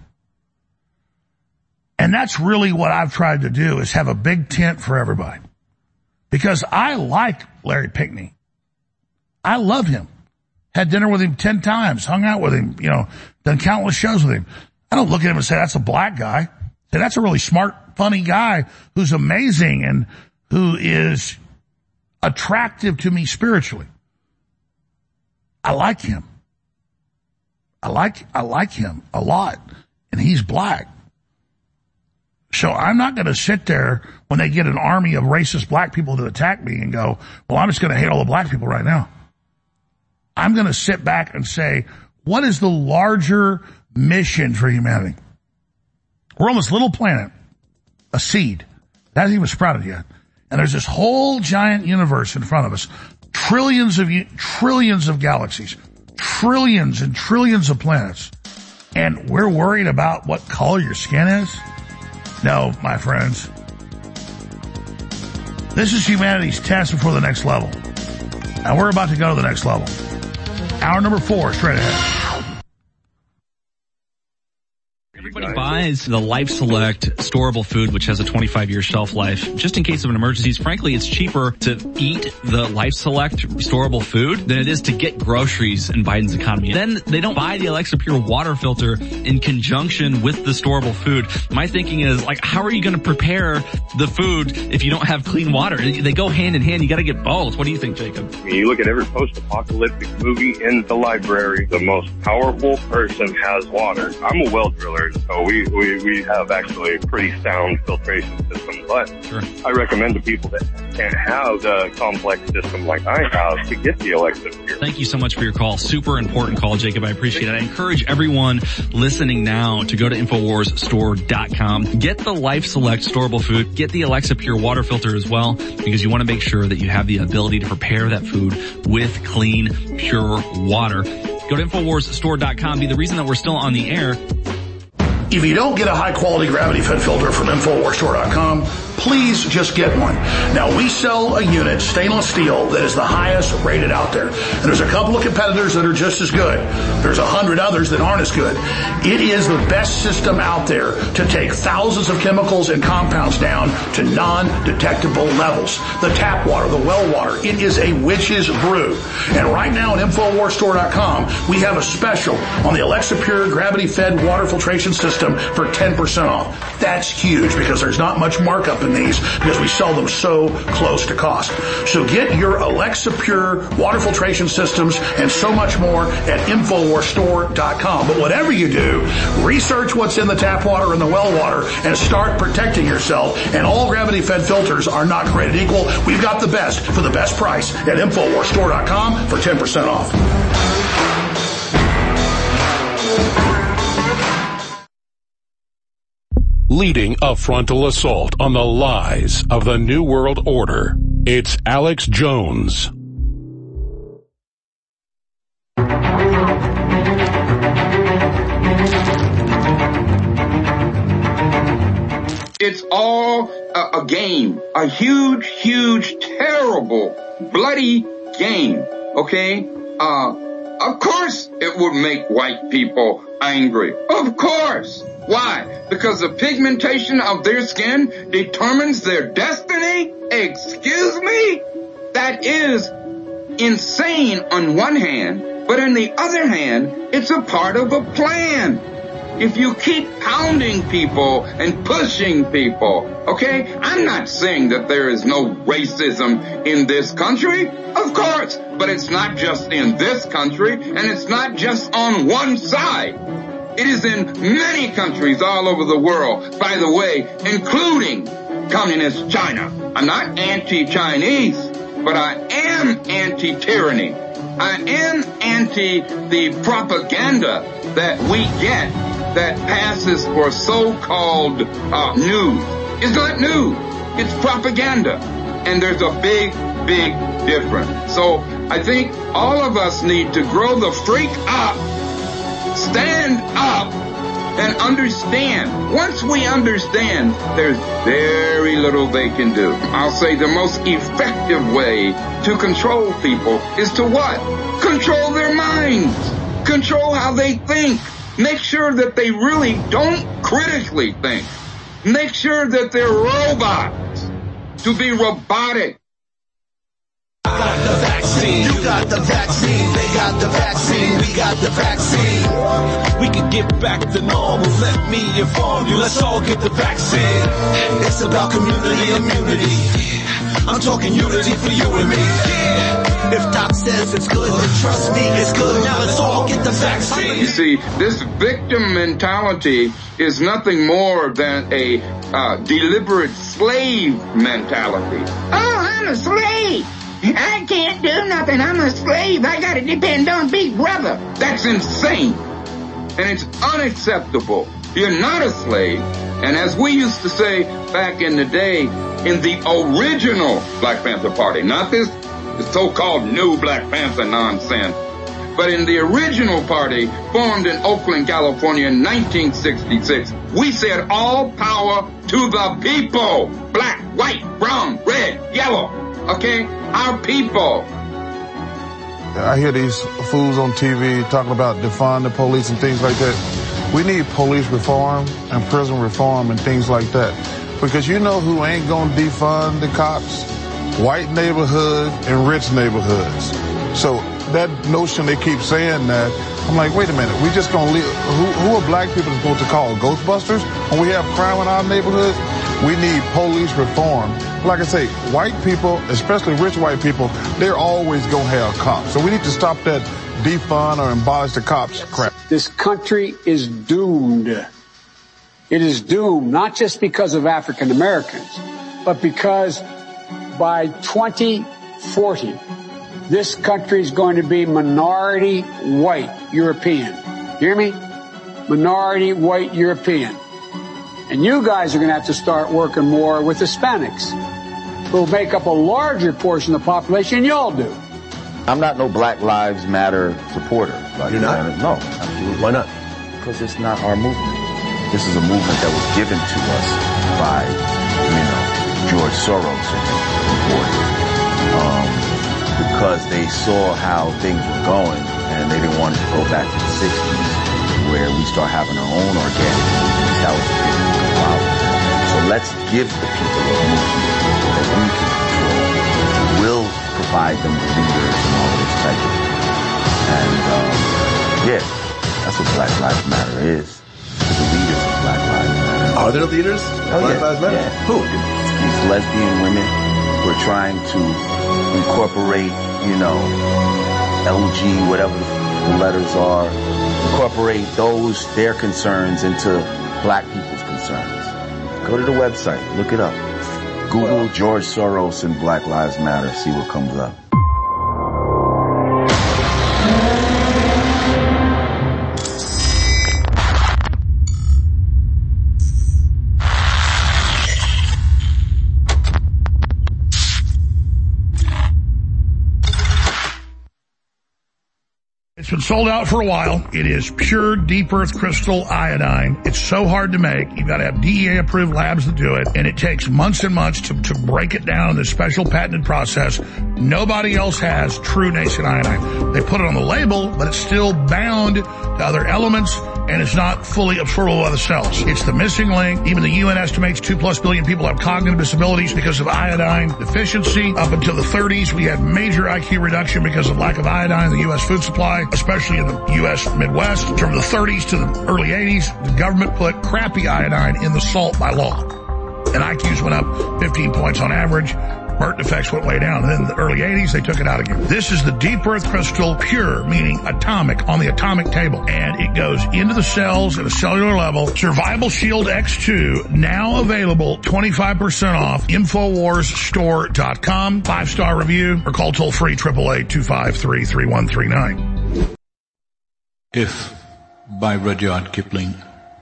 And that's really what I've tried to do, is have a big tent for everybody. Because I like Larry Pinckney. I love him. Had dinner with him ten times, hung out with him, you know, done countless shows with him. I don't look at him and say, that's a black guy. Say, that's a really smart, funny guy who's amazing and who is attractive to me spiritually. I like him. I like, I like him a lot. And he's black. So I'm not going to sit there when they get an army of racist black people to attack me and go, well, I'm just going to hate all the black people right now. I'm going to sit back and say, what is the larger mission for humanity? We're on this little planet, a seed. That hasn't even sprouted yet. And there's this whole giant universe in front of us. Trillions of, trillions of galaxies. Trillions and trillions of planets. And we're worried about what color your skin is? No, my friends. This is humanity's test before the next level. And we're about to go to the next level. Hour number four, straight ahead. Everybody buys the Life Select storable food, which has a twenty-five year shelf life, just in case of an emergency. Frankly, it's cheaper to eat the Life Select storable food than it is to get groceries in Biden's economy. Then they don't buy the Alexa Pure water filter in conjunction with the storable food. My thinking is, like, how are you going to prepare the food if you don't have clean water? They go hand in hand. You got to get both. What do you think, Jacob? I mean, you look at every post-apocalyptic movie in the library, the most powerful person has water. I'm a well driller. So we, we, we have actually a pretty sound filtration system, but sure. I recommend to people that can't have the complex system like I have to get the Alexa Pure. Thank you so much for your call. Super important call, Jacob. I appreciate it. I encourage everyone listening now to go to Infowars Store dot com. Get the Life Select storable food. Get the Alexa Pure water filter as well, because you want to make sure that you have the ability to prepare that food with clean, pure water. Go to Infowars Store dot com. Be the reason that we're still on the air. If you don't get a high-quality gravity-fed filter from Infowars Store dot com, please just get one. Now, we sell a unit, stainless steel, that is the highest rated out there. And there's a couple of competitors that are just as good. There's a hundred others that aren't as good. It is the best system out there to take thousands of chemicals and compounds down to non-detectable levels. The tap water, the well water, it is a witch's brew. And right now at Infowars Store dot com, we have a special on the Alexa Pure gravity-fed water filtration system for ten percent off. That's huge because there's not much markup in these because we sell them so close to cost. So get your Alexa Pure water filtration systems and so much more at Infowars Store dot com. But whatever you do, research what's in the tap water and the well water and start protecting yourself. And all gravity-fed filters are not created equal. We've got the best for the best price at Infowars Store dot com for ten percent off. Leading a frontal assault on the lies of the New World Order, it's Alex Jones. It's all a, a game, a huge, huge, terrible, bloody game, okay? Uh, of course it would make white people angry. Of course. Why? Because the pigmentation of their skin determines their destiny? Excuse me? That is insane on one hand, but on the other hand, it's a part of a plan. If you keep pounding people and pushing people, okay? I'm not saying that there is no racism in this country. Of course. But it's not just in this country, and it's not just on one side. It is in many countries all over the world, by the way, including communist China. I'm not anti-Chinese, but I am anti-tyranny. I am anti the propaganda that we get that passes for so-called uh, news. It's not news. It's propaganda. And there's a big, big difference. So I think all of us need to grow the freak up, stand up, and understand. Once we understand, there's very little they can do. I'll say the most effective way to control people is to what? Control their minds. Control how they think. Make sure that they really don't critically think. Make sure that they're robots. To be robotic. I got the vaccine, you got the vaccine, they got the vaccine, we got the vaccine. We can get back to normal, let me inform you, let's all get the vaccine. It's about community immunity. I'm talking unity for you and me. Yeah. If Doc says it's good, then trust me, it's good. Now let's all get the vaccine. You see, this victim mentality is nothing more than a uh, deliberate slave mentality. Oh, I'm a slave. I can't do nothing. I'm a slave. I gotta depend on Big Brother. That's insane. And it's unacceptable. You're not a slave. And as we used to say back in the day, in the original Black Panther Party, not this so-called new Black Panther nonsense, but in the original party formed in Oakland, California in nineteen sixty-six, we said all power to the people. Black, white, brown, red, yellow. Okay? Our people. I hear these fools on T V talking about defund the police and things like that. We need police reform and prison reform and things like that. Because you know who ain't gonna defund the cops? White neighborhoods and rich neighborhoods. So that notion they keep saying that, I'm like, wait a minute, we just gonna leave, who, who are black people supposed to call Ghostbusters when we have crime in our neighborhoods? We need police reform. Like I say, white people, especially rich white people, they're always gonna have cops. So we need to stop that defund or abolish the cops crap. This country is doomed. It is doomed, not just because of African Americans, but because by twenty forty, this country is going to be minority white European. Hear me? Minority white European. And you guys are going to have to start working more with Hispanics, who make up a larger portion of the population than y'all do. I'm not no Black Lives Matter supporter. Like You're not? No, absolutely. Why not? Because it's not our movement. This is a movement that was given to us by, you know, George Soros reported, um, because they saw how things were going, and they didn't want it to go back to the sixties, where we start having our own organic intelligence. Wow. So let's give the people a movement that we can control. We'll provide them the leaders and all this type of thing. And, um, yeah, that's what Black Lives Matter is. The leaders of Black Lives Matter. Are there leaders? Oh, Black yeah. Lives Matter? Yeah. Who? These lesbian women who are trying to incorporate, you know, L G, whatever the letters are, incorporate those, their concerns into black people's concerns. Go to the website, look it up. Google George Soros and Black Lives Matter, see what comes up. It's been sold out for a while. It is pure deep earth crystal iodine. It's so hard to make. You've got to have D E A approved labs that do it. And it takes months and months to, to break it down in this special patented process. Nobody else has true nascent iodine. They put it on the label, but it's still bound to other elements, and it's not fully absorbable by the cells. It's the missing link. Even the U N estimates two plus billion people have cognitive disabilities because of iodine deficiency. Up until the thirties, we had major I Q reduction because of lack of iodine in the U S food supply, especially in the U S Midwest. From the thirties to the early eighties, the government put crappy iodine in the salt by law. And I Qs went up fifteen points on average. Burnt effects went way down. And then in the early eighties, they took it out again. This is the deep earth crystal pure, meaning atomic, on the atomic table. And it goes into the cells at a cellular level. Survival Shield X two, now available, twenty-five percent off, Infowars Store dot com. Five-star review, or call toll-free, eight eight eight, two five three, three one three nine. If, by Rudyard Kipling.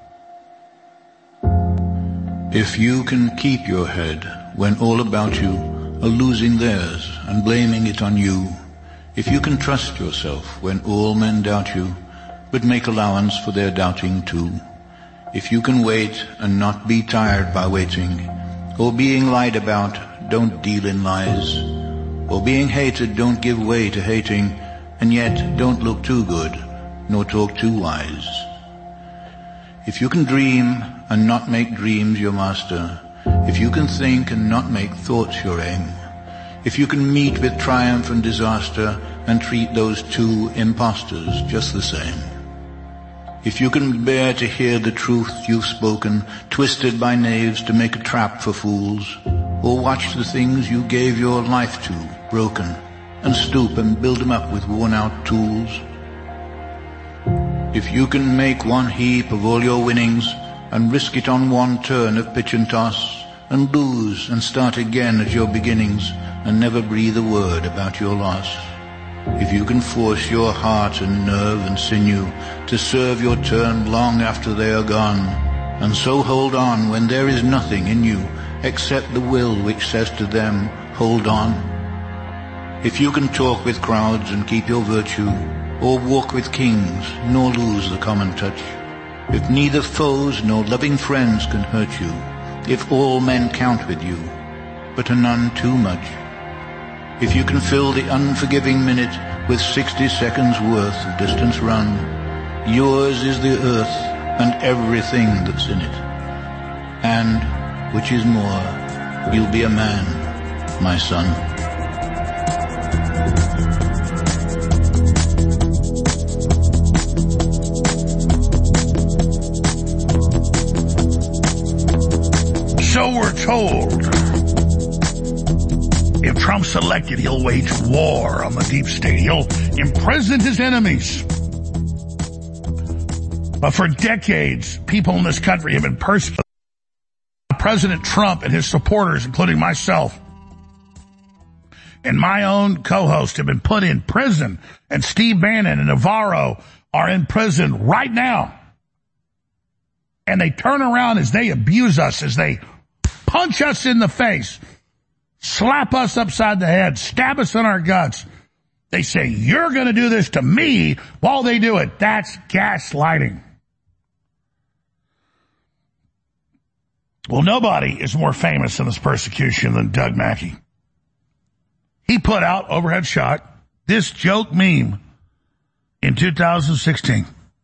If you can keep your head when all about you are losing theirs and blaming it on you, if you can trust yourself when all men doubt you, but make allowance for their doubting too, if you can wait and not be tired by waiting, or being lied about, don't deal in lies, or being hated, don't give way to hating, and yet don't look too good, nor talk too wise. If you can dream and not make dreams your master, if you can think and not make thoughts your aim, if you can meet with triumph and disaster and treat those two impostors just the same, if you can bear to hear the truth you've spoken, twisted by knaves to make a trap for fools, or watch the things you gave your life to broken, and stoop and build them up with worn-out tools, if you can make one heap of all your winnings and risk it on one turn of pitch and toss, and lose and start again at your beginnings and never breathe a word about your loss, if you can force your heart and nerve and sinew to serve your turn long after they are gone, and so hold on when there is nothing in you except the will which says to them, hold on, if you can talk with crowds and keep your virtue, or walk with kings, nor lose the common touch, if neither foes nor loving friends can hurt you, if all men count with you, but are none too much, if you can fill the unforgiving minute with sixty seconds worth of distance run, yours is the earth and everything that's in it. And, which is more, you'll be a man, my son. So we're told. If Trump's elected, he'll wage war on the deep state. He'll imprison his enemies. But for decades, people in this country have been persecuted. President Trump and his supporters, including myself, and my own co-host have been put in prison. And Steve Bannon and Navarro are in prison right now. And they turn around as they abuse us, as they punch us in the face, slap us upside the head, stab us in our guts. They say, you're going to do this to me while they do it. That's gaslighting. Well, nobody is more famous in this persecution than Doug Mackey. He put out, overhead shot, this joke meme in two thousand sixteen.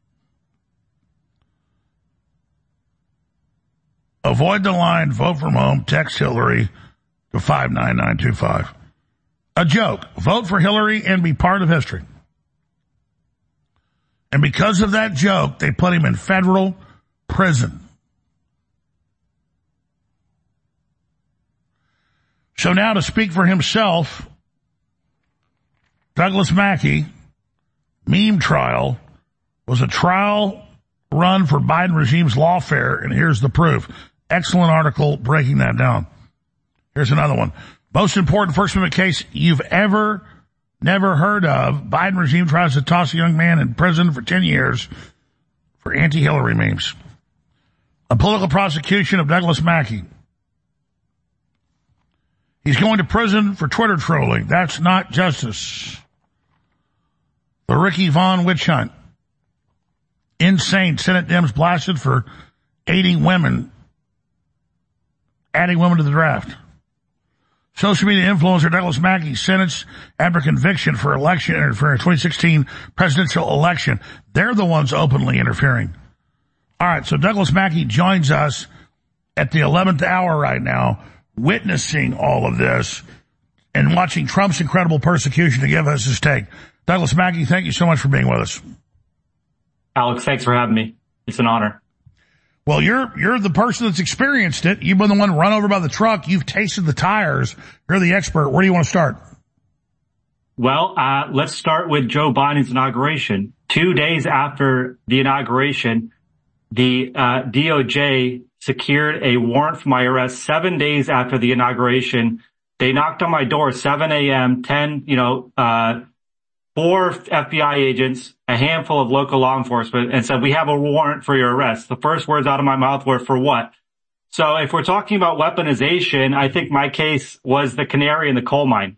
Avoid the line, vote from home, text Hillary to five nine nine two five. A joke. Vote for Hillary and be part of history. And because of that joke, they put him in federal prison. So now to speak for himself, Douglas Mackey, meme trial, was a trial run for Biden regime's lawfare, and here's the proof. Excellent article breaking that down. Here's another one. Most important First Amendment case you've ever, never heard of. Biden regime tries to toss a young man in prison for ten years for anti-Hillary memes. A political prosecution of Douglas Mackey. He's going to prison for Twitter trolling. That's not justice. The Ricky Vaughn witch hunt. Insane. Senate Dems blasted for aiding women, adding women to the draft. Social media influencer Douglas Mackey sentenced after conviction for election interference, twenty sixteen presidential election. They're the ones openly interfering. All right, so Douglas Mackey joins us at the eleventh hour right now, witnessing all of this and watching Trump's incredible persecution to give us his take. Douglas Mackey, thank you so much for being with us. Alex, thanks for having me. It's an honor. Well, you're you're the person that's experienced it. You've been the one run over by the truck. You've tasted the tires. You're the expert. Where do you want to start? Well, uh, let's start with Joe Biden's inauguration. Two days after the inauguration, the uh, D O J secured a warrant for my arrest. Seven days after the inauguration, they knocked on my door, seven a.m., ten, you know, uh, four F B I agents, a handful of local law enforcement, and said, we have a warrant for your arrest. The first words out of my mouth were, for what? So if we're talking about weaponization, I think my case was the canary in the coal mine.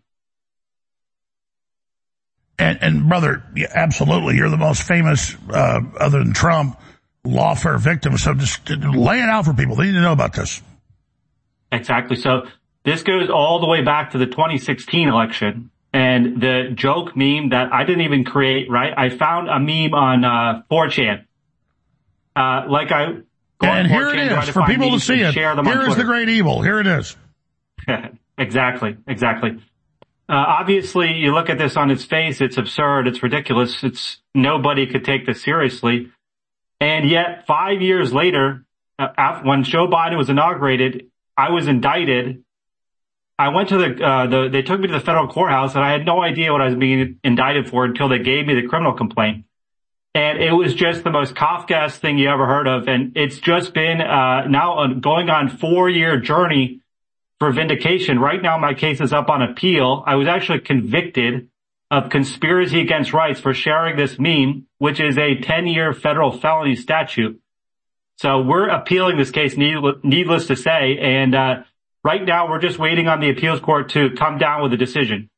And, and brother, yeah, absolutely. You're the most famous, uh, other than Trump, lawfare victim. So just lay it out for people. They need to know about this. Exactly. So this goes all the way back to the twenty sixteen election. And the joke meme that I didn't even create, right? I found a meme on uh four chan. Uh, like I... And here it is, for people to see it. Here is the great evil. Here it is. Exactly, exactly. Uh, obviously, you look at this on its face, it's absurd, it's ridiculous, it's nobody could take this seriously. And yet, five years later, uh, after, when Joe Biden was inaugurated, I was indicted. I went to the, uh, the, they took me to the federal courthouse, and I had no idea what I was being indicted for until they gave me the criminal complaint. And it was just the most Kafkaesque thing you ever heard of. And it's just been, uh, now a, going on four year journey for vindication. Right now, my case is up on appeal. I was actually convicted of conspiracy against rights for sharing this meme, which is a ten year federal felony statute. So we're appealing this case, needless to say. And, uh, right now we're just waiting on the appeals court to come down with a decision.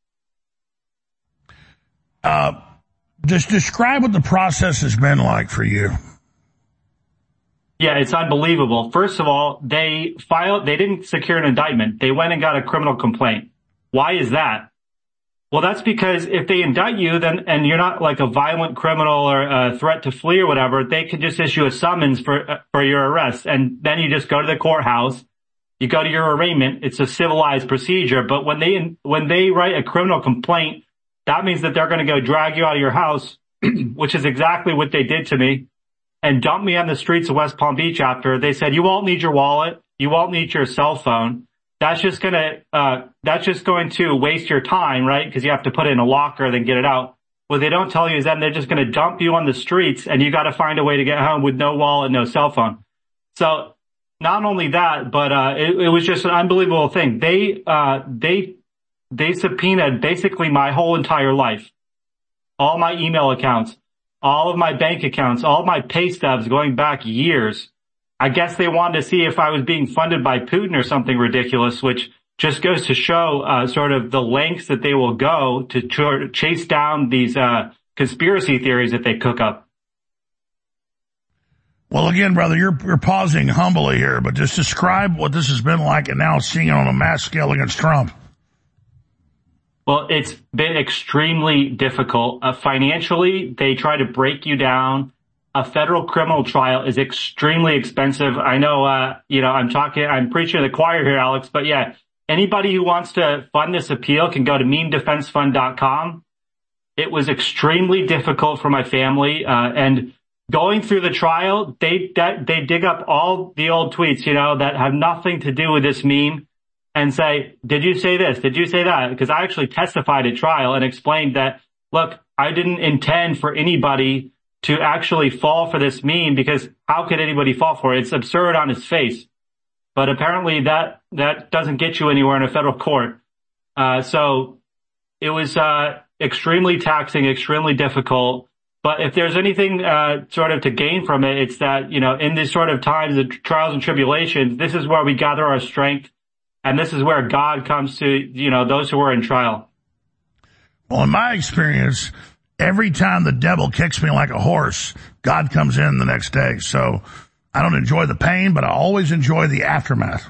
Uh, just describe what the process has been like for you. Yeah, it's unbelievable. First of all, they filed, they didn't secure an indictment. They went and got a criminal complaint. Why is that? Well, that's because if they indict you, then, and you're not like a violent criminal or a threat to flee or whatever, they could just issue a summons for, uh, for your arrest. And then you just go to the courthouse, you go to your arraignment. It's a civilized procedure. But when they, when they write a criminal complaint, that means that they're going to go drag you out of your house, which is exactly what they did to me, and dump me on the streets of West Palm Beach after. They said, you won't need your wallet. You won't need your cell phone. That's just going to, uh, that's just going to waste your time, right? Because you have to put it in a locker, then get it out. What they don't tell you is then they're just going to dump you on the streets, and you got to find a way to get home with no wallet, no cell phone. So not only that, but, uh, it, it was just an unbelievable thing. They, uh, they, they subpoenaed basically my whole entire life, all my email accounts, all of my bank accounts, all of my pay stubs going back years. I guess they wanted to see if I was being funded by Putin or something ridiculous, which just goes to show, uh, sort of the lengths that they will go to ch- chase down these, uh, conspiracy theories that they cook up. Well, again, brother, you're, you're pausing humbly here, but just describe what this has been like and now seeing it on a mass scale against Trump. Well, it's been extremely difficult. Uh, financially, they try to break you down. A federal criminal trial is extremely expensive. I know, uh, you know, I'm talking, I'm preaching to the choir here, Alex, but yeah, anybody who wants to fund this appeal can go to mean defense fund dot com. It was extremely difficult for my family, uh, and going through the trial, they, that, they dig up all the old tweets, you know, that have nothing to do with this meme and say, did you say this? Did you say that? Because I actually testified at trial and explained that, look, I didn't intend for anybody to actually fall for this meme, because how could anybody fall for it? It's absurd on its face. But apparently that, that doesn't get you anywhere in a federal court. Uh, so it was, uh, extremely taxing, extremely difficult. But if there's anything, uh, sort of to gain from it, it's that, you know, in these sort of times, the trials and tribulations, this is where we gather our strength. And this is where God comes to, you know, those who are in trial. Well, in my experience, every time the devil kicks me like a horse, God comes in the next day. So I don't enjoy the pain, but I always enjoy the aftermath.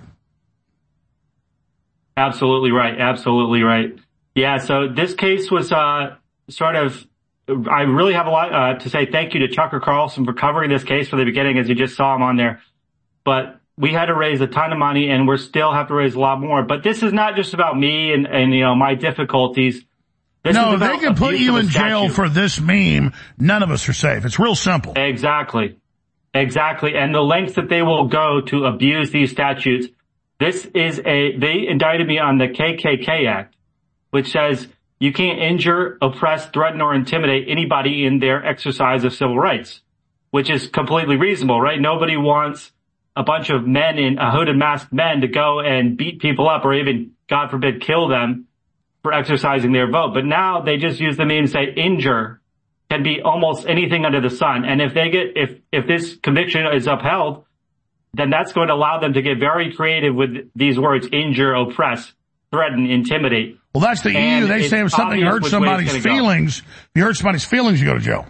Absolutely right. Absolutely right. Yeah. So this case was, uh, sort of, I really have a lot, uh, to say thank you to Tucker Carlson for covering this case from the beginning, as you just saw him on there. But we had to raise a ton of money, and we still have to raise a lot more. But this is not just about me and, and you know, my difficulties. This no, if they can put you in jail for this meme, none of us are safe. It's real simple. Exactly. Exactly. And the lengths that they will go to abuse these statutes. This is a, they indicted me on the K K K Act, which says you can't injure, oppress, threaten, or intimidate anybody in their exercise of civil rights, which is completely reasonable, right? Nobody wants a bunch of men in uh, hooded masked men to go and beat people up or even, God forbid, kill them for exercising their vote. But now they just use the meme to say injure can be almost anything under the sun. And if they get, if, if this conviction is upheld, then that's going to allow them to get very creative with these words: injure, oppress, threaten, intimidate. Well, that's the E U. They say if something hurts somebody's feelings, if you hurt somebody's feelings, you go to jail.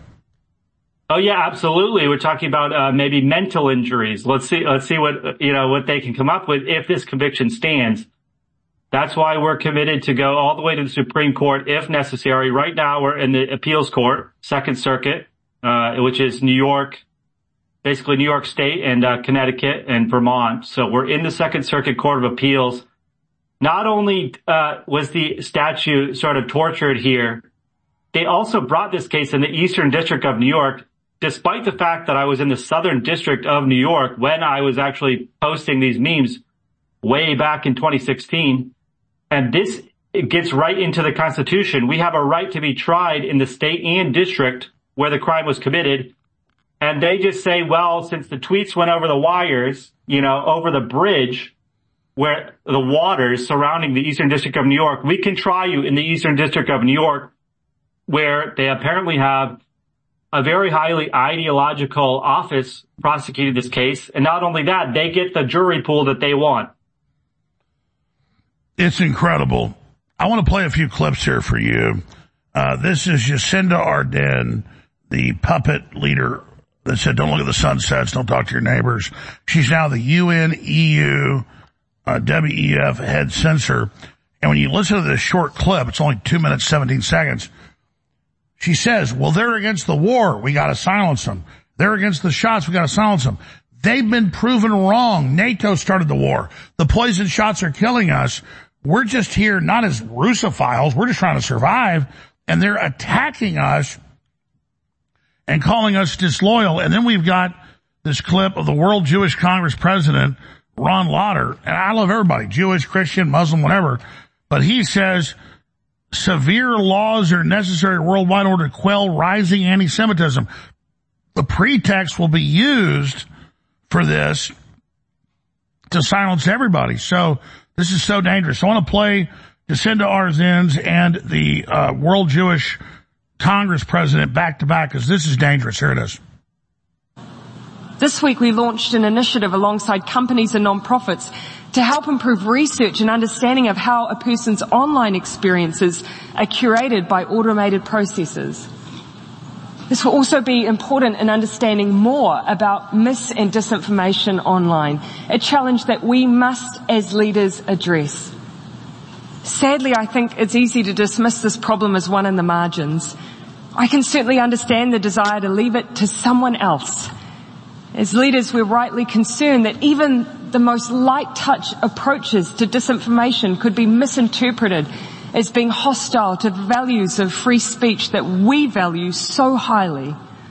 Oh yeah, absolutely. We're talking about, uh, maybe mental injuries. Let's see, let's see what, you know, what they can come up with if this conviction stands. That's why we're committed to go all the way to the Supreme Court if necessary. Right now we're in the appeals court, Second Circuit, uh, which is New York, basically New York State and, uh, Connecticut and Vermont. So we're in the Second Circuit Court of Appeals. Not only, uh, was the statute sort of tortured here, they also brought this case in the Eastern District of New York, despite the fact that I was in the Southern District of New York when I was actually posting these memes way back in twenty sixteen. And this it gets right into the Constitution. We have a right to be tried in the state and district where the crime was committed. And they just say, well, since the tweets went over the wires, you know, over the bridge where the waters surrounding the Eastern District of New York, we can try you in the Eastern District of New York, where they apparently have a very highly ideological office prosecuted this case. And not only that, they get the jury pool that they want. It's incredible. I want to play a few clips here for you. Uh, this is Jacinda Ardern, the puppet leader that said, don't look at the sunsets, don't talk to your neighbors. She's now the U N E U uh, W E F head censor. And when you listen to this short clip, it's only two minutes, seventeen seconds. She says, well, they're against the war. We got to silence them. They're against the shots. We got to silence them. They've been proven wrong. NATO started the war. The poison shots are killing us. We're just here not as Russophiles. We're just trying to survive. And they're attacking us and calling us disloyal. And then we've got this clip of the World Jewish Congress president, Ron Lauder. And I love everybody, Jewish, Christian, Muslim, whatever. But he says severe laws are necessary worldwide in order to quell rising anti-Semitism. The pretext will be used for this to silence everybody. So this is so dangerous. I want to play Jacinda Ardern's and the uh, World Jewish Congress president back to back, because this is dangerous. Here it is. This week we launched an initiative alongside companies and non-profits to help improve research and understanding of how a person's online experiences are curated by automated processes. This will also be important in understanding more about mis and disinformation online, a challenge that we must as leaders address. Sadly, I think it's easy to dismiss this problem as one in the margins. I can certainly understand the desire to leave it to someone else. As leaders, we're rightly concerned that even the most light touch approaches to disinformation could be misinterpreted as being hostile to the values of free speech that we value so highly.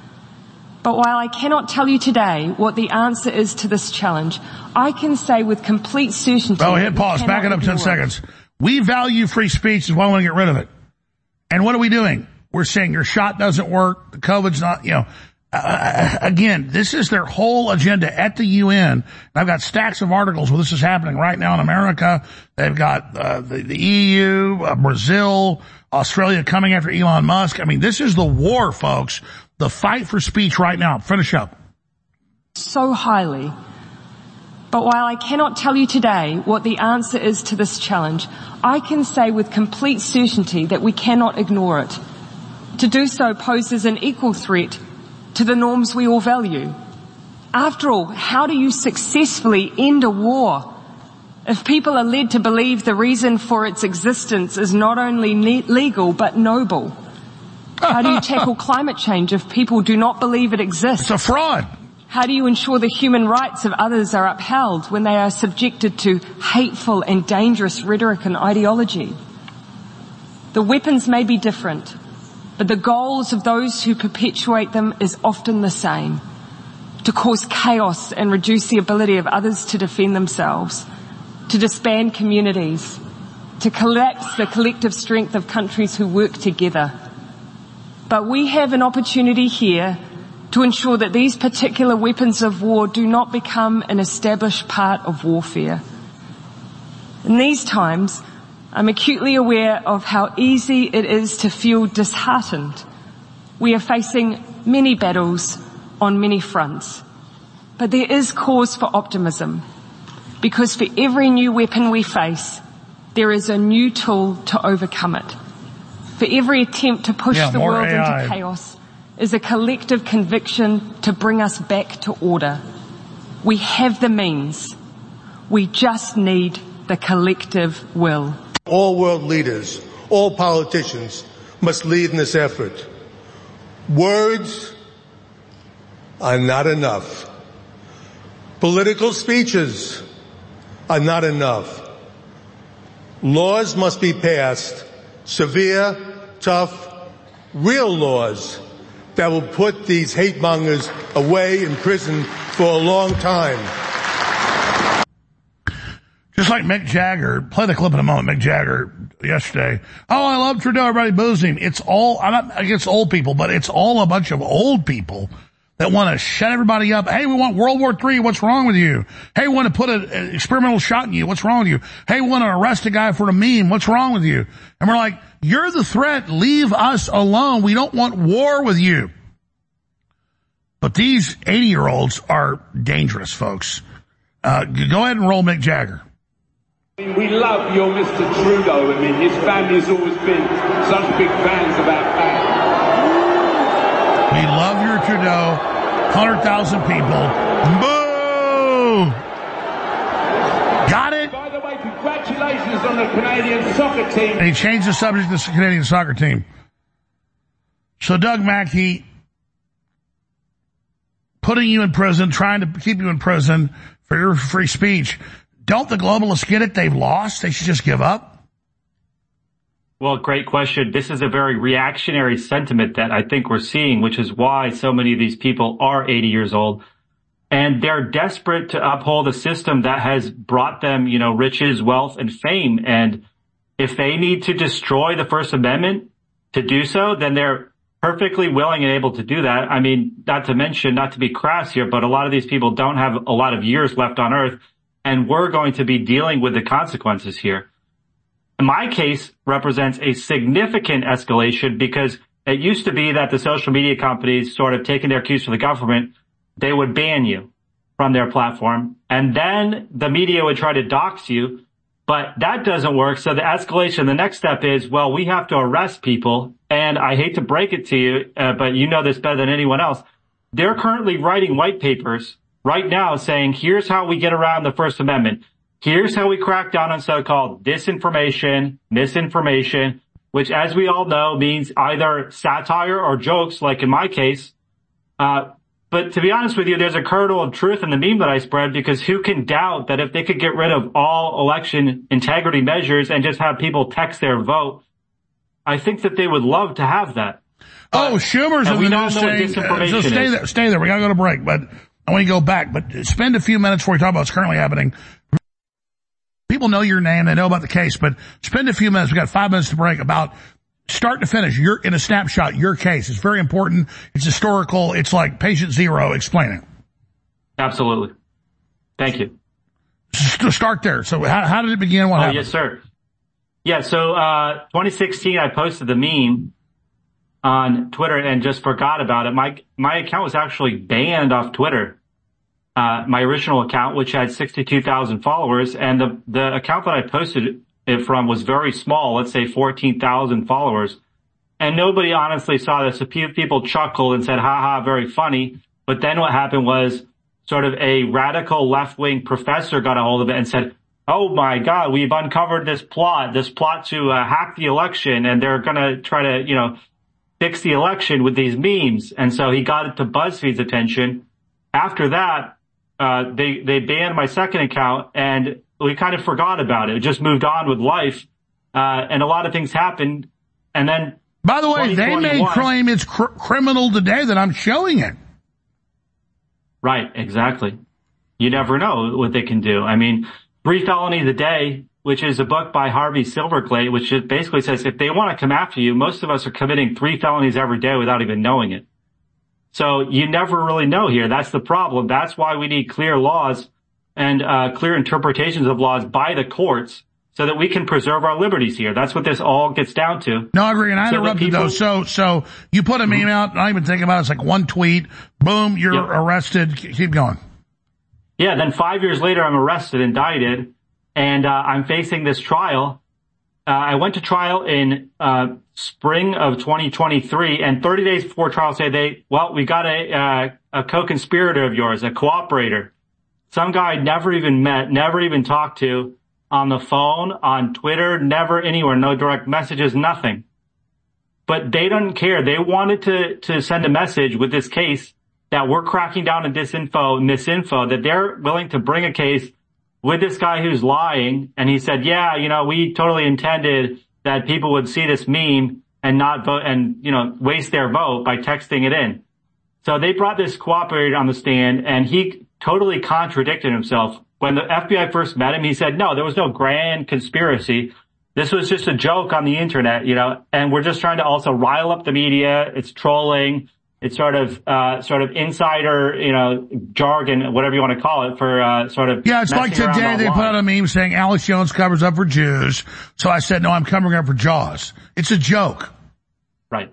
But while I cannot tell you today what the answer is to this challenge, I can say with complete certainty... Oh, hit pause. Back it up ten seconds. We value free speech, is why I want to get rid of it. And what are we doing? We're saying your shot doesn't work, the COVID's not, you know... Uh, again, this is their whole agenda at the U N. And I've got stacks of articles where this is happening right now in America. They've got uh, the, the E U, uh, Brazil, Australia coming after Elon Musk. I mean, this is the war, folks. The fight for speech right now. Finish up. So highly. But while I cannot tell you today what the answer is to this challenge, I can say with complete certainty that we cannot ignore it. To do so poses an equal threat to the norms we all value. After all, how do you successfully end a war if people are led to believe the reason for its existence is not only legal but noble? How do you tackle climate change if people do not believe it exists? It's a fraud. How do you ensure the human rights of others are upheld when they are subjected to hateful and dangerous rhetoric and ideology? The weapons may be different, but the goals of those who perpetuate them is often the same: to cause chaos and reduce the ability of others to defend themselves, to disband communities, to collapse the collective strength of countries who work together. But we have an opportunity here to ensure that these particular weapons of war do not become an established part of warfare. In these times, I'm acutely aware of how easy it is to feel disheartened. We are facing many battles on many fronts. But there is cause for optimism, because for every new weapon we face, there is a new tool to overcome it. For every attempt to push yeah, the world A I. into chaos is a collective conviction to bring us back to order. We have the means. We just need the collective will. All world leaders, all politicians must lead in this effort. Words are not enough. Political speeches are not enough. Laws must be passed, severe, tough, real laws that will put these hate mongers away in prison for a long time. Just like Mick Jagger, play the clip in a moment, Mick Jagger yesterday. Oh, I love Trudeau, everybody boos him. It's all, I'm not against old people, but it's all a bunch of old people that want to shut everybody up. Hey, we want World War Three, what's wrong with you? Hey, we want to put an experimental shot in you, what's wrong with you? Hey, we want to arrest a guy for a meme, what's wrong with you? And we're like, you're the threat, leave us alone. We don't want war with you. But these eighty-year-olds are dangerous, folks. Uh, go ahead and roll Mick Jagger. We love your Mister Trudeau. I mean, his family's always been such big fans about that. We love your Trudeau. one hundred thousand people. Boo! Got it? By the way, congratulations on the Canadian soccer team. And he changed the subject to the Canadian soccer team. So Doug Mackey, putting you in prison, trying to keep you in prison for your free speech. Don't the globalists get it? They've lost. They should just give up. Well, great question. This is a very reactionary sentiment that I think we're seeing, which is why so many of these people are eighty years old. And they're desperate to uphold a system that has brought them, you know, riches, wealth, and fame. And if they need to destroy the First Amendment to do so, then they're perfectly willing and able to do that. I mean, not to mention, not to be crass here, but a lot of these people don't have a lot of years left on Earth. And we're going to be dealing with the consequences here. My case represents a significant escalation because it used to be that the social media companies sort of taking their cues from the government, they would ban you from their platform. And then the media would try to dox you But that doesn't work. So the escalation, the next step is, well, we have to arrest people. And I hate to break it to you, uh, but you know this better than anyone else. They're currently writing white papers right now saying, here's how we get around the First Amendment. Here's how we crack down on so-called disinformation, misinformation, which, as we all know, means either satire or jokes, like in my case. Uh, but to be honest with you, there's a kernel of truth in the meme that I spread, because who can doubt that if they could get rid of all election integrity measures and just have people text their vote, I think that they would love to have that. Oh, but, Schumer's in the news saying, uh, so stay is. there, stay there. We gotta go to break, but I want you to go back, but spend a few minutes before we talk about what's currently happening. People know your name, they know about the case, but spend a few minutes, we got five minutes to break, about start to finish, you're in a snapshot, your case. It's very important. It's historical. It's like patient zero. Explain it. Absolutely. Thank you. To start there. So how, how did it begin? What oh, happened? Yes, sir. Yeah, so, uh, twenty sixteen, I posted the meme on Twitter and just forgot about it. My, my account was actually banned off Twitter. Uh, my original account, which had sixty-two thousand followers, and the, the account that I posted it from was very small, let's say fourteen thousand followers. And nobody honestly saw this. A few people chuckled and said, ha ha, very funny. But then what happened was sort of a radical left-wing professor got a hold of it and said, oh my God, we've uncovered this plot, this plot to uh, hack the election, and they're going to try to, you know, fix the election with these memes. And so he got it to BuzzFeed's attention. After that, uh, they, they banned my second account, and we kind of forgot about it. It just moved on with life. Uh, and a lot of things happened. And then, by the way, they may claim it's cr- criminal today that I'm showing it. Right, exactly. You never know what they can do. I mean, Three Felonies a Day, which is a book by Harvey Silverglate, which basically says if they want to come after you, most of us are committing three felonies every day without even knowing it. So you never really know here. That's the problem. That's why we need clear laws and uh clear interpretations of laws by the courts so that we can preserve our liberties here. That's what this all gets down to. No, I agree, and I so interrupted people, though. So, so you put a meme mm-hmm. out, not even thinking about it, it's like one tweet, boom, you're yep. arrested. Keep going. Yeah, then five years later, I'm arrested, indicted, and uh I'm facing this trial. Uh I went to trial in uh spring of twenty twenty-three, and thirty days before trial say they, well, we got a uh, a co-conspirator of yours, a cooperator. Some guy I'd never even met, never even talked to, on the phone, on Twitter, never anywhere, no direct messages, nothing. But they don't care. They wanted to, to send a message with this case that we're cracking down on disinfo, misinfo, that they're willing to bring a case with this guy who's lying. And he said, yeah, you know, we totally intended that people would see this meme and not vote and, you know, waste their vote by texting it in. So they brought this cooperator on the stand, and he totally contradicted himself. When the F B I first met him, he said, no, there was no grand conspiracy. This was just a joke on the internet, you know, and we're just trying to also rile up the media. It's trolling. It's sort of, uh, sort of insider, you know, jargon, whatever you want to call it, for, uh, sort of. Yeah, it's like today they put out a meme saying Alex Jones covers up for Jews. So I said, no, I'm covering up for Jaws. It's a joke. Right.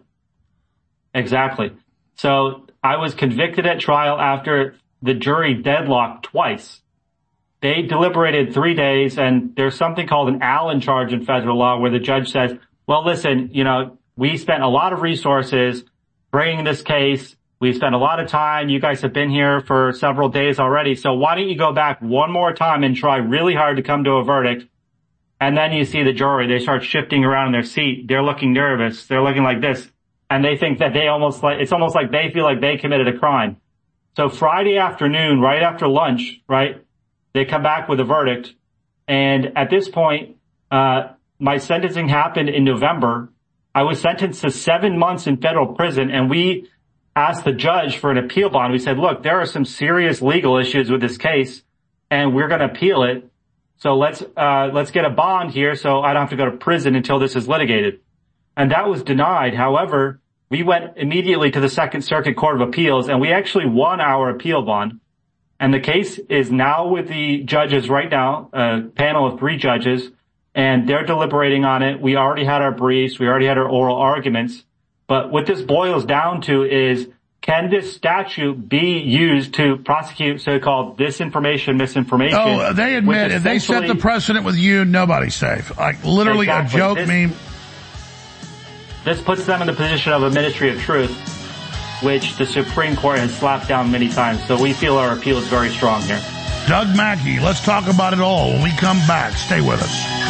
Exactly. So I was convicted at trial after the jury deadlocked twice. They deliberated three days, and there's something called an Allen charge in federal law where the judge says, well, listen, you know, we spent a lot of resources bringing this case. We spent a lot of time. You guys have been here for several days already. So why don't you go back one more time and try really hard to come to a verdict? And then you see the jury, they start shifting around in their seat. They're looking nervous. They're looking like this. And they think that they almost like, it's almost like they feel like they committed a crime. So Friday afternoon, right after lunch, right, they come back with a verdict. And at this point, uh, my sentencing happened in November. I was sentenced to seven months in federal prison, and we asked the judge for an appeal bond. We said, look, there are some serious legal issues with this case, and we're going to appeal it. So let's, uh, let's get a bond here so I don't have to go to prison until this is litigated. And that was denied. However, we went immediately to the Second Circuit Court of Appeals, and we actually won our appeal bond. And the case is now with the judges right now, a panel of three judges, and they're deliberating on it. We already had our briefs. We already had our oral arguments. But what this boils down to is can this statute be used to prosecute so-called disinformation, misinformation? Oh, they admit if they set the precedent with you, nobody's safe. Like literally exactly. a joke this, meme. This puts them in the position of a ministry of truth, which the Supreme Court has slapped down many times. So we feel our appeal is very strong here. Doug Mackey, let's talk about it all when we come back. Stay with us.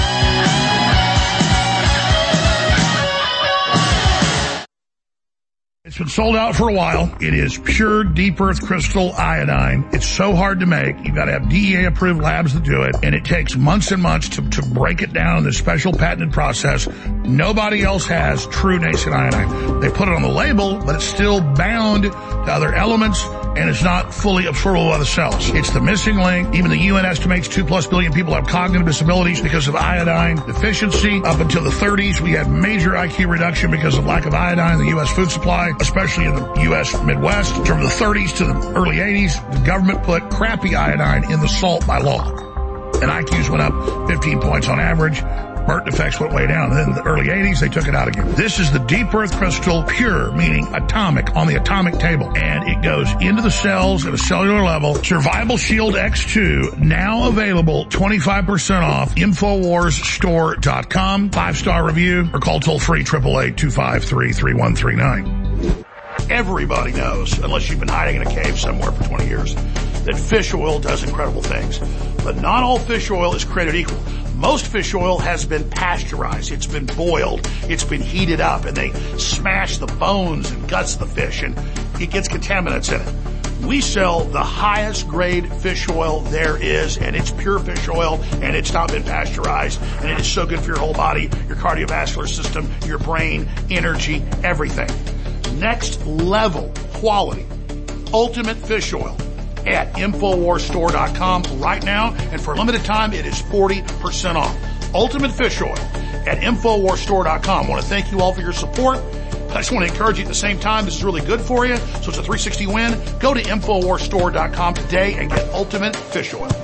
It's been sold out for a while. It is pure deep earth crystal iodine. It's so hard to make. You've got to have D E A approved labs that do it. And it takes months and months to, to break it down in this special patented process. Nobody else has true nascent iodine. They put it on the label, but it's still bound to other elements and it's not fully absorbable by the cells. It's the missing link. Even the U N estimates two plus billion people have cognitive disabilities because of iodine deficiency. Up until the thirties, we had major I Q reduction because of lack of iodine in the U S food supply, especially in the U S Midwest. From the thirties to the early eighties, the government put crappy iodine in the salt by law. And I Qs went up fifteen points on average. Burnt defects went way down. And then in the early eighties, they took it out again. This is the deep earth crystal pure, meaning atomic, on the atomic table. And it goes into the cells at a cellular level. Survival Shield X two, now available twenty-five percent off. Infowars Store dot com. Five-star review or call toll free eight eight eight, two five three, three one three nine. Everybody knows, unless you've been hiding in a cave somewhere for twenty years, that fish oil does incredible things. But not all fish oil is created equal. Most fish oil has been pasteurized. It's been boiled. It's been heated up, and they smash the bones and guts of the fish, and it gets contaminants in it. We sell the highest grade fish oil there is, and it's pure fish oil, and it's not been pasteurized, and it is so good for your whole body, your cardiovascular system, your brain, energy, everything. Next level quality, ultimate fish oil at Infowars Store dot com right now, and for a limited time it is forty percent off. Ultimate fish oil at Infowars Store dot com. I want to thank you all for your support. I just want to encourage you at the same time, this is really good for you, so it's a three sixty win. Go to Infowars Store dot com today and get ultimate fish oil.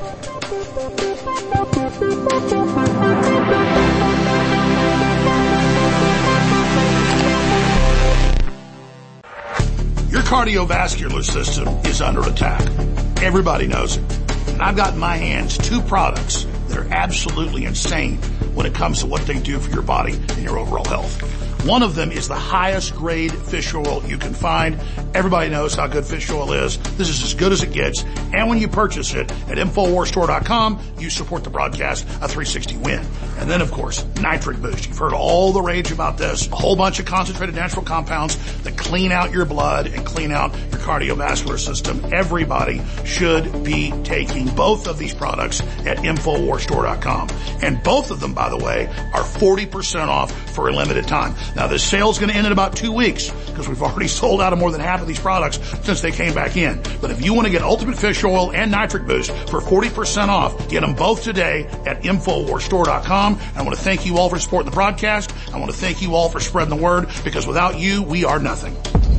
Your cardiovascular system is under attack. Everybody knows it. And I've got in my hands two products that are absolutely insane when it comes to what they do for your body and your overall health. One of them is the highest grade fish oil you can find. Everybody knows how good fish oil is. This is as good as it gets. And when you purchase it at Infowars Store dot com, you support the broadcast, a three sixty win. And then, of course, Nitric Boost. You've heard all the rage about this. A whole bunch of concentrated natural compounds that clean out your blood and clean out your cardiovascular system. Everybody should be taking both of these products at Infowars Store dot com. And both of them, by the way, are forty percent off for a limited time. Now, this sale is going to end in about two weeks because we've already sold out of more than half of these products since they came back in. But if you want to get Ultimate Fish Oil and Nitric Boost for forty percent off, get them both today at Infowars Store dot com. And I want to thank you all for supporting the broadcast. I want to thank you all for spreading the word, because without you, we are nothing.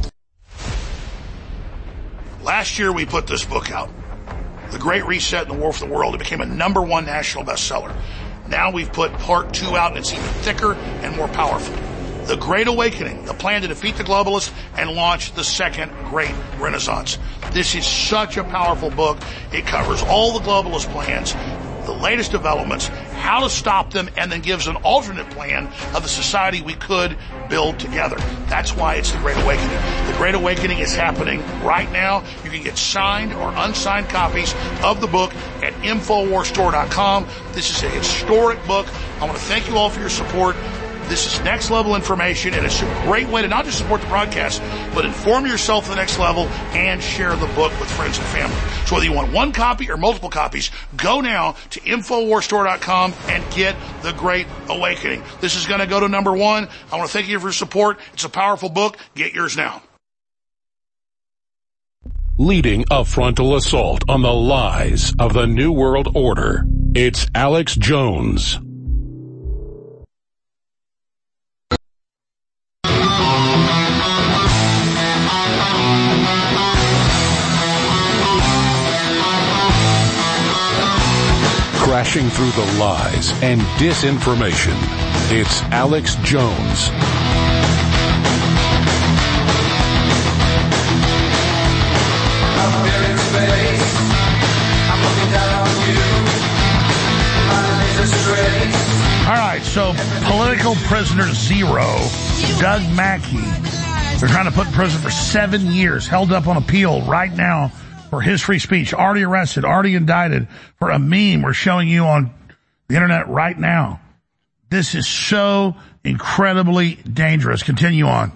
Last year, we put this book out, The Great Reset and the War for the World. It became a number one national bestseller. Now we've put part two out, and it's even thicker and more powerful. The Great Awakening, the plan to defeat the globalists and launch the second great renaissance. This is such a powerful book. It covers all the globalist plans, the latest developments, how to stop them, and then gives an alternate plan of the society we could build together. That's why it's the Great Awakening. The Great Awakening is happening right now. You can get signed or unsigned copies of the book at Infowars Store dot com. This is a historic book. I want to thank you all for your support. This is next level information, and it's a great way to not just support the broadcast, but inform yourself to the next level and share the book with friends and family. So whether you want one copy or multiple copies, go now to Infowars Store dot com and get The Great Awakening. This is going to go to number one. I want to thank you for your support. It's a powerful book. Get yours now. Leading a frontal assault on the lies of the New World Order, it's Alex Jones. Crashing through the lies and disinformation, it's Alex Jones. up there in space. I'm looking down on you. My laser's straight. All right, so political prisoner zero, Doug Mackey. They're trying to put in prison for seven years, held up on appeal right now for his free speech. Already arrested, already indicted for a meme we're showing you on the internet right now. This is so incredibly dangerous. Continue on.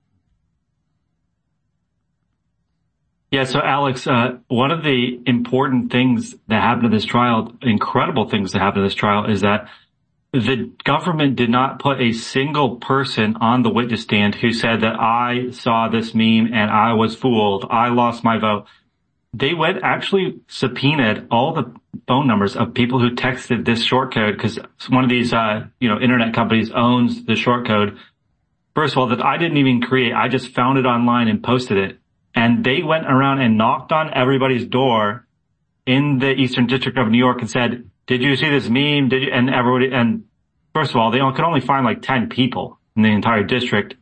Yeah, so Alex, uh, one of the important things that happened to this trial, incredible things that happened to this trial, is that the government did not put a single person on the witness stand who said that I saw this meme and I was fooled. I lost my vote. They went actually subpoenaed all the phone numbers of people who texted this short code because one of these, uh, you know, internet companies owns the short code. First of all, that I didn't even create. I just found it online and posted it. And they went around and knocked on everybody's door in the Eastern District of New York and said, did you see this meme? Did you? And everybody, and first of all, they could only find like ten people in the entire district.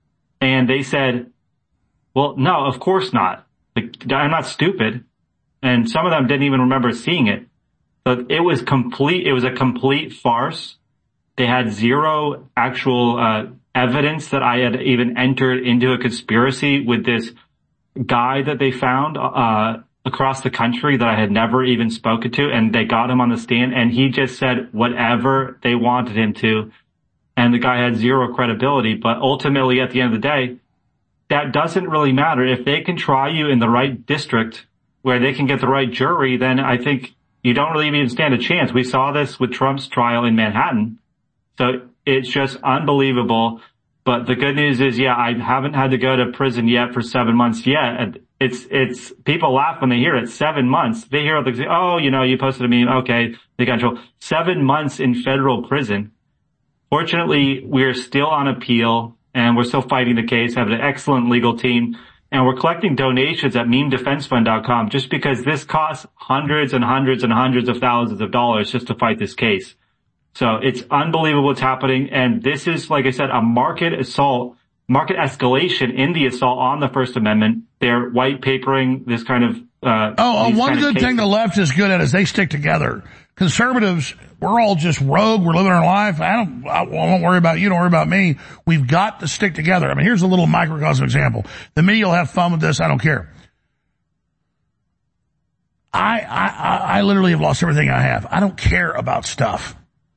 And they said, well, no, of course not. Like, I'm not stupid. And some of them didn't even remember seeing it. But it was complete, it was a complete farce. They had zero actual, uh, evidence that I had even entered into a conspiracy with this guy that they found, uh, across the country that I had never even spoken to, and they got him on the stand, and he just said whatever they wanted him to, and the guy had zero credibility. But ultimately, at the end of the day, that doesn't really matter. If they can try you in the right district where they can get the right jury, then I think you don't really even stand a chance. We saw this with Trump's trial in Manhattan. So it's just unbelievable. But the good news is, yeah, I haven't had to go to prison yet for seven months yet. And it's, it's, people laugh when they hear it. Seven months. They hear it, they say, oh, you know, you posted a meme. Okay. They got control. Seven months in federal prison. Fortunately, we're still on appeal and we're still fighting the case, have an excellent legal team, and we're collecting donations at meme defense fund dot com just because this costs hundreds and hundreds and hundreds of thousands of dollars just to fight this case. So it's unbelievable what's happening. And this is, like I said, a market assault, market escalation in the assault on the First Amendment. They're white papering this kind of, uh, oh, one good thing the left is good at is they stick together. Conservatives, we're all just rogue. We're living our life. I don't, I won't worry about you. Don't worry about me. We've got to stick together. I mean, here's a little microcosm example. The media will have fun with this. I don't care. I, I, I literally have lost everything I have. I don't care about stuff.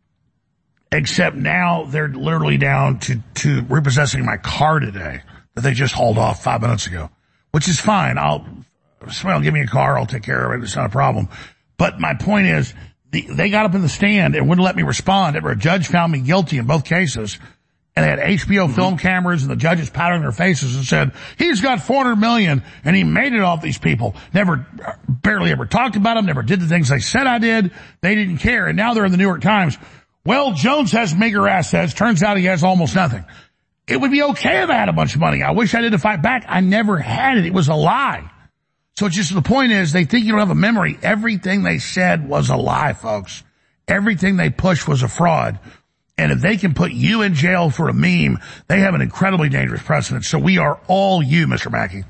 Except now they're literally down to, to repossessing my car today that they just hauled off five minutes ago, which is fine. I'll, somebody will give me a car. I'll take care of it. It's not a problem. But my point is, the, they got up in the stand and wouldn't let me respond. A judge found me guilty in both cases. And they had H B O mm-hmm. film cameras and the judges powdering their faces and said, he's got four hundred million and he made it off these people. Never, barely ever talked about them, never did the things they said I did. They didn't care. And now they're in the New York Times. Well, Jones has meager assets. Turns out he has almost nothing. It would be okay if I had a bunch of money. I wish I did to fight back. I never had it. It was a lie. So just the point is, they think you don't have a memory. Everything they said was a lie, folks. Everything they pushed was a fraud. And if they can put you in jail for a meme, they have an incredibly dangerous precedent. So we are all you, Mister Mackey.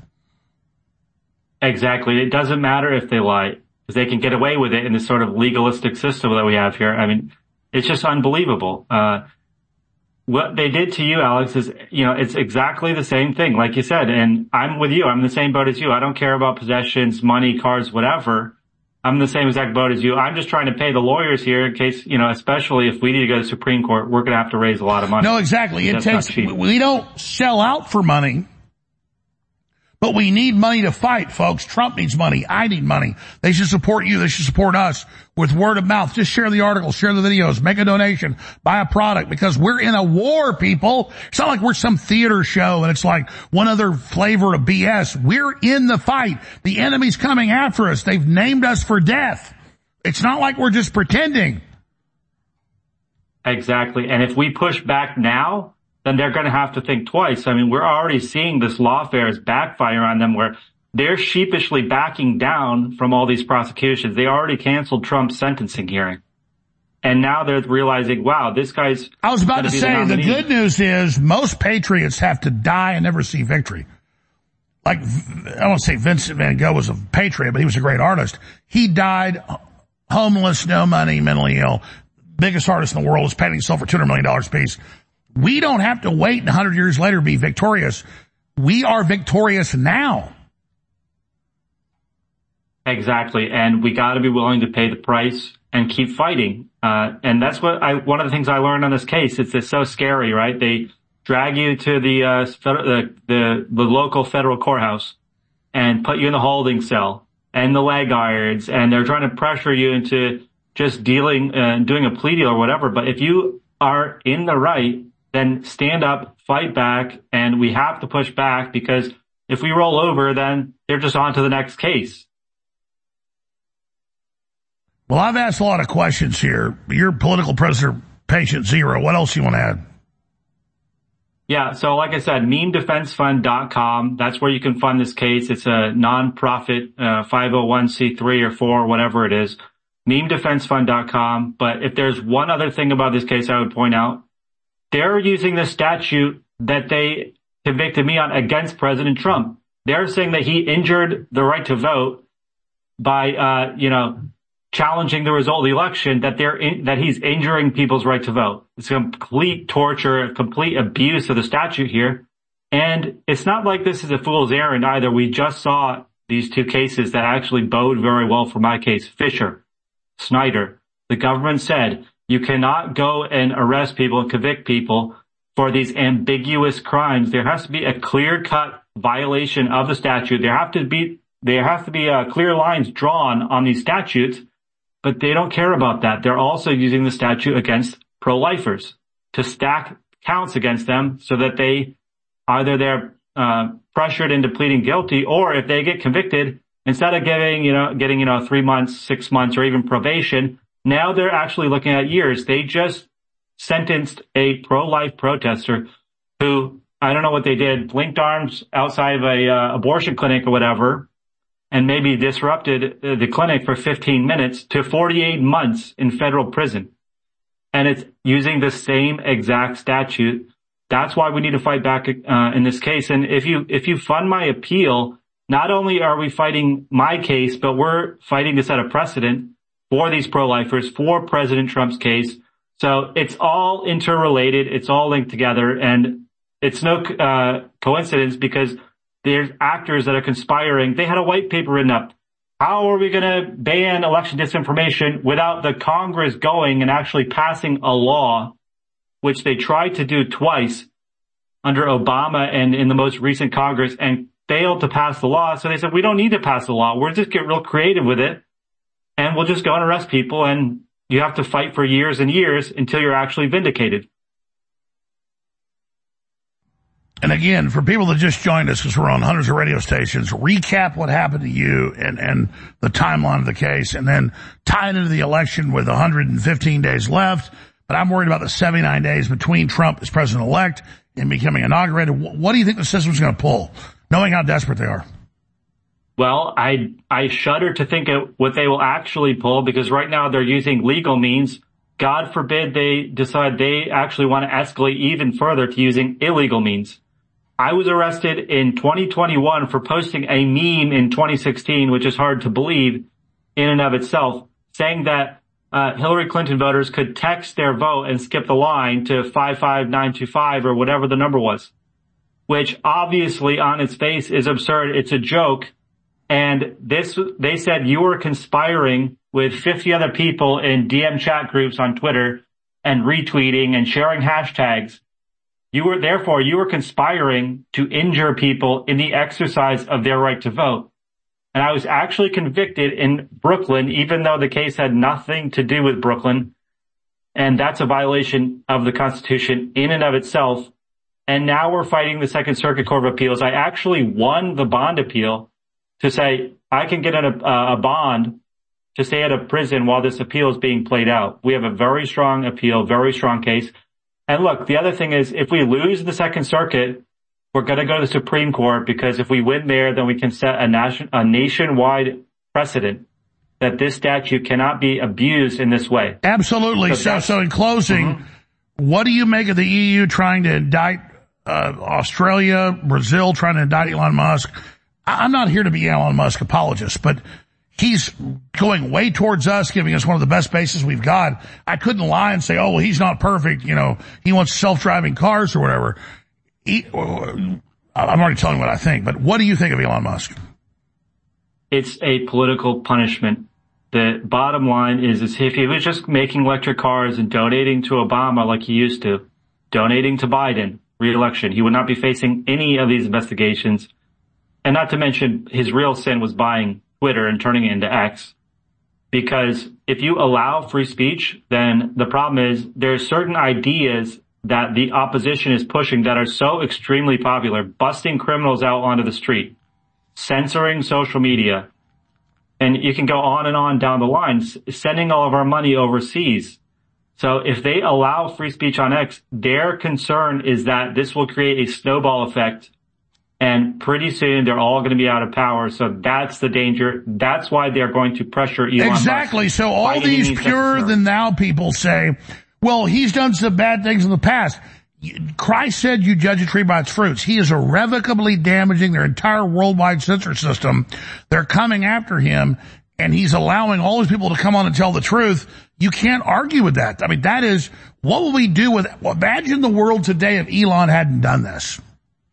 Exactly. It doesn't matter if they lie, because they can get away with it in this sort of legalistic system that we have here. I mean, it's just unbelievable. Uh, what they did to you, Alex, is, you know, it's exactly the same thing, like you said. And I'm with you. I'm in the same boat as you. I don't care about possessions, money, cars, whatever. I'm in the same exact boat as you. I'm just trying to pay the lawyers here in case, you know, especially if we need to go to Supreme Court, we're going to have to raise a lot of money. No, exactly. It takes, we don't sell out for money. But we need money to fight, folks. Trump needs money. I need money. They should support you. They should support us with word of mouth. Just share the articles, share the videos, make a donation, buy a product, because we're in a war, people. It's not like we're some theater show and it's like one other flavor of B S. We're in the fight. The enemy's coming after us. They've named us for death. It's not like we're just pretending. Exactly. And if we push back now, then they're going to have to think twice. I mean, we're already seeing this lawfare is backfire on them, where they're sheepishly backing down from all these prosecutions. They already canceled Trump's sentencing hearing. And now they're realizing, wow, this guy's... I was about to say, the good news is most patriots have to die and never see victory. like, I won't say Vincent van Gogh was a patriot, but he was a great artist. He died homeless, no money, mentally ill. Biggest artist in the world, his painting sold for two hundred million dollars a piece. We don't have to wait one hundred years later to be victorious. We are victorious now. Exactly. And we got to be willing to pay the price and keep fighting. Uh, and that's what I, one of the things I learned on this case. It's, it's so scary, right? They drag you to the, uh, the, the, the local federal courthouse and put you in the holding cell and the leg irons, and they're trying to pressure you into just dealing and uh, doing a plea deal or whatever. But if you are in the right, then stand up, fight back, and we have to push back, because if we roll over, then they're just on to the next case. Well, I've asked a lot of questions here. You're political prisoner patient zero. What else you want to add? Yeah, so like I said, meme defense fund dot com. That's where you can fund this case. It's a nonprofit, uh, five oh one c three or four, whatever it is. meme defense fund dot com. But if there's one other thing about this case I would point out, they're using the statute that they convicted me on against President Trump. They're saying that he injured the right to vote by, uh, you know, challenging the result of the election, that they're in, that he's injuring people's right to vote. It's complete torture, complete abuse of the statute here. And it's not like this is a fool's errand either. We just saw these two cases that actually bode very well for my case. Fisher, Snyder. The government said you cannot go and arrest people and convict people for these ambiguous crimes. There has to be a clear-cut violation of the statute. There have to be, there have to be uh, clear lines drawn on these statutes. But they don't care about that. They're also using the statute against pro-lifers to stack counts against them so that they either they're uh, pressured into pleading guilty, or if they get convicted, instead of getting, you know, getting, you know, three months, six months, or even probation, now they're actually looking at years. They just sentenced a pro-life protester who, I don't know what they did, blinked arms outside of a uh, abortion clinic or whatever, and maybe disrupted the clinic for fifteen minutes, to forty-eight months in federal prison. And it's using the same exact statute. That's why we need to fight back uh, in this case. And if you if you fund my appeal, not only are we fighting my case, but we're fighting to set a precedent for these pro-lifers, for President Trump's case. So it's all interrelated. It's all linked together. And it's no uh, coincidence, because there's actors that are conspiring. They had a white paper written up. How are we going to ban election disinformation without the Congress going and actually passing a law, which they tried to do twice under Obama and in the most recent Congress, and failed to pass the law? So they said, we don't need to pass the law. We'll just get real creative with it, and we'll just go and arrest people, and you have to fight for years and years until you're actually vindicated. And again, for people that just joined us, because we're on hundreds of radio stations, recap what happened to you and, and the timeline of the case, and then tie it into the election with one hundred fifteen days left. But I'm worried about the seventy-nine days between Trump as president-elect and becoming inaugurated. What do you think the system's going to pull, knowing how desperate they are? Well, I I shudder to think of what they will actually pull, because right now they're using legal means. God forbid they decide they actually want to escalate even further to using illegal means. I was arrested in twenty twenty-one for posting a meme in twenty sixteen, which is hard to believe in and of itself, saying that uh, Hillary Clinton voters could text their vote and skip the line to five five nine two five or whatever the number was, which obviously on its face is absurd. It's a joke. And this, they said you were conspiring with fifty other people in D M chat groups on Twitter and retweeting and sharing hashtags. You were, therefore, you were conspiring to injure people in the exercise of their right to vote. And I was actually convicted in Brooklyn, even though the case had nothing to do with Brooklyn. And that's a violation of the Constitution in and of itself. And now we're fighting the Second Circuit Court of Appeals. I actually won the bond appeal to say I can get a, a bond to stay out of prison while this appeal is being played out. We have a very strong appeal, very strong case. And look, the other thing is, if we lose the Second Circuit, we're going to go to the Supreme Court, because if we win there, then we can set a, nation, a nationwide precedent that this statute cannot be abused in this way. Absolutely. So, so, so in closing, mm-hmm. what do you make of the E U trying to indict uh, Australia, Brazil trying to indict Elon Musk, I'm not here to be Elon Musk apologist, but he's going way towards us, giving us one of the best bases we've got. I couldn't lie and say, oh, well, he's not perfect. You know, he wants self-driving cars or whatever. He, I'm already telling you what I think, but what do you think of Elon Musk? It's a political punishment. The bottom line is, is if he was just making electric cars and donating to Obama like he used to, donating to Biden, re-election, he would not be facing any of these investigations. And not to mention his real sin was buying Twitter and turning it into X. Because if you allow free speech, then the problem is there's certain ideas that the opposition is pushing that are so extremely popular, busting criminals out onto the street, censoring social media, and you can go on and on down the line, sending all of our money overseas. So if they allow free speech on X, their concern is that this will create a snowball effect, and pretty soon they're all going to be out of power. So that's the danger. That's why they're going to pressure Elon Musk. Exactly. So all these purer than thou people say, well, he's done some bad things in the past. Christ said you judge a tree by its fruits. He is irrevocably damaging their entire worldwide censor system. They're coming after him, and he's allowing all these people to come on and tell the truth. You can't argue with that. I mean, that is, what will we do with, well, imagine the world today if Elon hadn't done this.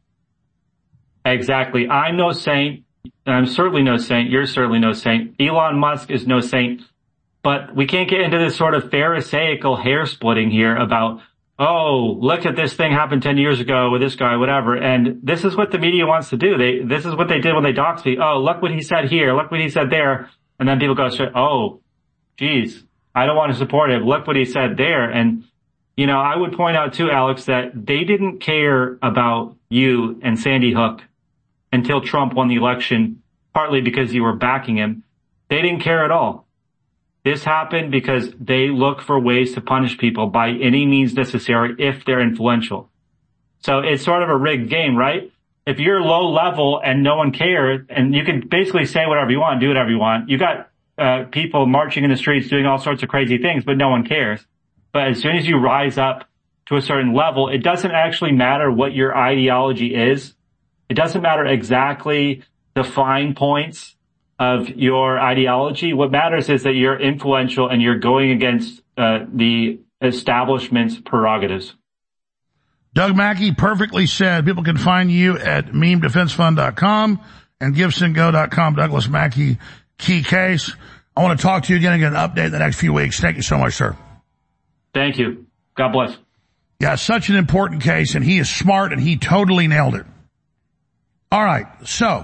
Exactly. I'm no saint, and I'm certainly no saint. You're certainly no saint. Elon Musk is no saint. But we can't get into this sort of pharisaical hair splitting here about, oh, look at this thing happened ten years ago with this guy, whatever. And this is what the media wants to do. They, this is what they did when they doxed me. Oh, look what he said here. Look what he said there. And then people go, oh, geez, I don't want to support him. Look what he said there. And, you know, I would point out too, Alex, that they didn't care about you and Sandy Hook until Trump won the election, partly because you were backing him. They didn't care at all. This happened because they look for ways to punish people by any means necessary if they're influential. So it's sort of a rigged game, right? If you're low level and no one cares, and you can basically say whatever you want, do whatever you want. You got uh, people marching in the streets doing all sorts of crazy things, but no one cares. But as soon as you rise up to a certain level, it doesn't actually matter what your ideology is. It doesn't matter exactly the fine points of your ideology. What matters is that you're influential and you're going against uh, the establishment's prerogatives. Doug Mackey perfectly said. People can find you at meme defense fund dot com and gibson go dot com. Douglas Mackey, key case. I want to talk to you again and get an update in the next few weeks. Thank you so much, sir. Thank you. God bless. Yeah, such an important case, and he is smart, and he totally nailed it. All right, so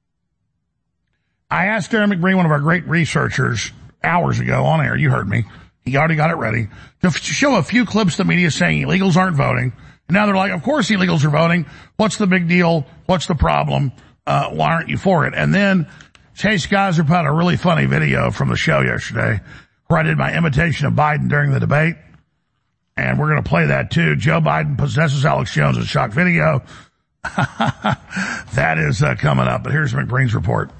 I asked Darren McBreen, one of our great researchers, hours ago on air. You heard me. He already got it ready to f- show a few clips the media saying illegals aren't voting. And now they're like, of course illegals are voting. What's the big deal? What's the problem? Uh, why aren't you for it? And then Chase Geiser put out a really funny video from the show yesterday where I did my imitation of Biden during the debate. And we're going to play that too. Joe Biden possesses Alex Jones in shock video. That is uh, coming up. But here's McBreen's report.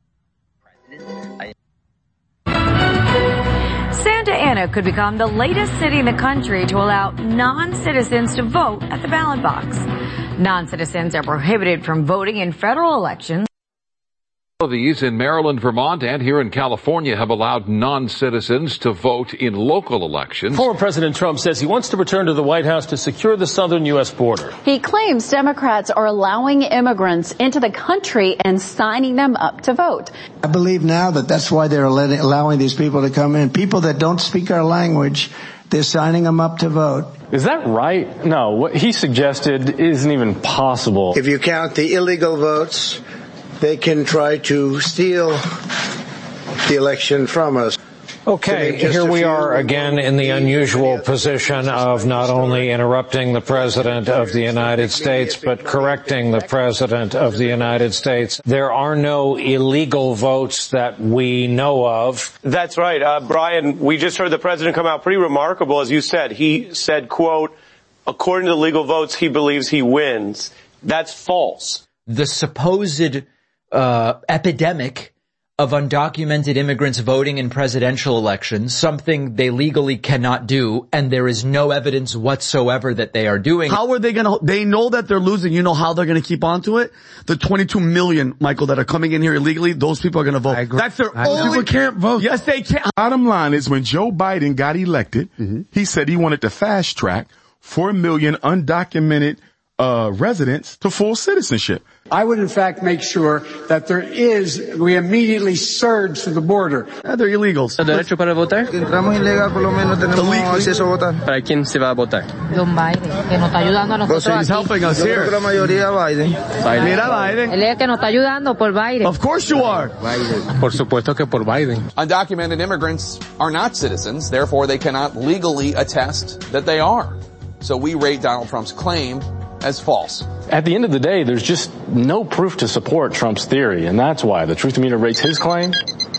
Santa Ana could become the latest city in the country to allow non-citizens to vote at the ballot box. Non-citizens are prohibited from voting in federal elections. These in Maryland, Vermont, and here in California have allowed non-citizens to vote in local elections. Former President Trump says he wants to return to the White House to secure the southern U S border. He claims Democrats are allowing immigrants into the country and signing them up to vote. I believe now that that's why they're letting, allowing these people to come in. People that don't speak our language, they're signing them up to vote. Is that right? No, what he suggested isn't even possible. If you count the illegal votes, they can try to steal the election from us. Okay, here we are again in the unusual position of not only interrupting the President of the United States, but correcting the President of the United States. There are no illegal votes that we know of. That's right. Uh, Brian, we just heard the President come out pretty remarkable, as you said. He said, quote, according to the legal votes, he believes he wins. That's false. The supposed Uh, epidemic of undocumented immigrants voting in presidential elections, something they legally cannot do, and there is no evidence whatsoever that they are doing. How are they going to, they know that they're losing. You know how they're going to keep on to it? The twenty-two million, Michael, that are coming in here illegally, those people are going to vote. That's their I only... People can't vote. Yes, they can. Bottom line is when Joe Biden got elected, mm-hmm. he said he wanted to fast track four million undocumented uh residents to full citizenship. I would, in fact, make sure that there is, we immediately surge to the border. Uh, they're illegals. ¿El derecho para votar? Entramos ilegal, por lo menos tenemos acceso a votar. ¿Para quién se va a votar? Don Biden, que nos está ayudando a nosotros so he's aquí. helping us Yo here. creo que la mayoría Biden. Biden. Mira Biden. Él es el que nos está ayudando por Biden. Of course you are. Biden. Por supuesto que por Biden. Undocumented immigrants are not citizens, therefore they cannot legally attest that they are. So we rate Donald Trump's claim as false. At the end of the day, there's just no proof to support Trump's theory, and that's why the Truth Meter rates his claim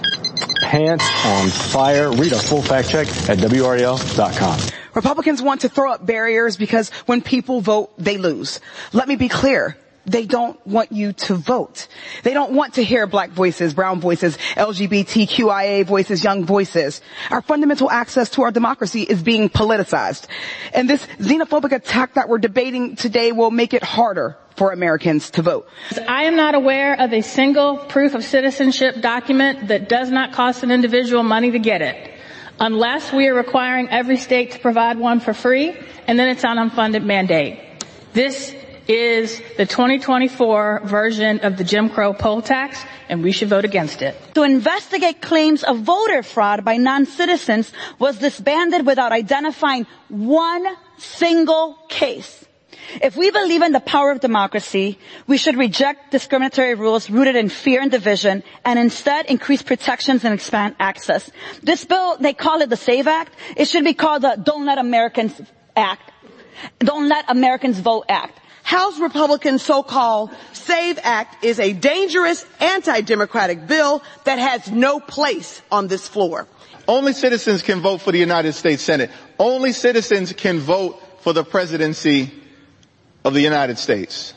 pants on fire. Read a full fact check at W R L dot com. Republicans want to throw up barriers because when people vote, they lose. Let me be clear. They don't want you to vote. They don't want to hear black voices, brown voices, L G B T Q I A voices, young voices. Our fundamental access to our democracy is being politicized. And this xenophobic attack that we're debating today will make it harder for Americans to vote. I am not aware of a single proof of citizenship document that does not cost an individual money to get it, unless we are requiring every state to provide one for free, and then it's an unfunded mandate. This is the twenty twenty-four version of the Jim Crow poll tax, and we should vote against it. To investigate claims of voter fraud by non-citizens was disbanded without identifying one single case. If we believe in the power of democracy, we should reject discriminatory rules rooted in fear and division and instead increase protections and expand access. This bill, they call it the SAVE Act. It should be called the Don't Let Americans Act. Don't Let Americans Vote Act. House Republicans' so-called SAVE Act is a dangerous anti-democratic bill that has no place on this floor. Only citizens can vote for the United States Senate. Only citizens can vote for the presidency of the United States.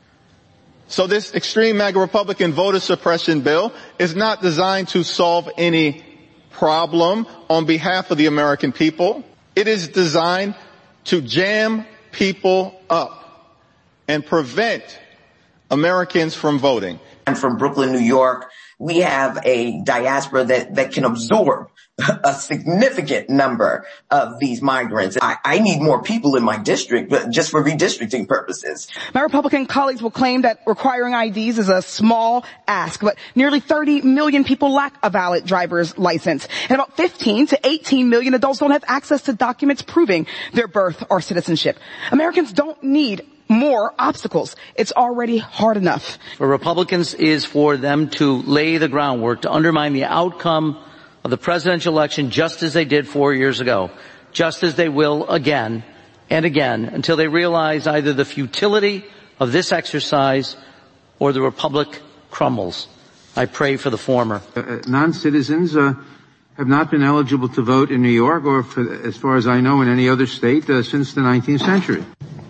So this extreme MAGA Republican voter suppression bill is not designed to solve any problem on behalf of the American people. It is designed to jam people up and prevent Americans from voting. I'm from Brooklyn, New York. We have a diaspora that, that can absorb a significant number of these migrants. I, I need more people in my district, but just for redistricting purposes. My Republican colleagues will claim that requiring I Ds is a small ask, but nearly thirty million people lack a valid driver's license, and about fifteen to eighteen million adults don't have access to documents proving their birth or citizenship. Americans don't need more obstacles. It's already hard enough. For Republicans is for them to lay the groundwork to undermine the outcome of the presidential election just as they did four years ago, just as they will again and again until they realize either the futility of this exercise or the republic crumbles. I pray for the former. Uh, non-citizens uh, have not been eligible to vote in New York or, for, as far as I know, in any other state uh, since the nineteenth century.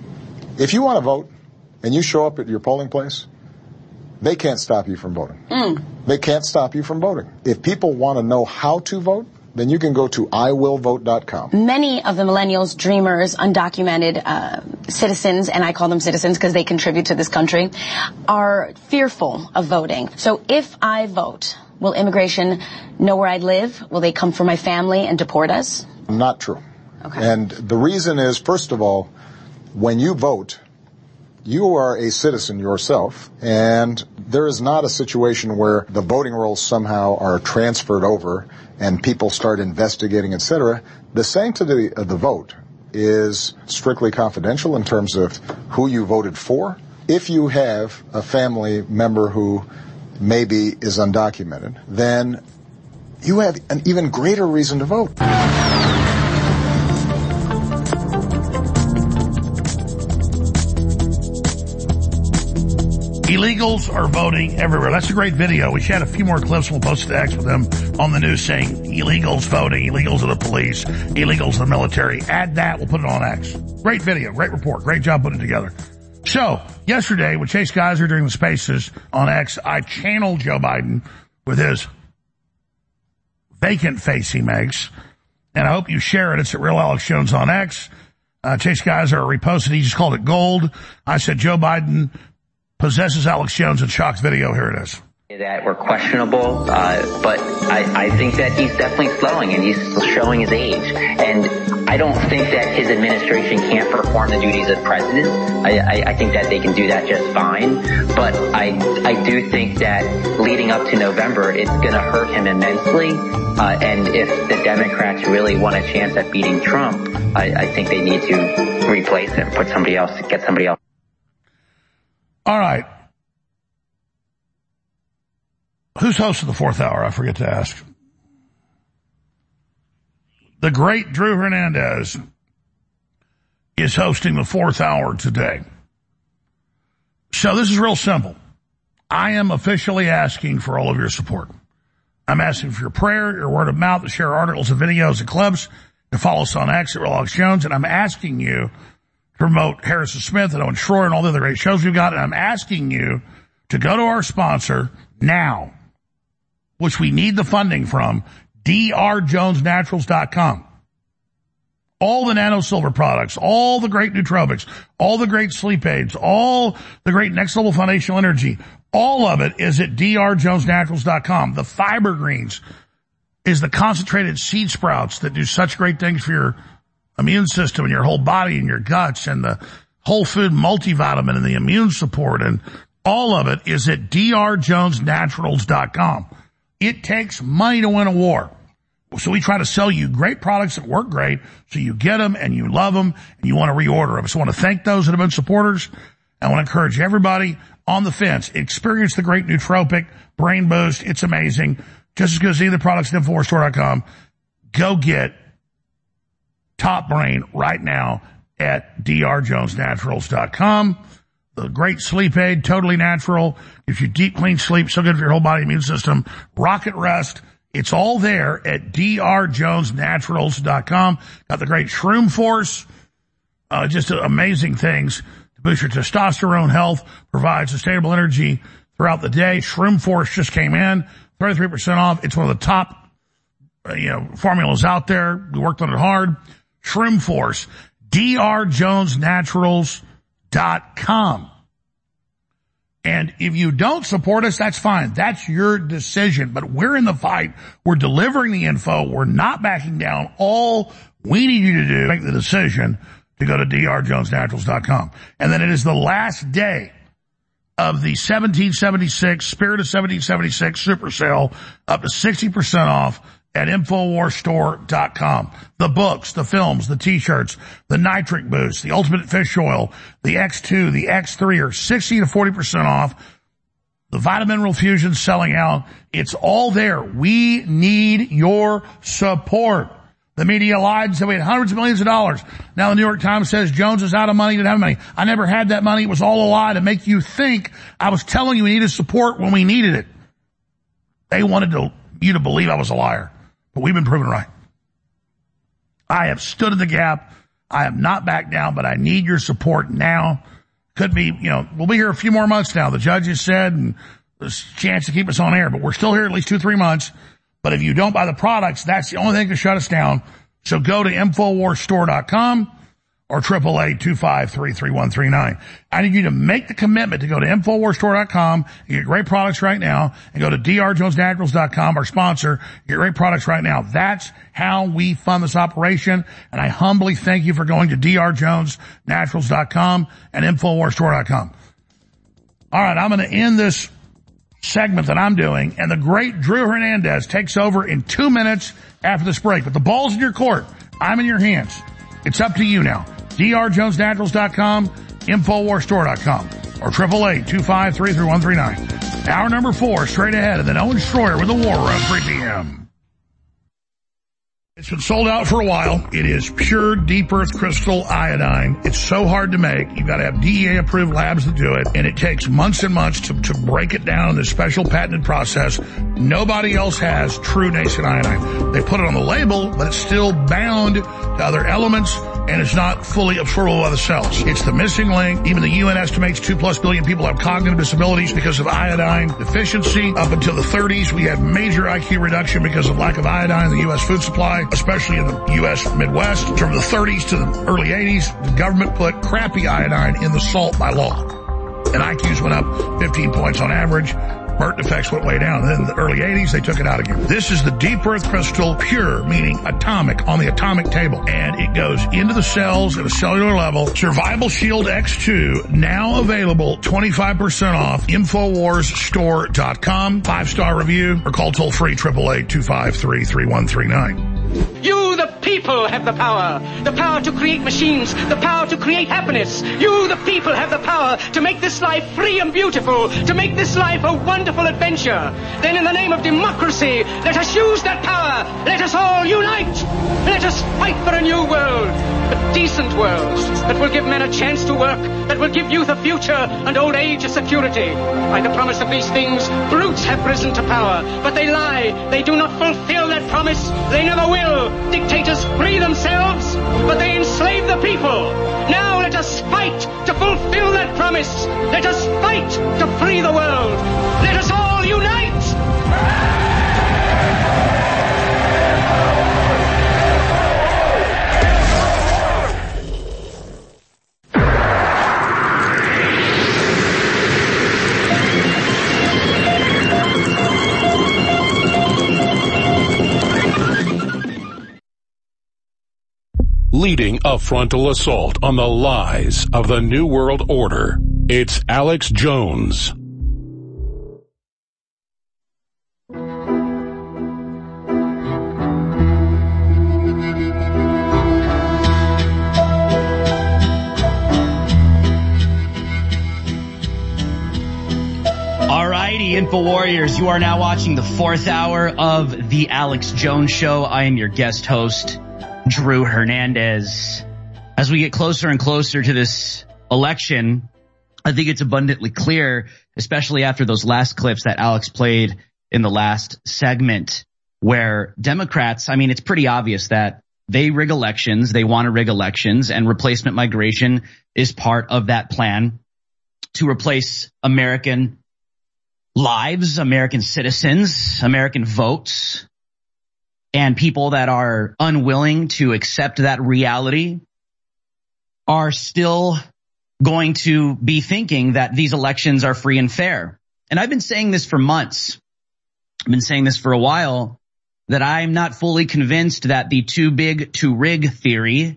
If you want to vote and you show up at your polling place, they can't stop you from voting. Mm. They can't stop you from voting. If people want to know how to vote, then you can go to I will vote dot com. Many of the millennials, dreamers, undocumented uh, citizens, and I call them citizens because they contribute to this country, are fearful of voting. So if I vote, will immigration know where I live? Will they come for my family and deport us? Not true. Okay. And the reason is, first of all, when you vote, you are a citizen yourself, and there is not a situation where the voting rolls somehow are transferred over and people start investigating, et cetera. The sanctity of the vote is strictly confidential in terms of who you voted for. If you have a family member who maybe is undocumented, then you have an even greater reason to vote. Illegals are voting everywhere. That's a great video. We should have a few more clips. We'll post the X with them on the news saying illegals voting, illegals are the police, illegals are the military. Add that. We'll put it on X. Great video. Great report. Great job putting it together. So, yesterday with Chase Geiser during the Spaces on X, I channeled Joe Biden with his vacant face he makes. And I hope you share it. It's at Real Alex Jones on X. Uh, Chase Geiser reposted. He just called it gold. I said Joe Biden possesses Alex Jones in Shock's video. Here it is. That were questionable, uh, but I, I think that he's definitely slowing and he's showing his age. And I don't think that his administration can't perform the duties of president. I, I, I think that they can do that just fine. But I, I do think that leading up to November, it's going to hurt him immensely. Uh, and if the Democrats really want a chance at beating Trump, I, I think they need to replace him, put somebody else, get somebody else. All right. Who's hosting the fourth hour? I forget to ask. The great Drew Hernandez is hosting the fourth hour today. So this is real simple. I am officially asking for all of your support. I'm asking for your prayer, your word of mouth, to share articles and videos and clips, to follow us on X at Real Alex Jones, and I'm asking you to promote Harrison Smith and Owen Schroyer and all the other great shows we've got, and I'm asking you to go to our sponsor now, which we need the funding from, D R Jones Naturals dot com. All the nano silver products, all the great nootropics, all the great sleep aids, all the great next level foundational energy, all of it is at D R Jones Naturals dot com. The fiber greens is the concentrated seed sprouts that do such great things for your immune system and your whole body and your guts, and the whole food multivitamin and the immune support, and all of it is at D R Jones Naturals dot com. It takes money to win a war. So we try to sell you great products that work great, so you get them and you love them and you want to reorder them. So I want to thank those that have been supporters. I want to encourage everybody on the fence. Experience the great nootropic brain boost. It's amazing. Just as good as any of the products at Infowars Store dot com. Go get Top Brain right now at D R Jones Naturals dot com. The great sleep aid, totally natural, gives you deep, clean sleep, so good for your whole body immune system. Rocket Rest, it's all there at D R Jones Naturals dot com. Got the great Shroom Force, uh, just amazing things to boost your testosterone health, provide sustainable energy throughout the day. Shroom Force just came in, thirty-three percent off. It's one of the top, uh, you know, formulas out there. We worked on it hard. Shroom Force, D R Jones Naturals dot com. And if you don't support us, that's fine. That's your decision. But we're in the fight. We're delivering the info. We're not backing down. All we need you to do is make the decision to go to D R Jones Naturals dot com. And then it is the last day of the seventeen seventy-six, Spirit of seventeen seventy-six super sale, up to sixty percent off at Infowars Store dot com. The books, the films, the t-shirts, the nitric boost, the ultimate fish oil, the X two, the X three are sixty to forty percent off. The Vitamin Mineral Fusion selling out. It's all there. We need your support. The media lied and said we had hundreds of millions of dollars. Now the New York Times says Jones is out of money, didn't have money. I never had that money. It was all a lie to make you think I was telling you we needed support when we needed it. They wanted to, you to believe I was a liar. But we've been proven right. I have stood in the gap. I have not backed down, but I need your support now. Could be, you know, we'll be here a few more months now. The judges said, and there's a chance to keep us on air, but we're still here at least two, three months. But if you don't buy the products, that's the only thing to shut us down. So go to Infowars Store dot com or triple eight two five three three one three nine. I need you to make the commitment to go to Infowars Store dot com and get great products right now, and go to D R Jones Naturals dot com, our sponsor, get great products right now. That's how we fund this operation, and I humbly thank you for going to D R Jones Naturals dot com and Infowars Store dot com. All right, I'm going to end this segment that I'm doing, and the great Drew Hernandez takes over in two minutes after this break. But the ball's in your court. I'm in your hands. It's up to you now. D R Jones Naturals dot com, Infowars Store dot com, or triple eight two five three three one three nine. Hour number four, straight ahead, and then Owen Schroyer with the War Room, three p.m. It's been sold out for a while. It is pure deep earth crystal iodine. It's so hard to make. You've got to have D E A approved labs that do it. And it takes months and months to, to break it down in this special patented process. Nobody else has true nascent iodine. They put it on the label, but it's still bound to other elements and it's not fully absorbable by the cells. It's the missing link. Even the U N estimates two plus billion people have cognitive disabilities because of iodine deficiency. Up until the thirties, we had major I Q reduction because of lack of iodine in the U S food supply, especially in the U S Midwest. From the thirties to the early eighties, the government put crappy iodine in the salt by law. And I Qs went up fifteen points on average. Burnt defects went way down. Then in the early eighties, they took it out again. This is the deep earth crystal pure, meaning atomic, on the atomic table. And it goes into the cells at a cellular level. Survival Shield X two, now available, twenty-five percent off, Infowars Store dot com. Five-star review, or call toll-free, eight eight eight, two five three, three one three nine. You, the people, have the power. The power to create machines. The power to create happiness. You, the people, have the power to make this life free and beautiful. To make this life a wonderful adventure. Then in the name of democracy, let us use that power. Let us all unite. Let us fight for a new world. A decent world that will give men a chance to work. That will give youth a future and old age a security. By the promise of these things, brutes have risen to power. But they lie. They do not fulfill that promise. They never will. Dictators free themselves, but they enslave the people. Now let us fight to fulfill that promise. Let us fight to free the world. Let us all unite. Leading a frontal assault on the lies of the New World Order, it's Alex Jones. Alrighty, InfoWarriors, you are now watching the fourth hour of the Alex Jones Show. I am your guest host, Drew Hernandez. As we get closer and closer to this election, I think it's abundantly clear, especially after those last clips that Alex played in the last segment, where Democrats, I mean, it's pretty obvious that they rig elections, they want to rig elections, and replacement migration is part of that plan to replace American lives, American citizens, American votes. And people that are unwilling to accept that reality are still going to be thinking that these elections are free and fair. And I've been saying this for months. I've been saying this for a while, that I'm not fully convinced that the too big to rig theory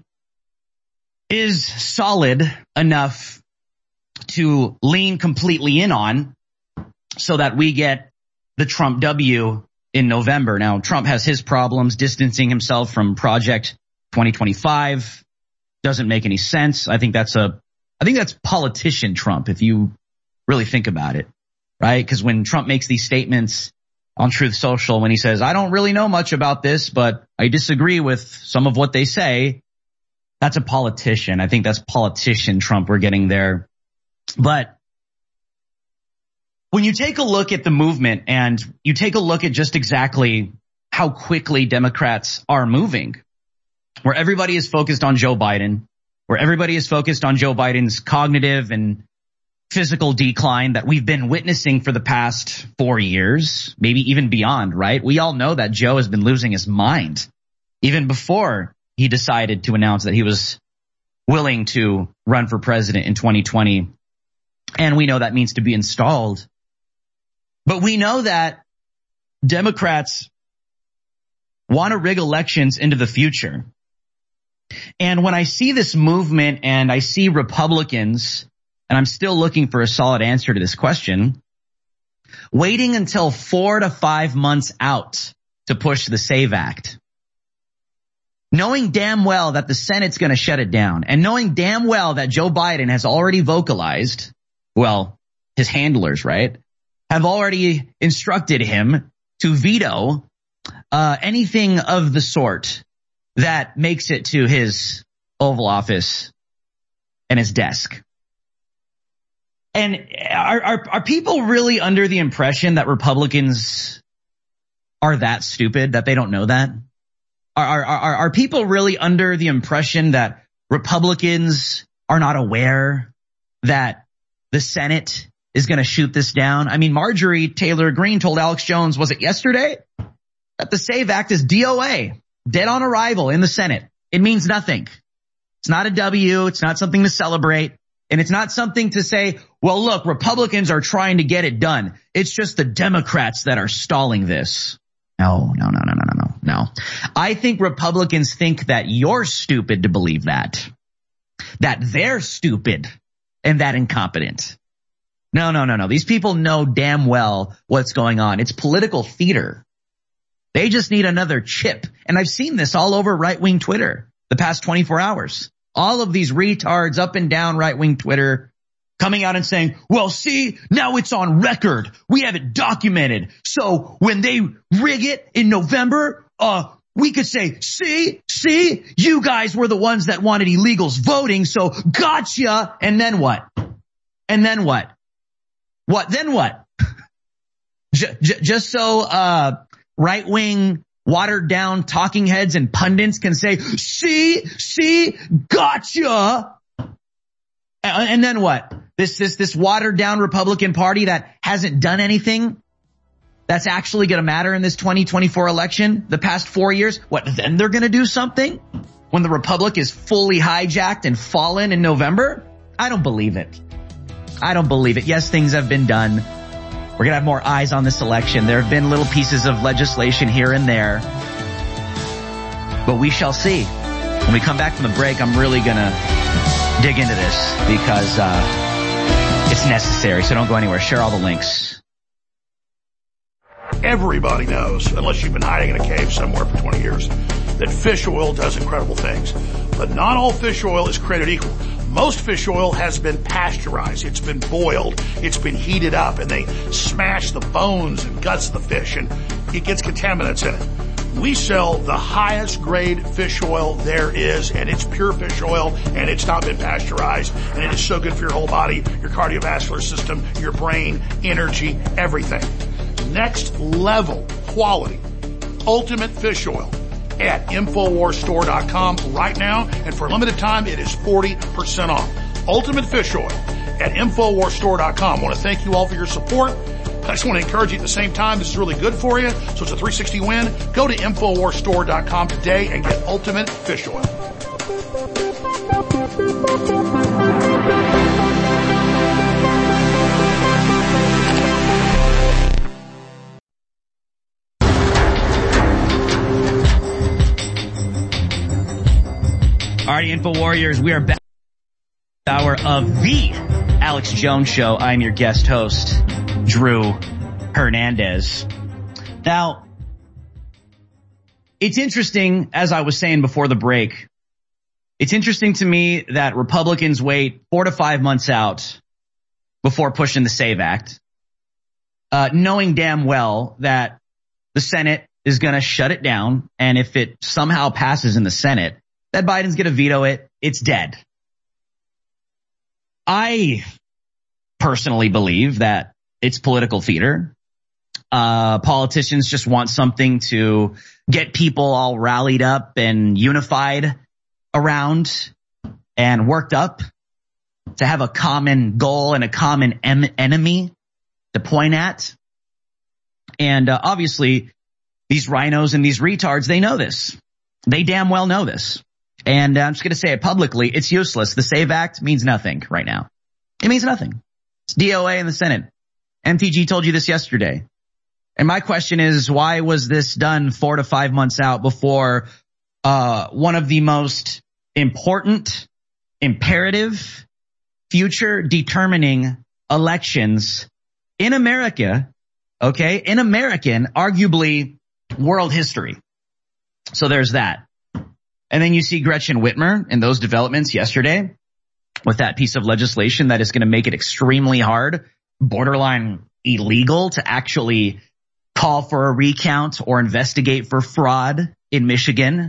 is solid enough to lean completely in on so that we get the Trump W in November. Now, Trump has his problems distancing himself from Project twenty twenty-five. Doesn't make any sense. I think that's a, I think that's politician Trump, if you really think about it, right? Because when Trump makes these statements on Truth Social, when he says, I don't really know much about this, but I disagree with some of what they say, that's a politician. I think that's politician Trump we're getting there. But when you take a look at the movement and you take a look at just exactly how quickly Democrats are moving, where everybody is focused on Joe Biden, where everybody is focused on Joe Biden's cognitive and physical decline that we've been witnessing for the past four years, maybe even beyond, right? We all know that Joe has been losing his mind even before he decided to announce that he was willing to run for president in twenty twenty. And we know that means to be installed. But we know that Democrats want to rig elections into the future. And when I see this movement and I see Republicans, and I'm still looking for a solid answer to this question, waiting until four to five months out to push the SAVE Act, knowing damn well that the Senate's going to shut it down, and knowing damn well that Joe Biden has already vocalized, well, his handlers, right, have already instructed him to veto uh anything of the sort that makes it to his Oval Office and his desk. And are, are, are people really under the impression that Republicans are that stupid that they don't know that? Are, are, are, are people really under the impression that Republicans are not aware that the Senate is going to shoot this down? I mean, Marjorie Taylor Greene told Alex Jones, was it yesterday, that the SAVE Act is D O A, dead on arrival in the Senate. It means nothing. It's not a W. It's not something to celebrate. And it's not something to say, well, look, Republicans are trying to get it done. It's just the Democrats that are stalling this. No, no, no, no, no, no, no, no. I think Republicans think that you're stupid to believe that. That they're stupid and that incompetent. No, no, no, no. These people know damn well what's going on. It's political theater. They just need another chip. And I've seen this all over right-wing Twitter the past twenty-four hours. All of these retards up and down right-wing Twitter coming out and saying, well, see, now it's on record. We have it documented. So when they rig it in November, uh, we could say, see, see, you guys were the ones that wanted illegals voting. So gotcha. And then what? And then what? What? Then what? j- j- just so, uh, right-wing watered down talking heads and pundits can say, see, see, gotcha. And then what? This, this, this watered down Republican Party that hasn't done anything that's actually going to matter in this twenty twenty-four election, the past four years. What, then they're going to do something when the Republic is fully hijacked and fallen in November? I don't believe it. I don't believe it. Yes, things have been done. We're going to have more eyes on this election. There have been little pieces of legislation here and there, but we shall see. When we come back from the break, I'm really going to dig into this because uh it's necessary. So don't go anywhere. Share all the links. Everybody knows, unless you've been hiding in a cave somewhere for twenty years, that fish oil does incredible things. But not all fish oil is created equal. Most fish oil has been pasteurized. It's been boiled. It's been heated up, and they smash the bones and guts of the fish, and it gets contaminants in it. We sell the highest grade fish oil there is, and it's pure fish oil, and it's not been pasteurized, and it is so good for your whole body, your cardiovascular system, your brain, energy, everything. Next level quality, ultimate fish oil at Infowars Store dot com right now, and for a limited time, it is forty percent off. Ultimate fish oil at Infowars Store dot com. I want to thank you all for your support. I just want to encourage you at the same time. This is really good for you, so it's a three sixty win. Go to Infowars Store dot com today and get ultimate fish oil. All right, Info Warriors, we are back. Hour of the Alex Jones Show. I'm your guest host, Drew Hernandez. Now, it's interesting, as I was saying before the break, it's interesting to me that Republicans wait four to five months out before pushing the SAVE Act, uh, knowing damn well that the Senate is going to shut it down, and if it somehow passes in the Senate, that Biden's going to veto it. It's dead. I personally believe that it's political theater. Uh, politicians just want something to get people all rallied up and unified around and worked up, to have a common goal and a common em- enemy to point at. And uh, obviously, these rhinos and these retards, they know this. They damn well know this. And I'm just going to say it publicly. It's useless. The SAVE Act means nothing right now. It means nothing. It's D O A in the Senate. M T G told you this yesterday. And my question is, why was this done four to five months out before uh one of the most important, imperative, future determining elections in America, okay, in American, arguably world history? So there's that. And then you see Gretchen Whitmer and those developments yesterday with that piece of legislation that is going to make it extremely hard, borderline illegal, to actually call for a recount or investigate for fraud in Michigan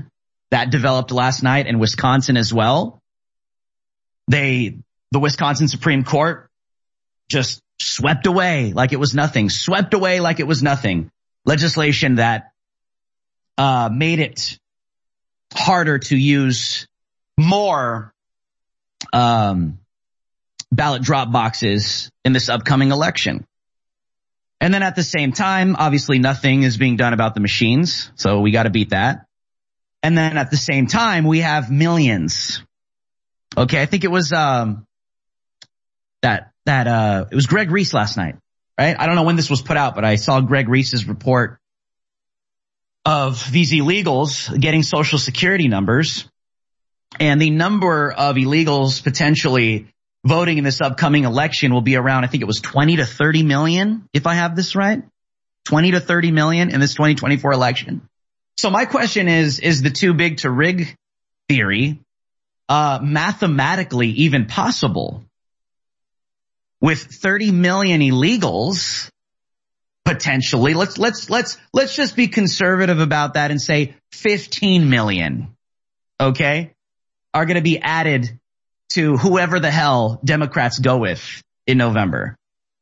that developed last night in Wisconsin as well. They, the Wisconsin Supreme Court just swept away like it was nothing, swept away like it was nothing. Legislation that uh made it harder to use more um ballot drop boxes in this upcoming election. And then at the same time, obviously nothing is being done about the machines, so we got to beat that. And then at the same time, we have millions. Okay, I think it was um that that uh it was Greg Reese last night, right? I don't know when this was put out, but I saw Greg Reese's report of these illegals getting social security numbers, and the number of illegals potentially voting in this upcoming election will be around, I think it was twenty to thirty million, if I have this right. twenty to thirty million in this twenty twenty-four election. So my question is, is the too big to rig theory uh mathematically even possible? With thirty million illegals, potentially, let's, let's, let's, let's just be conservative about that and say fifteen million, okay, are going to be added to whoever the hell Democrats go with in November.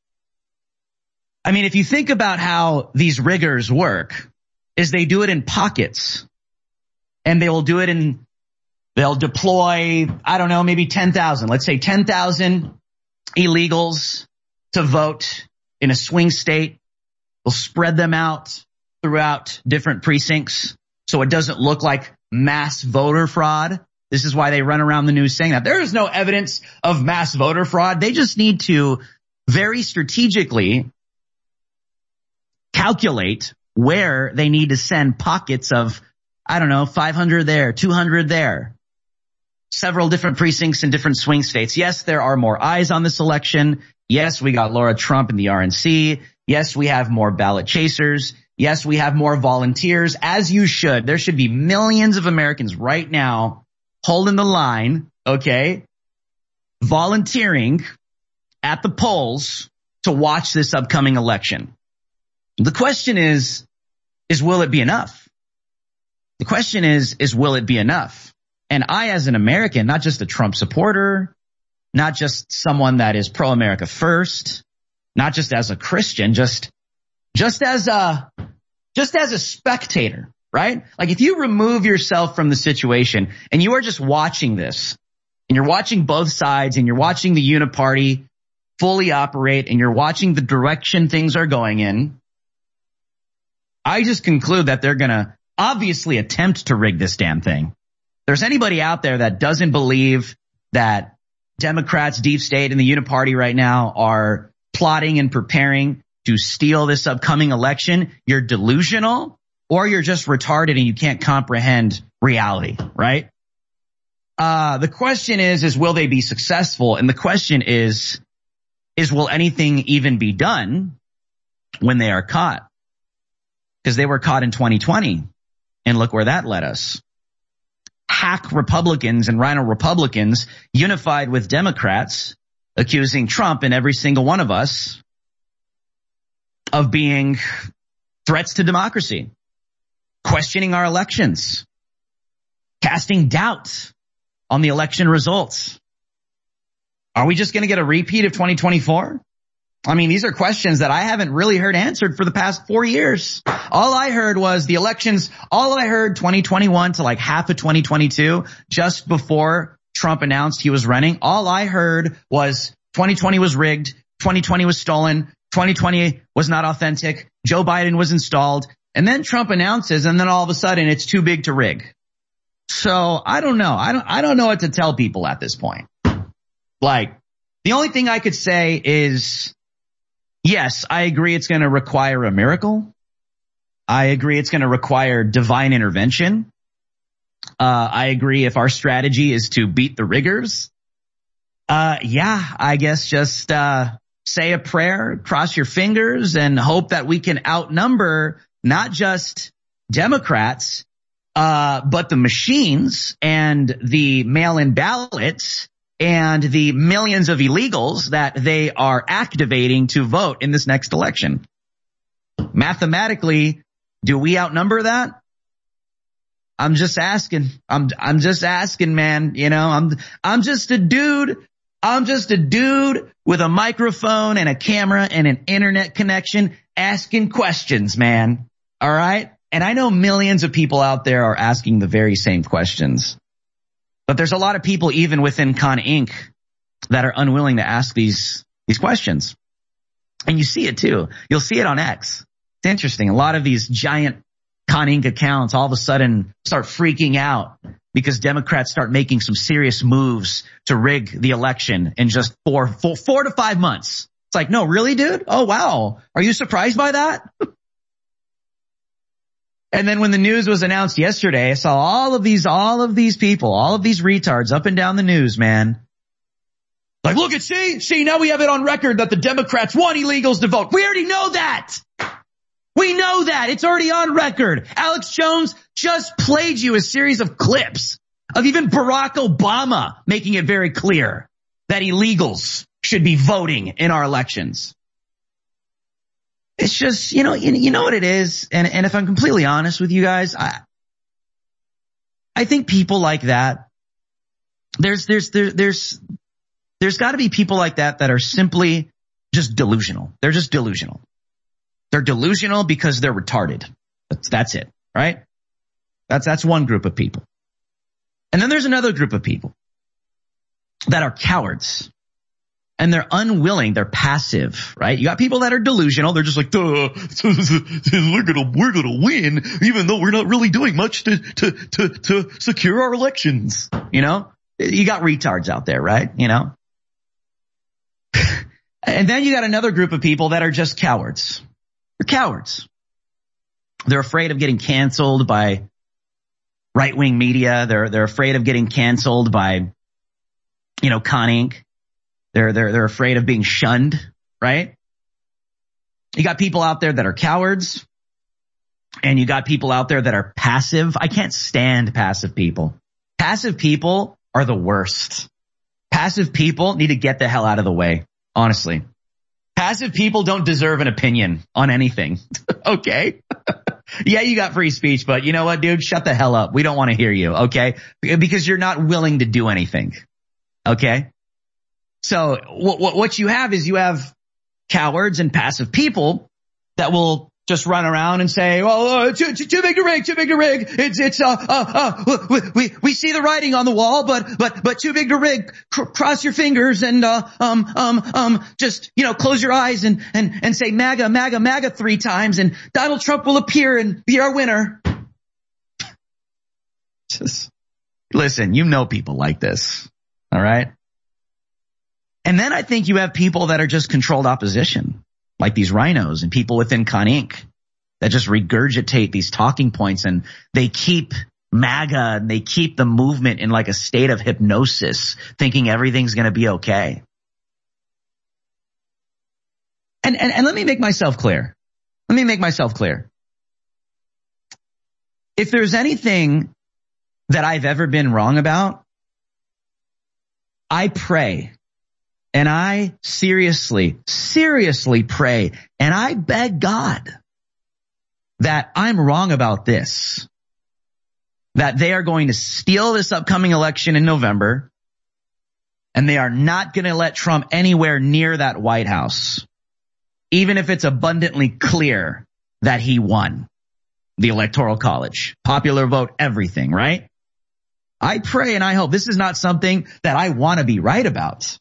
I mean, if you think about how these riggers work, is they do it in pockets, and they will do it in, they'll deploy, I don't know, maybe ten thousand, let's say ten thousand illegals to vote in a swing state. They'll spread them out throughout different precincts so it doesn't look like mass voter fraud. This is why they run around the news saying that. There is no evidence of mass voter fraud. They just need to very strategically calculate where they need to send pockets of, I don't know, five hundred there, two hundred there. Several different precincts in different swing states. Yes, there are more eyes on this election. Yes, we got Laura Trump in the R N C. Yes, we have more ballot chasers. Yes, we have more volunteers, as you should. There should be millions of Americans right now holding the line, okay, volunteering at the polls to watch this upcoming election. The question is, is will it be enough? The question is, is will it be enough? And I, as an American, not just a Trump supporter, not just someone that is pro-America first, not just as a Christian, just, just as a, just as a spectator, right? Like if you remove yourself from the situation and you are just watching this, and you're watching both sides, and you're watching the uniparty fully operate, and you're watching the direction things are going in, I just conclude that they're gonna obviously attempt to rig this damn thing. If there's anybody out there that doesn't believe that Democrats, deep state, and the uniparty right now are plotting and preparing to steal this upcoming election, you're delusional, or you're just retarded and you can't comprehend reality, right? Uh, the question is, is will they be successful? And the question is, is will anything even be done when they are caught? Because they were caught in twenty twenty, and look where that led us. Hack Republicans and Rhino Republicans unified with Democrats, accusing Trump and every single one of us of being threats to democracy, questioning our elections, casting doubt on the election results. Are we just going to get a repeat of twenty twenty-four? I mean, these are questions that I haven't really heard answered for the past four years. All I heard was the elections, all I heard twenty twenty-one to like half of twenty twenty-two, just before Trump announced he was running. All I heard was twenty twenty was rigged, twenty twenty was stolen, twenty twenty was not authentic, Joe Biden was installed, and then Trump announces, and then all of a sudden it's too big to rig. So I don't know. I don't, I don't know what to tell people at this point. Like, the only thing I could say is, yes, I agree it's going to require a miracle. I agree it's going to require divine intervention. Uh, I agree if our strategy is to beat the riggers. Uh, yeah, I guess just, uh, say a prayer, cross your fingers, and hope that we can outnumber not just Democrats, uh, but the machines and the mail-in ballots and the millions of illegals that they are activating to vote in this next election. Mathematically, do we outnumber that? I'm just asking. I'm, I'm just asking, man. You know, I'm, I'm just a dude. I'm just a dude with a microphone and a camera and an internet connection asking questions, man. All right. And I know millions of people out there are asking the very same questions, but there's a lot of people even within Con Incorporated that are unwilling to ask these, these questions. And you see it too. You'll see it on X. It's interesting. A lot of these giant Con Incorporated accounts all of a sudden start freaking out because Democrats start making some serious moves to rig the election in just four, four, four to five months. It's like, no, really, dude? Oh, wow. Are you surprised by that? And then when the news was announced yesterday, I saw all of these, all of these people, all of these retards up and down the news, man. Like, look at, see, see, now we have it on record that the Democrats want illegals to vote. We already know that. We know that. It's already on record. Alex Jones just played you a series of clips of even Barack Obama making it very clear that illegals should be voting in our elections. It's just, you know, you, you know what it is. And, and if I'm completely honest with you guys, I, I think people like that, there's, there's, there, there's, there's got to be people like that that are simply just delusional. They're just delusional. They're delusional because they're retarded. That's, that's it, right? That's, that's one group of people. And then there's another group of people that are cowards and they're unwilling. They're passive, right? You got people that are delusional. They're just like, duh, we're gonna, we're gonna win even though we're not really doing much to, to, to, to secure our elections. You know, you got retards out there, right? You know, and then you got another group of people that are just cowards. They're cowards. They're afraid of getting canceled by right-wing media. They're, they're afraid of getting canceled by, you know, Con Incorporated. They're, they're, they're afraid of being shunned, right? You got people out there that are cowards and you got people out there that are passive. I can't stand passive people. Passive people are the worst. Passive people need to get the hell out of the way, honestly. Passive people don't deserve an opinion on anything. Okay? Yeah, you got free speech, but you know what, dude? Shut the hell up. We don't want to hear you, okay? Because you're not willing to do anything. Okay? So what, what you have is you have cowards and passive people that will just run around and say, "Oh, uh, too, too, too big to rig, too big to rig. It's, it's, uh, uh, uh, we, we, we see the writing on the wall, but, but, but too big to rig. C- cross your fingers and, uh, um, um, um, just, you know, close your eyes and, and, and say MAGA, MAGA, MAGA three times and Donald Trump will appear and be our winner." Just listen, you know people like this. All right. And then I think you have people that are just controlled opposition, like these rhinos and people within Con Incorporated that just regurgitate these talking points and they keep MAGA and they keep the movement in like a state of hypnosis, thinking everything's going to be okay. And, and, and let me make myself clear. Let me make myself clear. If there's anything that I've ever been wrong about, I pray. And I seriously, seriously pray, and I beg God that I'm wrong about this, that they are going to steal this upcoming election in November, and they are not going to let Trump anywhere near that White House, even if it's abundantly clear that he won the Electoral College, popular vote, everything, right? I pray and I hope this is not something that I want to be right about.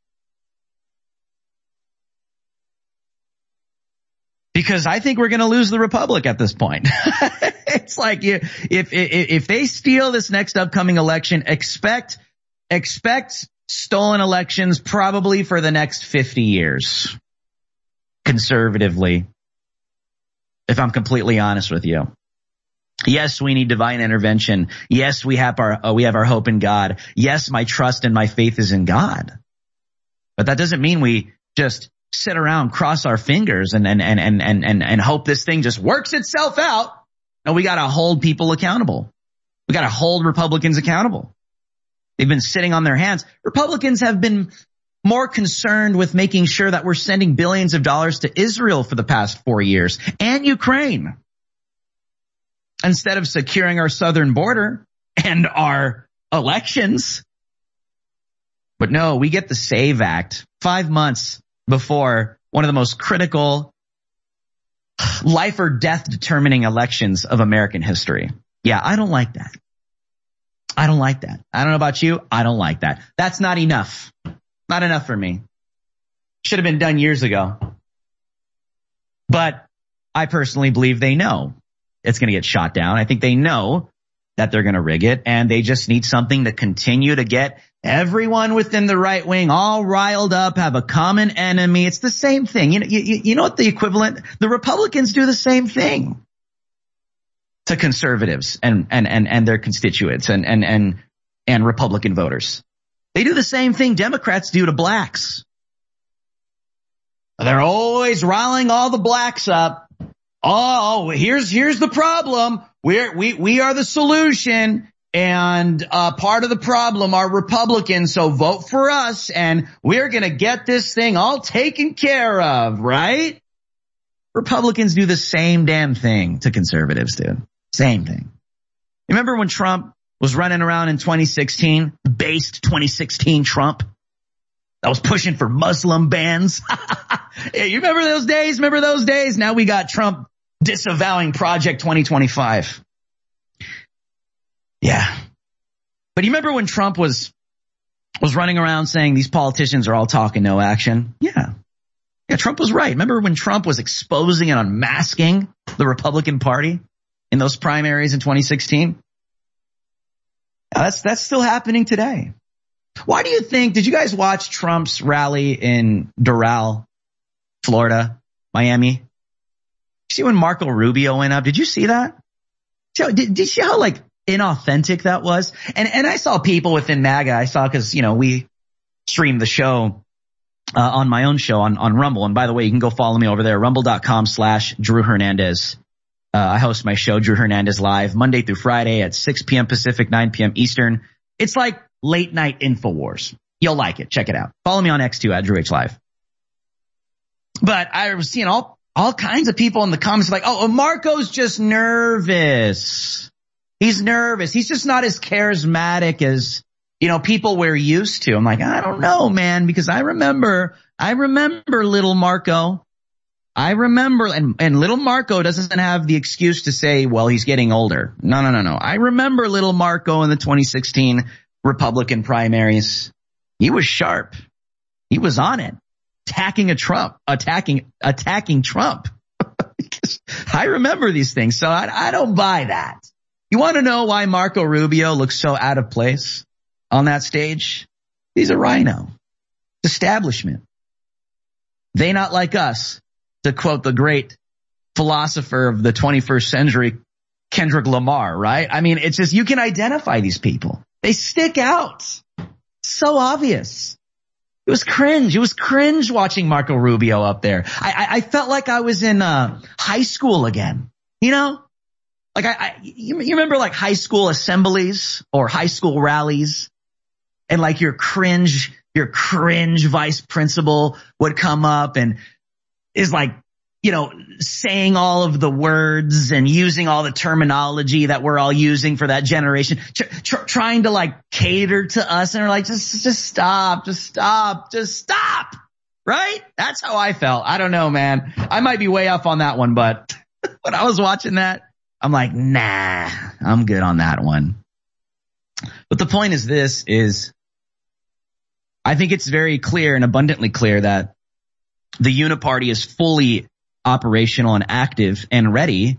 Because I think we're going to lose the republic at this point. It's like if, if if they steal this next upcoming election, expect expect stolen elections probably for the next fifty years. Conservatively, if I'm completely honest with you. Yes, we need divine intervention. Yes, we have our uh, we have our hope in God. Yes, my trust and my faith is in God. But that doesn't mean we just sit around, cross our fingers and, and, and, and, and, and hope this thing just works itself out. No, we got to hold people accountable. We got to hold Republicans accountable. They've been sitting on their hands. Republicans have been more concerned with making sure that we're sending billions of dollars to Israel for the past four years and Ukraine. instead of securing our southern border and our elections. But no, we get the SAVE Act five months before one of the most critical life or death determining elections of American history. Yeah, I don't like that. I don't like that. I don't know about you. I don't like that. That's not enough. Not enough for me. Should have been done years ago. But I personally believe they know it's going to get shot down. I think they know that they're going to rig it, and they just need something to continue to get everyone within the right wing all riled up, have a common enemy. It's the same thing. You know, you, you know what the equivalent? The Republicans do the same thing to conservatives and, and, and, and their constituents and, and, and, and Republican voters. They do the same thing Democrats do to blacks. They're always riling all the blacks up. Oh, here's, here's the problem. We're, we, we are the solution, and, uh, part of the problem are Republicans. So vote for us and we're going to get this thing all taken care of, right? Republicans do the same damn thing to conservatives, dude. Same thing. Remember when Trump was running around in twenty sixteen, based twenty sixteen Trump that was pushing for Muslim bans? Yeah, you remember those days? Remember those days? Now we got Trump disavowing Project twenty twenty-five. Yeah. But you remember when Trump was, was running around saying these politicians are all talk and no action? Yeah. Yeah, Trump was right. Remember when Trump was exposing and unmasking the Republican Party in those primaries in twenty sixteen? Yeah, that's, that's still happening today. Why do you think, did you guys watch Trump's rally in Doral, Florida, Miami? See when Marco Rubio went up? Did you see that? Did, did you see how like inauthentic that was? And and I saw people within MAGA. I saw because, you know, we stream the show uh, on my own show on, on Rumble. And by the way, you can go follow me over there, rumble.com slash Drew Hernandez. Uh, I host my show, Drew Hernandez Live, Monday through Friday at six p.m. Pacific, nine p.m. Eastern. It's like late night InfoWars. You'll like it. Check it out. Follow me on X too at Drew H Live. But I was seeing all All kinds of people in the comments like, oh, Marco's just nervous. He's nervous. He's just not as charismatic as, you know, people we're used to. I'm like, I don't know, man, because I remember, I remember little Marco. I remember, and, and little Marco doesn't have the excuse to say, well, he's getting older. No, no, no, no. I remember little Marco in the twenty sixteen Republican primaries. He was sharp. He was on it. Attacking a Trump, attacking, attacking Trump. I remember these things, so I, I don't buy that. You want to know why Marco Rubio looks so out of place on that stage? He's a rhino. Establishment. They not like us, to quote the great philosopher of the twenty-first century, Kendrick Lamar, right? I mean, it's just, you can identify these people. They stick out. So obvious. It was cringe. It was cringe watching Marco Rubio up there. I, I, I felt like I was in uh, high school again. You know, like I, I you, you remember like high school assemblies or high school rallies, and like your cringe, your cringe vice principal would come up and is like, you know, saying all of the words and using all the terminology that we're all using for that generation, tr- tr- trying to like cater to us, and we're like, just, just stop, just stop, just stop. Right? That's how I felt. I don't know, man. I might be way off on that one, but when I was watching that, I'm like, nah, I'm good on that one. But the point is this is, I think it's very clear and abundantly clear that the Uniparty is fully operational and active and ready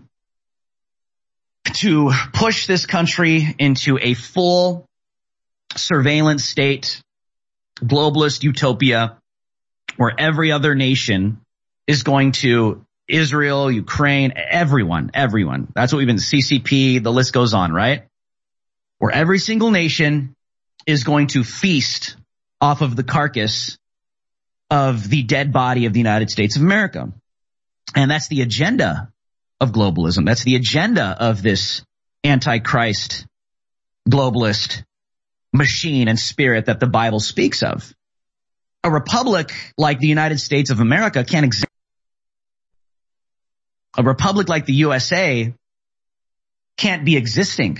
to push this country into a full surveillance state, globalist utopia, where every other nation is going to, Israel, Ukraine, everyone, everyone. That's what we've been, C C P, the list goes on, right? Where every single nation is going to feast off of the carcass of the dead body of the United States of America. And that's the agenda of globalism. That's the agenda of this antichrist, globalist machine and spirit that the Bible speaks of. A republic like the United States of America can't exist. A republic like the U S A can't be existing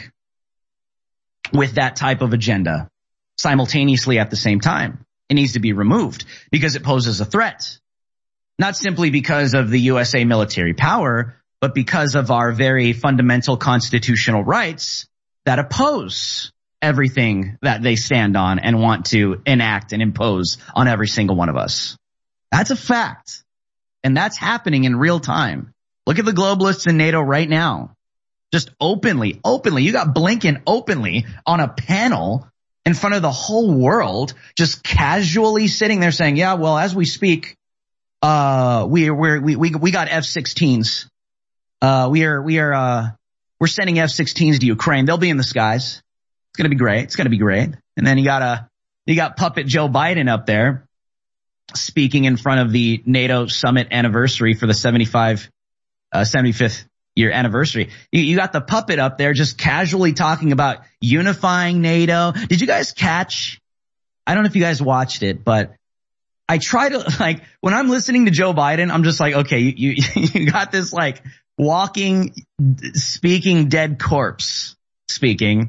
with that type of agenda simultaneously at the same time. It needs to be removed because it poses a threat. Not simply because of the U S A military power, but because of our very fundamental constitutional rights that oppose everything that they stand on and want to enact and impose on every single one of us. That's a fact. And that's happening in real time. Look at the globalists in NATO right now. Just openly, openly. You got Blinken openly on a panel in front of the whole world, just casually sitting there saying, yeah, well, as we speak, uh, we, we're, we, we, we got F sixteens. Uh, we are, we are, uh, we're sending F sixteens to Ukraine. They'll be in the skies. It's going to be great. It's going to be great. And then you got a, you got puppet Joe Biden up there speaking in front of the NATO summit anniversary for the seventy-five, uh, seventy-fifth year anniversary. You, you got the puppet up there just casually talking about unifying NATO. Did you guys catch? I don't know if you guys watched it, but I try to, like, when I'm listening to Joe Biden, I'm just like, okay, you, you, you got this like walking, speaking dead corpse speaking,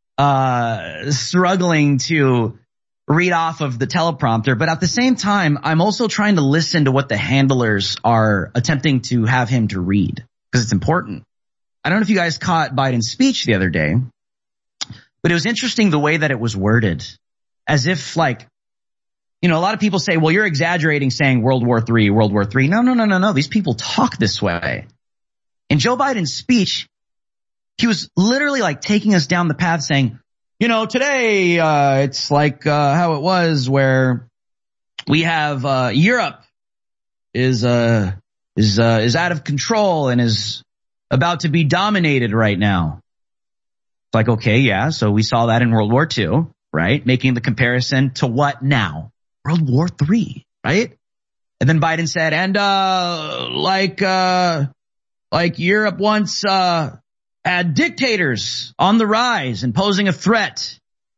uh, struggling to read off of the teleprompter. But at the same time, I'm also trying to listen to what the handlers are attempting to have him to read because it's important. I don't know if you guys caught Biden's speech the other day, but it was interesting the way that it was worded, as if like, you know, a lot of people say, well, you're exaggerating saying World War Three, World War Three. No, no, no, no, no. These people talk this way. In Joe Biden's speech, he was literally like taking us down the path saying, you know, today, uh, it's like, uh, how it was where we have, uh, Europe is, uh, is, uh, is out of control and is about to be dominated right now. It's like, okay, yeah. So we saw that in World War Two, right? Making the comparison to what now? World War Three, right? And then Biden said, and, uh, like, uh, like Europe once, uh, had dictators on the rise and posing a threat.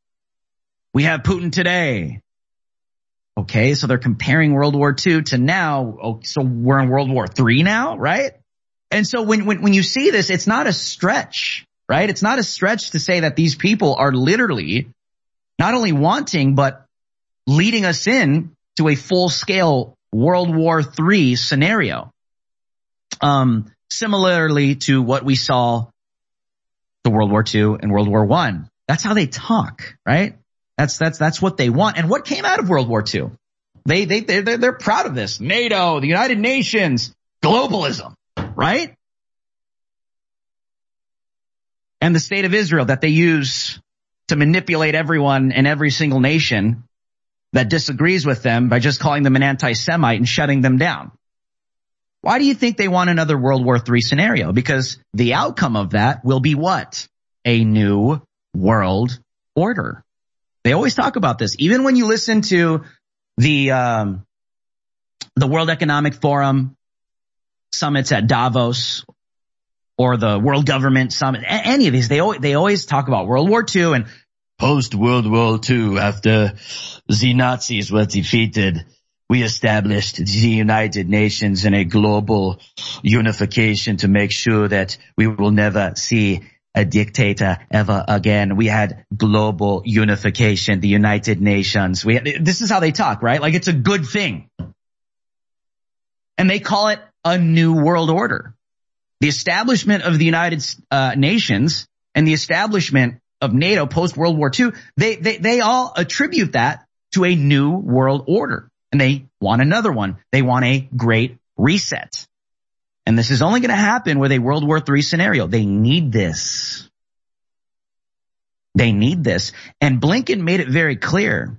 We have Putin today. Okay, so they're comparing World War Two to now. Oh, so we're in World War Three now, right? And so when, when, when you see this, it's not a stretch, right? It's not a stretch to say that these people are literally not only wanting, but leading us in to a full-scale World War Three scenario. Um, similarly to what we saw to World War Two and World War One. That's how they talk, right? That's, that's, that's what they want. And what came out of World War Two? They, they, they're, they're proud of this. NATO, the United Nations, globalism, right? And the state of Israel that they use to manipulate everyone in every single nation that disagrees with them by just calling them an anti-Semite and shutting them down. Why do you think they want another World War Three scenario? Because the outcome of that will be what? A new world order. They always talk about this. Even when you listen to the um, the World Economic Forum summits at Davos or the World Government Summit, any of these, they always, they always talk about World War Two and post-World War Two after the Nazis were defeated. We established the United Nations and a global unification to make sure that we will never see a dictator ever again. We had global unification, the United Nations. We had, this is how they talk, right? Like it's a good thing. And they call it a new world order. The establishment of the United uh, Nations and the establishment of NATO post-World War Two, they, they, they all attribute that to a new world order. And they want another one. They want a great reset. And this is only going to happen with a World War Three scenario. They need this. They need this. And Blinken made it very clear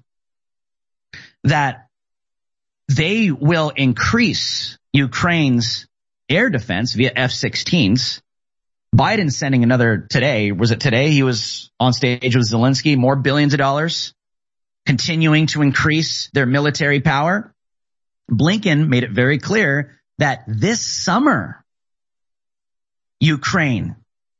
that they will increase Ukraine's air defense via F sixteens. Biden sending another today. Was it today? He was on stage with Zelensky, more billions of dollars, continuing to increase their military power. Blinken made it very clear that this summer, Ukraine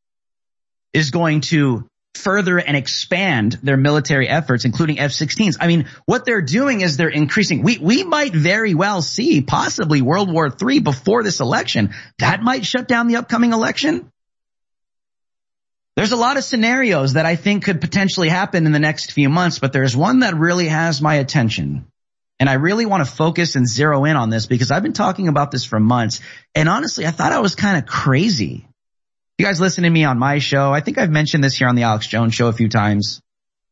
is going to further and expand their military efforts, including F sixteens. I mean, what they're doing is they're increasing. We, we might very well see possibly World War Three before this election. That might shut down the upcoming election. There's a lot of scenarios that I think could potentially happen in the next few months, but there's one that really has my attention. And I really want to focus and zero in on this because I've been talking about this for months. And honestly, I thought I was kind of crazy. You guys listen to me on my show. I think I've mentioned this here on the Alex Jones Show a few times.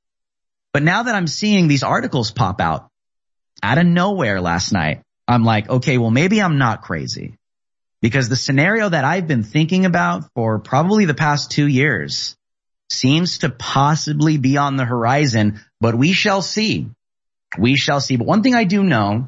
But now that I'm seeing these articles pop out out of nowhere last night, I'm like, okay, well, maybe I'm not crazy. Because the scenario that I've been thinking about for probably the past two years seems to possibly be on the horizon, but we shall see. We shall see. But one thing I do know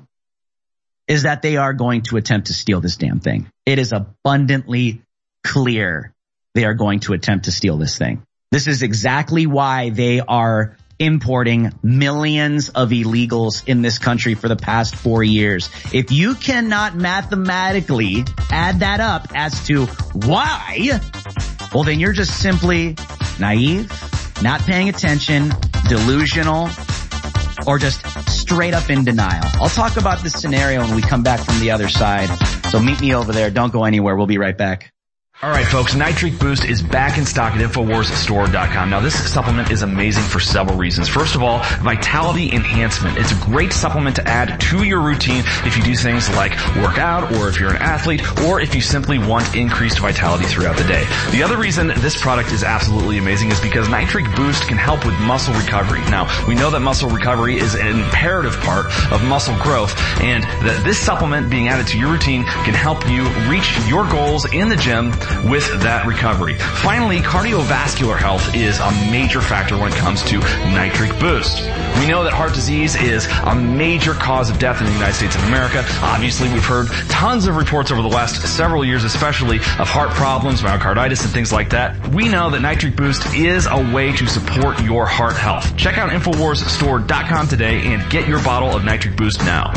is that they are going to attempt to steal this damn thing. It is abundantly clear they are going to attempt to steal this thing. This is exactly why they are importing millions of illegals in this country for the past four years. If you cannot mathematically add that up as to why, well, then you're just simply naive, not paying attention, delusional, or just straight up in denial. I'll talk about this scenario when we come back from the other side. So meet me over there. Don't go anywhere. We'll be right back. All right, folks, Nitric Boost is back in stock at Infowars Store dot com. Now, this supplement is amazing for several reasons. First of all, vitality enhancement. It's a great supplement to add to your routine if you do things like work out, or if you're an athlete, or if you simply want increased vitality throughout the day. The other reason this product is absolutely amazing is because Nitric Boost can help with muscle recovery. Now, we know that muscle recovery is an imperative part of muscle growth, and that this supplement being added to your routine can help you reach your goals in the gym with that recovery. Finally, cardiovascular health is a major factor when it comes to Nitric Boost. We know that heart disease is a major cause of death in the United States of America. Obviously, we've heard tons of reports over the last several years, especially of heart problems, myocarditis, and things like that. We know that Nitric Boost is a way to support your heart health. Check out Infowars Store dot com today and get your bottle of Nitric Boost now.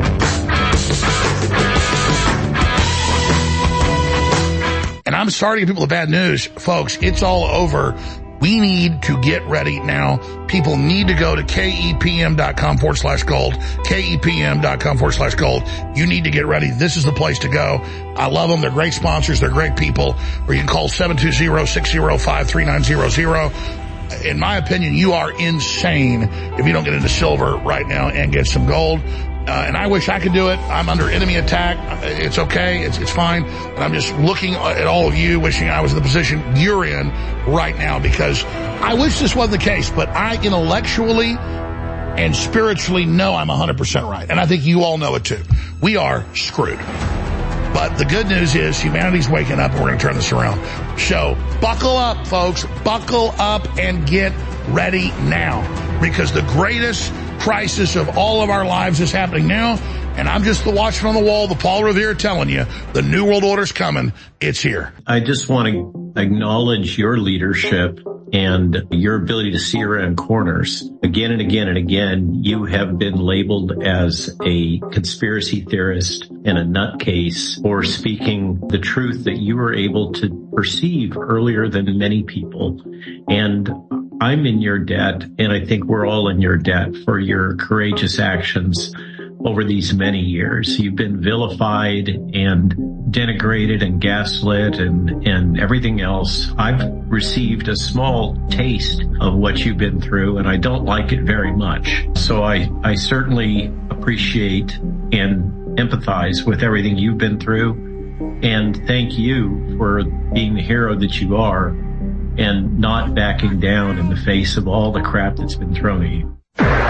And I'm sorry to give people the bad news, folks. It's all over. We need to get ready now. People need to go to kepm.com forward slash gold, kepm.com forward slash gold. You need to get ready. This is the place to go. I love them. They're great sponsors. They're great people. Or you can call seven two zero, six zero five, three nine zero zero. In my opinion, you are insane if you don't get into silver right now and get some gold. Uh, and I wish I could do it. I'm under enemy attack. It's okay. It's, it's fine. And I'm just looking at all of you, wishing I was in the position you're in right now, because I wish this wasn't the case, but I intellectually and spiritually know I'm one hundred percent right. And I think you all know it too. We are screwed. But the good news is humanity's waking up and we're going to turn this around. So buckle up, folks. Buckle up and get ready now, because the greatest crisis of all of our lives is happening now. And I'm just the watchman on the wall, the Paul Revere, telling you the New World Order's coming. It's here. I just want to acknowledge your leadership and your ability to see around corners. Again and again and again, you have been labeled as a conspiracy theorist and a nutcase for speaking the truth that you were able to perceive earlier than many people. And I'm in your debt, and I think we're all in your debt for your courageous actions over these many years. You've been vilified and denigrated and gaslit and, and everything else. I've received a small taste of what you've been through, and I don't like it very much. So I, I certainly appreciate and empathize with everything you've been through. And thank you for being the hero that you are and not backing down in the face of all the crap that's been thrown at you.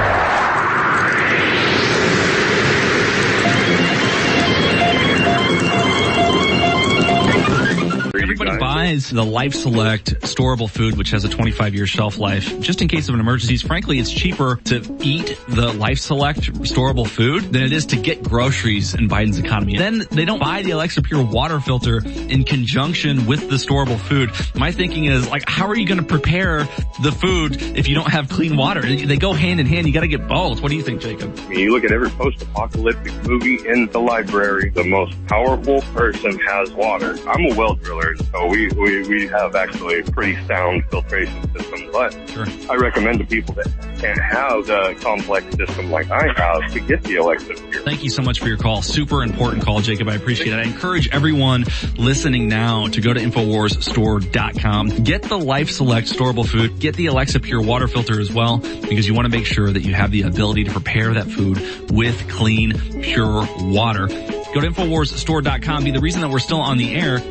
Everybody buys the Life Select storable food, which has a twenty-five year shelf life, just in case of an emergency. Frankly, it's cheaper to eat the Life Select storable food than it is to get groceries in Biden's economy. Then they don't buy the Alexa Pure water filter in conjunction with the storable food. My thinking is, like, how are you going to prepare the food if you don't have clean water? They go hand in hand. You got to get both. What do you think, Jacob? I mean, you look at every post-apocalyptic movie in the library, the most powerful person has water. I'm a well driller, so we we, we have actually a pretty sound filtration system, but sure. I recommend to people that can't have the complex system like I have to get the Alexa Pure. Thank you so much for your call. Super important call, Jacob. I appreciate it. I encourage everyone listening now to go to Infowars Store dot com. Get the Life Select storable food. Get the Alexa Pure water filter as well, because you want to make sure that you have the ability to prepare that food with clean, pure water. Go to Infowars Store dot com. Be the reason that we're still on the air.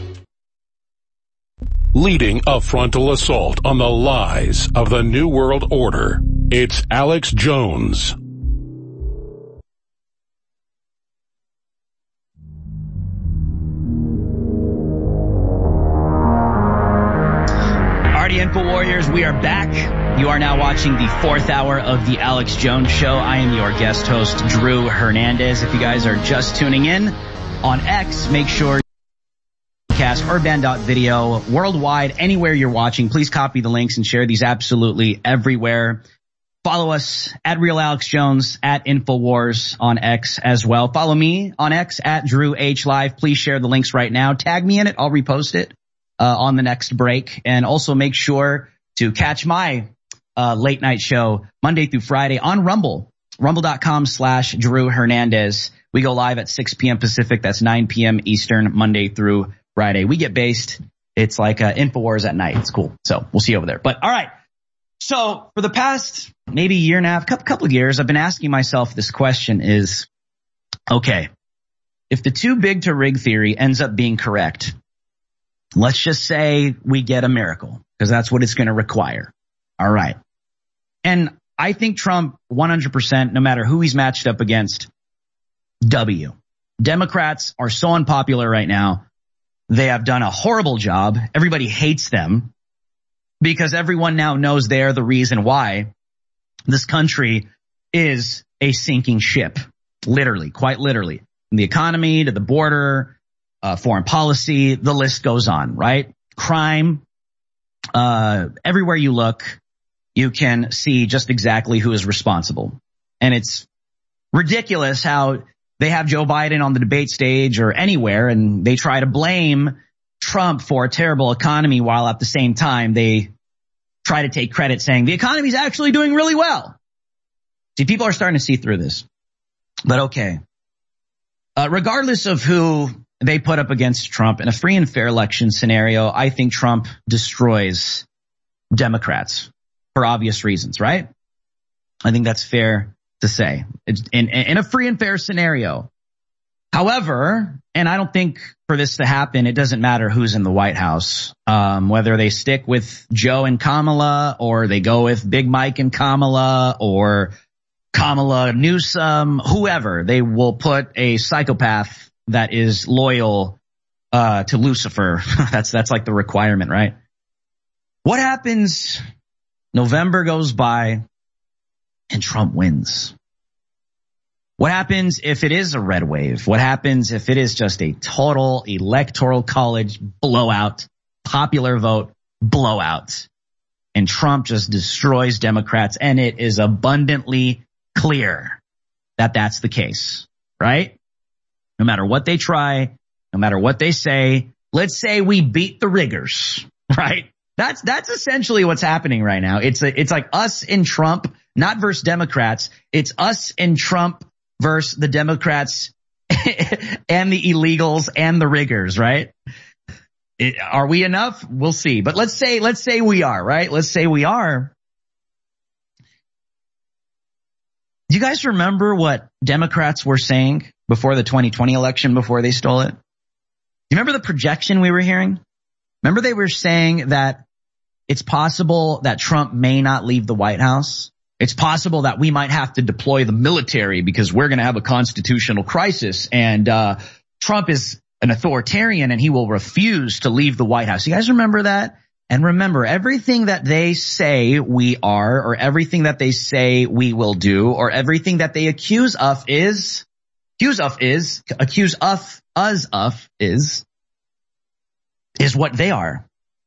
Leading a frontal assault on the lies of the New World Order, it's Alex Jones. Alrighty, Info Warriors, we are back. You are now watching the fourth hour of the Alex Jones Show. I am your guest host, Drew Hernandez. If you guys are just tuning in on X, make sure cast or band.video worldwide, anywhere you're watching, please copy the links and share these absolutely everywhere. Follow us at Real Alex Jones, at Infowars on X as well. Follow me on X at Drew H Live. Please share the links right now. Tag me in it. I'll repost it uh, on the next break. And also make sure to catch my uh, late night show Monday through Friday on Rumble, rumble.com slash Drew Hernandez. We go live at six p.m. Pacific. That's nine p.m. Eastern, Monday through Friday. We get based. It's like uh, Infowars at night. It's cool. So we'll see you over there. But all right. So for the past maybe year and a half, couple, couple of years, I've been asking myself this question is, okay, if the too big to rig theory ends up being correct, let's just say we get a miracle, because that's what it's going to require. All right. And I think Trump, one hundred percent, no matter who he's matched up against, W. Democrats are so unpopular right now. They have done a horrible job. Everybody hates them because everyone now knows they're the reason why this country is a sinking ship. Literally, quite literally. From the economy to the border, uh, foreign policy, the list goes on, right? Crime, uh, everywhere you look, you can see just exactly who is responsible. And it's ridiculous how they have Joe Biden on the debate stage or anywhere, and they try to blame Trump for a terrible economy while at the same time they try to take credit saying the economy is actually doing really well. See, people are starting to see through this. But okay. Uh, regardless of who they put up against Trump in a free and fair election scenario, I think Trump destroys Democrats for obvious reasons, right? I think that's fair to say. It's in, in a free and fair scenario. However, and I don't think for this to happen, it doesn't matter who's in the White House, um, whether they stick with Joe and Kamala or they go with Big Mike and Kamala or Kamala Newsom, whoever, they will put a psychopath that is loyal uh, to Lucifer. that's that's like the requirement, right? What happens? November goes by and Trump wins. What happens if it is a red wave? What happens if it is just a total electoral college blowout, popular vote blowout, and Trump just destroys Democrats? And it is abundantly clear that that's the case, right? No matter what they try, no matter what they say, let's say we beat the riggers, right? That's, that's essentially what's happening right now. It's a, it's like us and Trump, not versus Democrats. It's us and Trump versus the Democrats and the illegals and the riggers, right? It, are we enough? We'll see. But let's say, let's say we are, right? Let's say we are. Do you guys remember what Democrats were saying before the twenty twenty election, before they stole it? Do you remember the projection we were hearing? Remember they were saying that it's possible that Trump may not leave the White House. It's possible that we might have to deploy the military because we're going to have a constitutional crisis. And uh Trump is an authoritarian and he will refuse to leave the White House. You guys remember that? And remember, everything that they say we are, or everything that they say we will do, or everything that they accuse of is, accuse of is, accuse of, us of is, is what they are.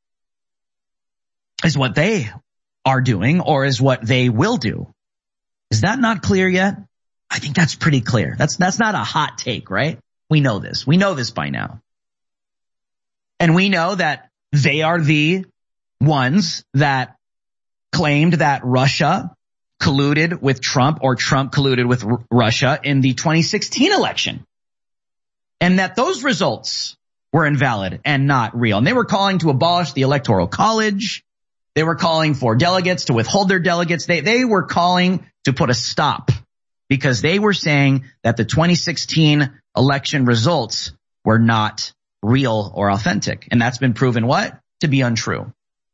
Is what they are doing, or is what they will do. Is that not clear yet? I think that's pretty clear. That's, that's not a hot take, right? We know this. We know this by now. And we know that they are the ones that claimed that Russia colluded with Trump or Trump colluded with R- Russia in the twenty sixteen election. And that those results were invalid and not real. And they were calling to abolish the Electoral College. They were calling for delegates to withhold their delegates. They, they were calling to put a stop because they were saying that the twenty sixteen election results were not real or authentic. And that's been proven what? To be untrue.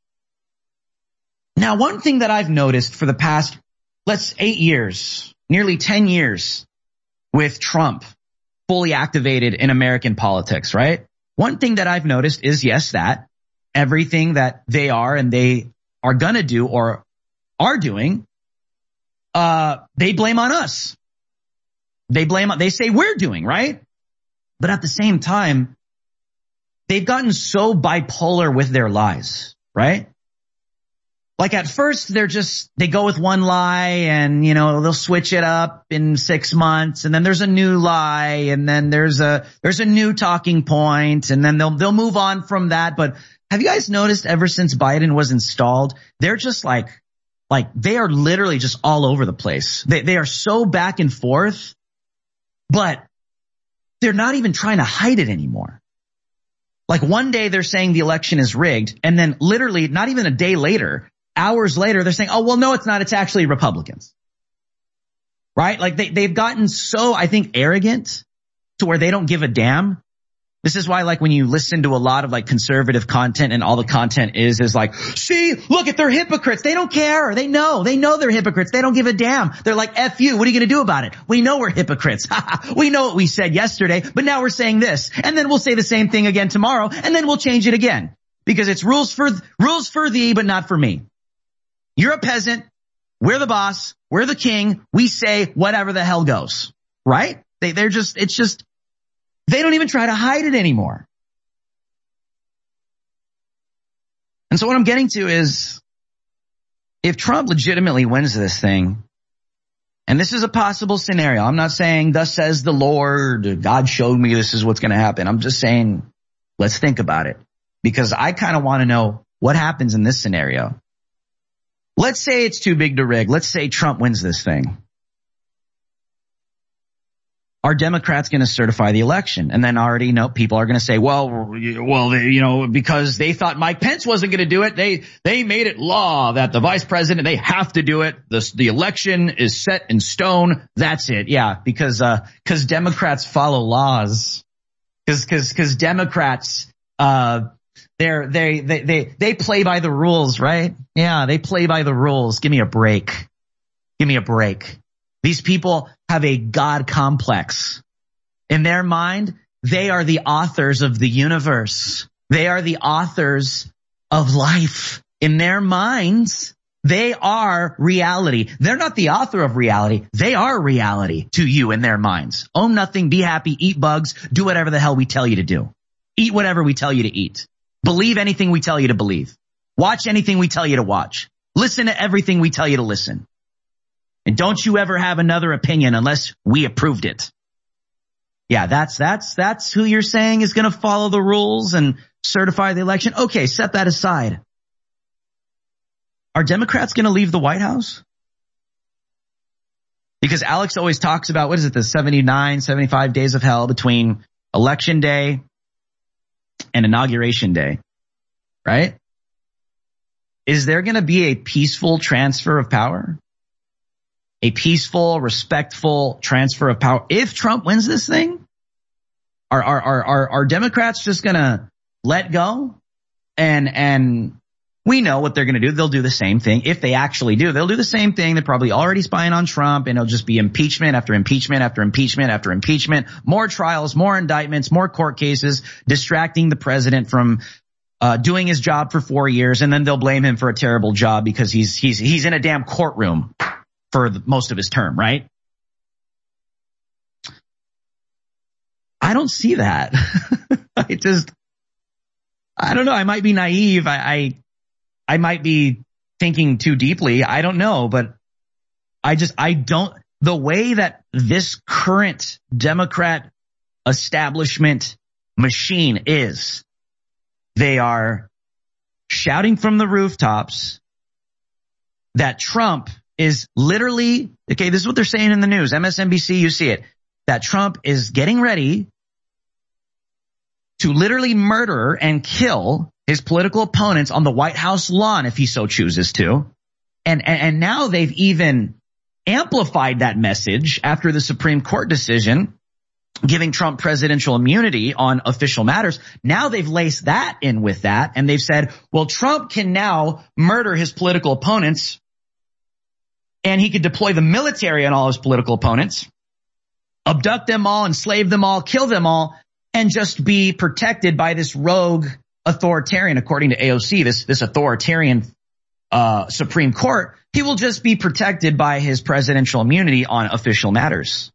Now, one thing that I've noticed for the past, let's eight years, nearly ten years with Trump fully activated in American politics, right? One thing that I've noticed is, yes, that everything that they are and they are going to do or are doing, uh, they blame on us. They blame, they say we're doing, right? But at the same time, they've gotten so bipolar with their lies, right? Like at first they're just, they go with one lie and, you know, they'll switch it up in six months and then there's a new lie and then there's a, there's a new talking point and then they'll, they'll move on from that. But have you guys noticed ever since Biden was installed, they're just like, like they are literally just all over the place. They, they are so back and forth, but they're not even trying to hide it anymore. Like one day they're saying the election is rigged and then literally not even a day later, hours later, they're saying, oh, well, no, it's not. It's actually Republicans. Right? Like they, they've gotten so, I think, arrogant to where they don't give a damn. This is why, like, when you listen to a lot of like conservative content and all the content is, is like, see, look at they're hypocrites. They don't care. They know. They know they're hypocrites. They don't give a damn. They're like, F you. What are you going to do about it? We know we're hypocrites. We know what we said yesterday, but now we're saying this. And then we'll say the same thing again tomorrow. And then we'll change it again because it's rules for, rules for thee, but not for me. You're a peasant. We're the boss. We're the king. We say whatever the hell goes, right? They, they're just, it's just, they don't even try to hide it anymore. And so what I'm getting to is if Trump legitimately wins this thing, and this is a possible scenario, I'm not saying thus says the Lord, God showed me this is what's going to happen. I'm just saying, let's think about it because I kind of want to know what happens in this scenario. Let's say it's too big to rig. Let's say Trump wins this thing. Are Democrats going to certify the election? And then already know people are going to say, well, well, they, you know, because they thought Mike Pence wasn't going to do it. They, they made it law that the vice president, they have to do it. The, the election is set in stone. That's it. Yeah. Because, uh, cause Democrats follow laws. Cause, cause, cause Democrats, uh, they're, they, they, they, they play by the rules, right? Yeah. They play by the rules. Give me a break. Give me a break. These people have a God complex. In their mind, they are the authors of the universe. They are the authors of life. In their minds, they are reality. They're not the author of reality. They are reality to you in their minds. Own nothing, be happy, eat bugs, do whatever the hell we tell you to do. Eat whatever we tell you to eat. Believe anything we tell you to believe. Watch anything we tell you to watch. Listen to everything we tell you to listen. And don't you ever have another opinion unless we approved it. Yeah, that's, that's, that's who you're saying is going to follow the rules and certify the election. Okay, set that aside. Are Democrats going to leave the White House? Because Alex always talks about, what is it, the seventy-nine, seventy-five days of hell between election day and inauguration day, right? Is there going to be a peaceful transfer of power? A peaceful, respectful transfer of power. If Trump wins this thing, are, are, are, are, are Democrats just going to let go? And, and we know what they're going to do. They'll do the same thing. If they actually do, they'll do the same thing. They're probably already spying on Trump and it'll just be impeachment after impeachment after impeachment after impeachment, more trials, more indictments, more court cases, distracting the president from uh, doing his job for four years. And then they'll blame him for a terrible job because he's, he's, he's in a damn courtroom for the, most of his term, right? I don't see that. I just, I don't know. I might be naive. I, I, I might be thinking too deeply. I don't know, but I just, I don't, the way that this current Democrat establishment machine is, They are shouting from the rooftops that Trump is literally, okay, this is what they're saying in the news, M S N B C, you see it, that Trump is getting ready to literally murder and kill his political opponents on the White House lawn if he so chooses to. And, and, and now they've even amplified that message after the Supreme Court decision giving Trump presidential immunity on official matters. Now they've laced that in with that, and they've said, well, Trump can now murder his political opponents, and he could deploy the military on all his political opponents, abduct them all, enslave them all, kill them all, and just be protected by this rogue authoritarian, according to A O C, this, this authoritarian uh Supreme Court. He will just be protected by his presidential immunity on official matters.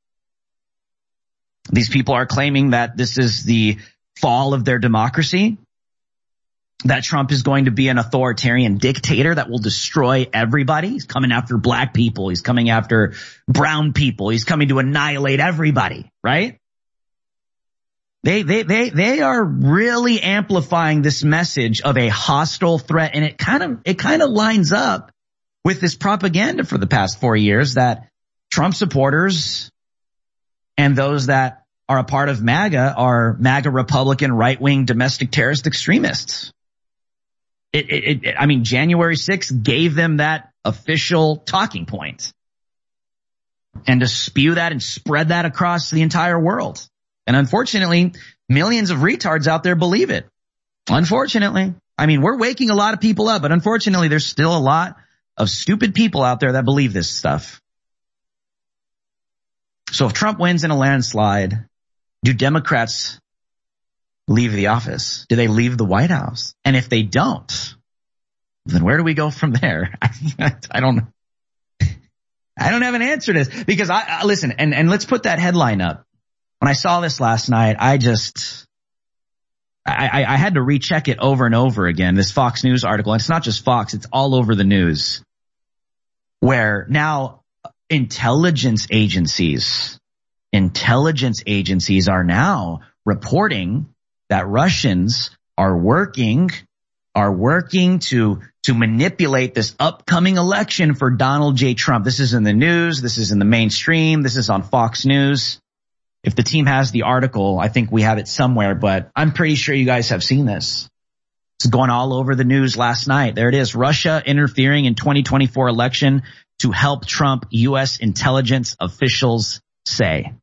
These people are claiming that this is the fall of their democracy, that Trump is going to be an authoritarian dictator that will destroy everybody. He's coming after black people. He's coming after brown people. He's coming to annihilate everybody, right? They, they, they, they are really amplifying this message of a hostile threat. And it kind of, it kind of lines up with this propaganda for the past four years that Trump supporters and those that are a part of MAGA are MAGA Republican right-wing domestic terrorist extremists. It, it, it, I mean, January sixth gave them that official talking point. And to spew that and spread that across the entire world. And unfortunately, millions of retards out there believe it. Unfortunately. I mean, we're waking a lot of people up, but unfortunately, there's still a lot of stupid people out there that believe this stuff. So if Trump wins in a landslide, do Democrats leave the office? Do they leave the White House? And if they don't, then where do we go from there? I don't know. I don't have an answer to this because I, I listen, and, and let's put that headline up. When I saw this last night, I just, I, I, I had to recheck it over and over again, this Fox News article. And it's not just Fox, it's all over the news, where now intelligence agencies, intelligence agencies are now reporting that Russians are working, are working to, to manipulate this upcoming election for Donald J. Trump. This is in the news. This is in the mainstream. This is on Fox News. If the team has the article, I think we have it somewhere, but I'm pretty sure you guys have seen this. It's going all over the news last night. There it is. Russia interfering in twenty twenty-four election to help Trump, U S intelligence officials say.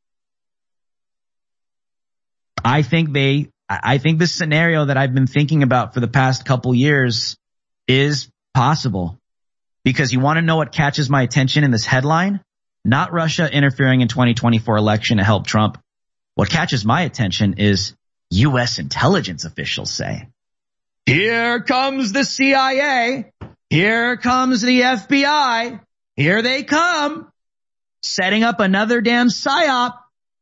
I think they, I think this scenario that I've been thinking about for the past couple years is possible. Because you want to know what catches my attention in this headline? Not Russia interfering in twenty twenty-four election to help Trump. What catches my attention is U S intelligence officials say, here comes the C I A. Here comes the F B I. Here they come, setting up another damn psyop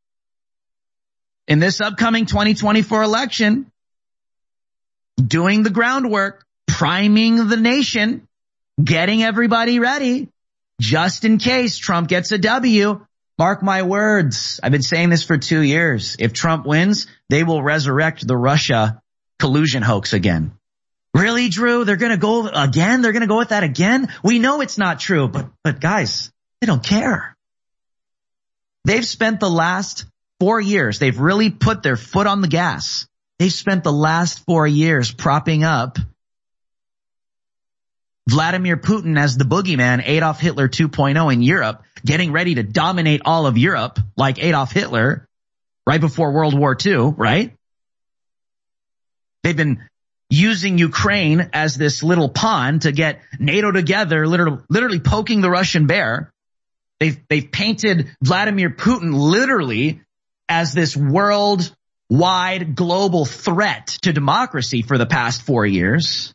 in this upcoming twenty twenty-four election, doing the groundwork, priming the nation, getting everybody ready. Just in case Trump gets a W, mark my words. I've been saying this for two years. If Trump wins, they will resurrect the Russia collusion hoax again. Really, Drew? They're going to go again? They're going to go with that again? We know it's not true, but, but guys, they don't care. They've spent the last four years. They've really put their foot on the gas. They've spent the last four years propping up Vladimir Putin as the boogeyman, Adolf Hitler two point oh in Europe, getting ready to dominate all of Europe like Adolf Hitler right before World War Two, right? They've been using Ukraine as this little pawn to get NATO together, literally, literally poking the Russian bear. They've, they've painted Vladimir Putin literally as this worldwide global threat to democracy for the past four years.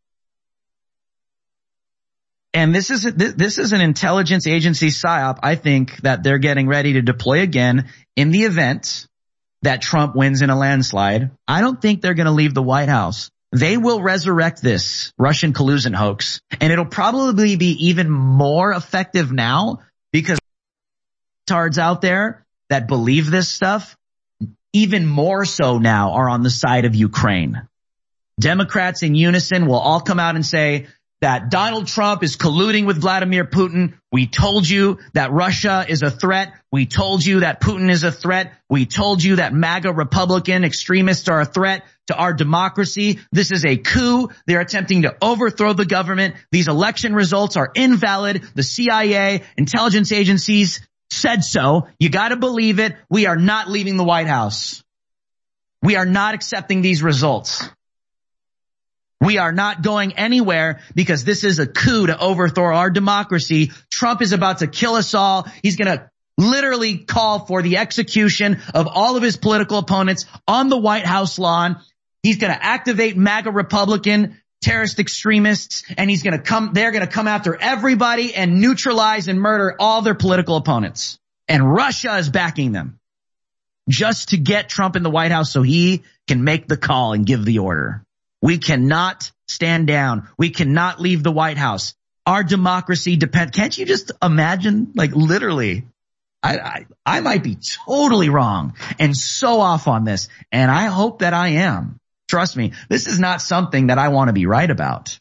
And this is, this is an intelligence agency psyop, I think, that they're getting ready to deploy again in the event that Trump wins in a landslide. I don't think they're going to leave the White House. They will resurrect this Russian collusion hoax, and it'll probably be even more effective now because retards out there that believe this stuff, even more so now, are on the side of Ukraine. Democrats in unison will all come out and say that Donald Trump is colluding with Vladimir Putin. We told you that Russia is a threat. We told you that Putin is a threat. We told you that MAGA Republican extremists are a threat to our democracy. This is a coup. They're attempting to overthrow the government. These election results are invalid. The C I A, intelligence agencies said so. You got to believe it. We are not leaving the White House. We are not accepting these results. We are not going anywhere because this is a coup to overthrow our democracy. Trump is about to kill us all. He's going to literally call for the execution of all of his political opponents on the White House lawn. He's going to activate MAGA Republican terrorist extremists, and he's going to come, they're going to come after everybody and neutralize and murder all their political opponents. And Russia is backing them just to get Trump in the White House so he can make the call and give the order. We cannot stand down. We cannot leave the White House. Our democracy depends. Can't you just imagine, like literally, I, I, I might be totally wrong and so off on this. And I hope that I am. Trust me, this is not something that I want to be right about.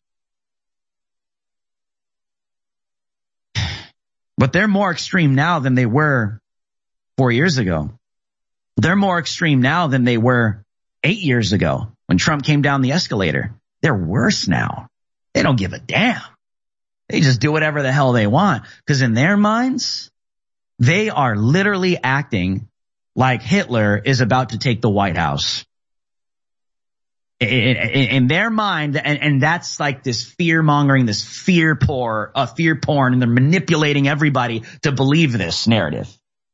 But they're more extreme now than they were four years ago. They're more extreme now than they were eight years ago when Trump came down the escalator. They're worse now. They don't give a damn. They just do whatever the hell they want. Because in their minds, they are literally acting like Hitler is about to take the White House. In, in, in their mind, and, and that's like this fear mongering, this fear pour, uh, fear porn, and they're manipulating everybody to believe this narrative.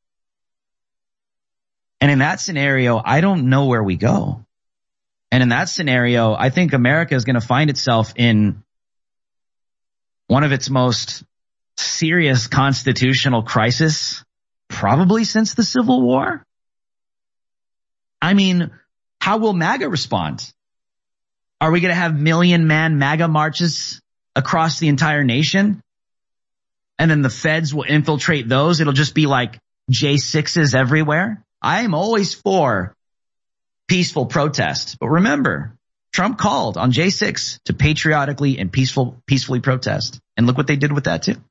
And in that scenario, I don't know where we go. And in that scenario, I think America is going to find itself in one of its most serious constitutional crisis, probably since the Civil War. I mean, how will MAGA respond? Are we going to have million man MAGA marches across the entire nation? And then the feds will infiltrate those. It'll just be like J sixes everywhere. I am always for peaceful protest. But remember, Trump called on J six to patriotically and peaceful, peacefully protest. And look what they did with that too.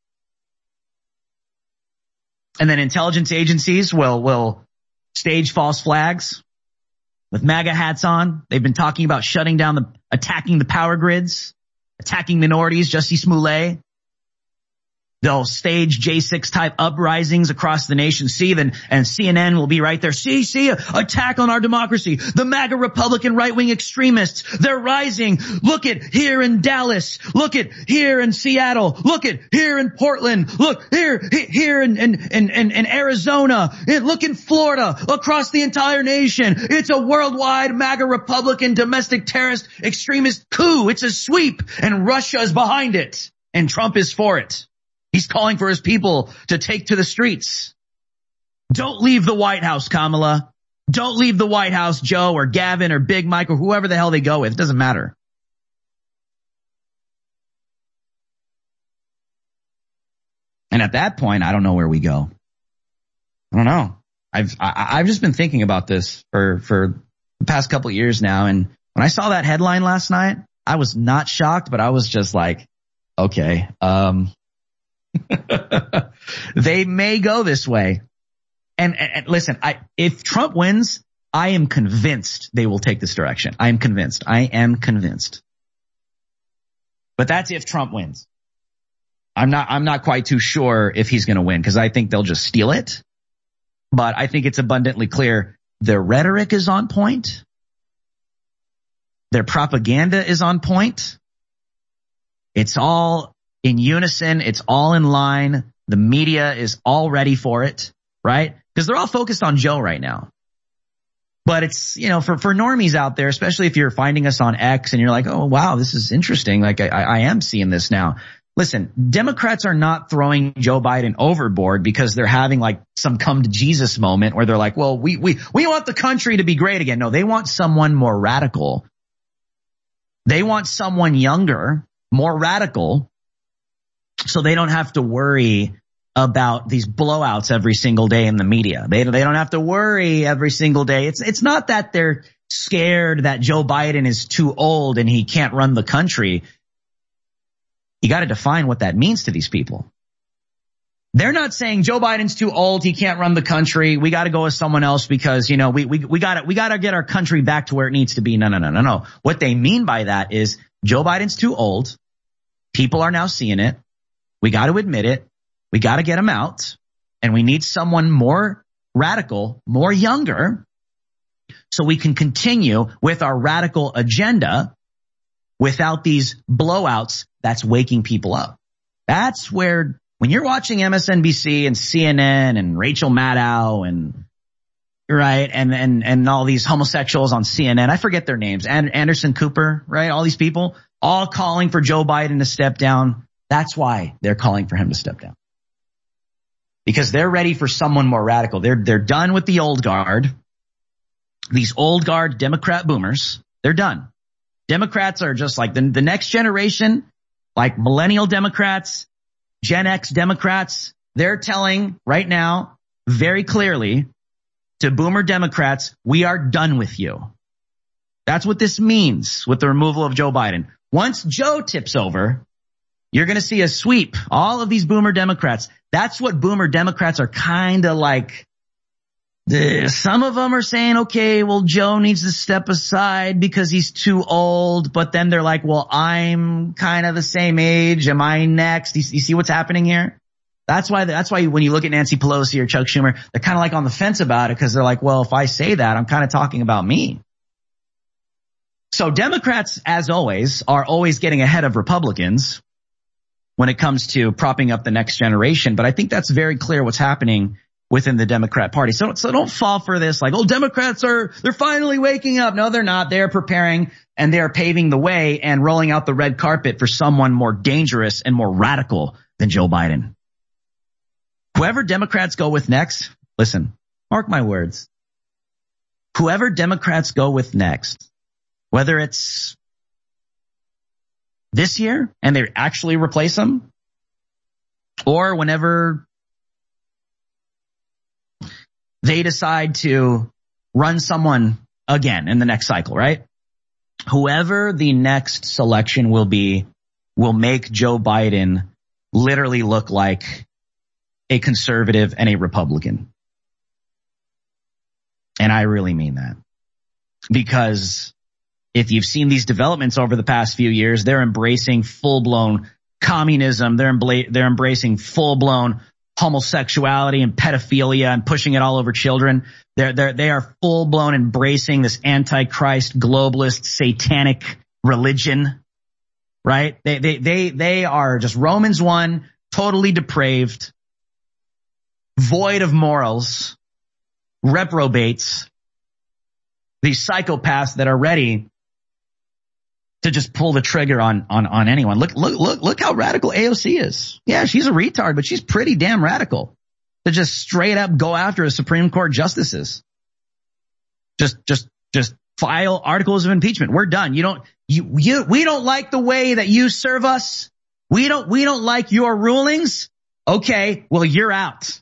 And then intelligence agencies will, will stage false flags with MAGA hats on. They've been talking about shutting down the, attacking the power grids, attacking minorities, Jussie Smollett. They'll stage J six type uprisings across the nation. See, then, and C N N will be right there. See, see, attack on our democracy. The MAGA Republican right-wing extremists, they're rising. Look at here in Dallas. Look at here in Seattle. Look at here in Portland. Look here, here in, in, in, in, in Arizona. Look in Florida, across the entire nation. It's a worldwide MAGA Republican domestic terrorist extremist coup. It's a sweep, and Russia is behind it, and Trump is for it. He's calling for his people to take to the streets. Don't leave the White House, Kamala. Don't leave the White House, Joe or Gavin or Big Mike or whoever the hell they go with. It doesn't matter. And at that point, I don't know where we go. I don't know. I've I, I've just been thinking about this for for the past couple of years now. And when I saw that headline last night, I was not shocked, but I was just like, okay, um. They may go this way. And, and, and listen, I, if Trump wins, I am convinced they will take this direction. I am convinced. I am convinced. But that's if Trump wins. I'm not, I'm not quite too sure if he's going to win because I think they'll just steal it. But I think it's abundantly clear their rhetoric is on point. Their propaganda is on point. It's all in unison. It's all in line. The media is all ready for it, right? Because they're all focused on Joe right now. But it's, you know, for, for normies out there, especially if you're finding us on X and you're like, oh, wow, this is interesting. Like I, I am seeing this now. Listen, Democrats are not throwing Joe Biden overboard because they're having like some come to Jesus moment where they're like, well, we, we, we want the country to be great again. No, they want someone more radical. They want someone younger, more radical, so they don't have to worry about these blowouts every single day in the media. They, they don't have to worry every single day. It's, it's not that they're scared that Joe Biden is too old and he can't run the country. You got to define what that means to these people. They're not saying Joe Biden's too old, he can't run the country, we got to go with someone else because, you know, we we we got to we got to get our country back to where it needs to be. No, no, no, no, no. What they mean by that is Joe Biden's too old. People are now seeing it. We got to admit it. We got to get him out, and we need someone more radical, more younger, so we can continue with our radical agenda without these blowouts that's waking people up. That's where, when you're watching M S N B C and C N N and Rachel Maddow and, right, and, and, and all these homosexuals on C N N, I forget their names, and Anderson Cooper, right, all these people, all calling for Joe Biden to step down. That's why they're calling for him to step down. Because they're ready for someone more radical. They're, they're done with the old guard. These old guard Democrat boomers, they're done. Democrats are just like the, the next generation, like millennial Democrats, Gen X Democrats. They're telling right now very clearly to boomer Democrats, we are done with you. That's what this means with the removal of Joe Biden. Once Joe tips over, you're going to see a sweep. All of these boomer Democrats. That's what boomer Democrats are kind of like. The, some of them are saying, okay, well, Joe needs to step aside because he's too old. But then they're like, well, I'm kind of the same age. Am I next? You, you see what's happening here? That's why, that's why when you look at Nancy Pelosi or Chuck Schumer, they're kind of like on the fence about it because they're like, well, if I say that, I'm kind of talking about me. So Democrats, as always, are always getting ahead of Republicans when it comes to propping up the next generation. But I think that's very clear what's happening within the Democrat Party. So, so don't fall for this like, oh, Democrats are, they're finally waking up. No, they're not. They're preparing and they're paving the way and rolling out the red carpet for someone more dangerous and more radical than Joe Biden. Whoever Democrats go with next, listen, mark my words. Whoever Democrats go with next, whether it's this year and they actually replace him, or whenever they decide to run someone again in the next cycle, right? Whoever the next selection will be will make Joe Biden literally look like a conservative and a Republican. And I really mean that. Because if you've seen these developments over the past few years, they're embracing full-blown communism. They're, embla- they're embracing full-blown homosexuality and pedophilia and pushing it all over children. They're, they're, they are full blown embracing this antichrist, globalist, satanic religion, right? They, they, they, they are just Romans one, totally depraved, void of morals, reprobates, these psychopaths that are ready to just pull the trigger on, on, on anyone. Look, look, look, look how radical A O C is. Yeah, she's a retard, but she's pretty damn radical to just straight up go after a Supreme Court justices. Just, just, just file articles of impeachment. We're done. You don't, you, you, we don't like the way that you serve us. We don't, we don't like your rulings. Okay, well, you're out.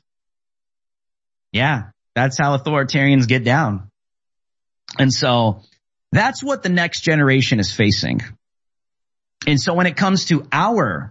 Yeah, that's how authoritarians get down. And so, that's what the next generation is facing. And so when it comes to our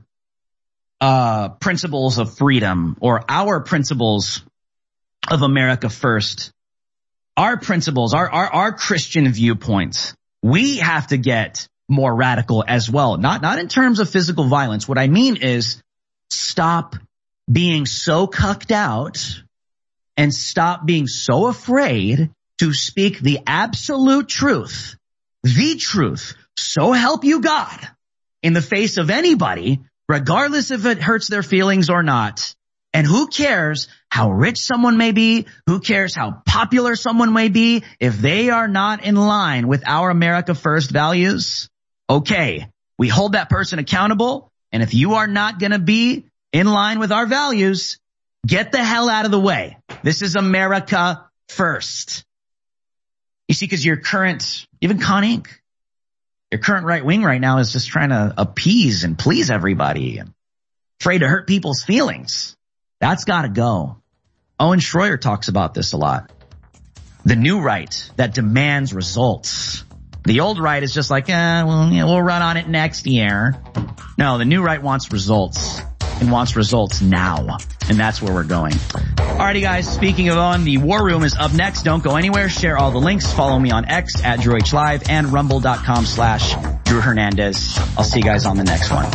uh principles of freedom or our principles of America first, our principles, our, our, our Christian viewpoints, we have to get more radical as well. Not, not in terms of physical violence. What I mean is stop being so cucked out and stop being so afraid to speak the absolute truth, the truth, so help you God, in the face of anybody, regardless if it hurts their feelings or not. And who cares how rich someone may be? Who cares how popular someone may be? If they are not in line with our America First values, okay, we hold that person accountable. And if you are not going to be in line with our values, get the hell out of the way. This is America First. You see, because your current, even Con Incorporated, your current right wing right now is just trying to appease and please everybody and afraid to hurt people's feelings. That's got to go. Owen Schroyer talks about this a lot. The new right that demands results. The old right is just like, eh, well, yeah, we'll run on it next year. No, the new right wants results and wants results now. And that's where we're going. Alrighty, guys. Speaking of Owen, the War Room is up next. Don't go anywhere. Share all the links. Follow me on X at Drew H Live and rumble.com slash Drew Hernandez. I'll see you guys on the next one.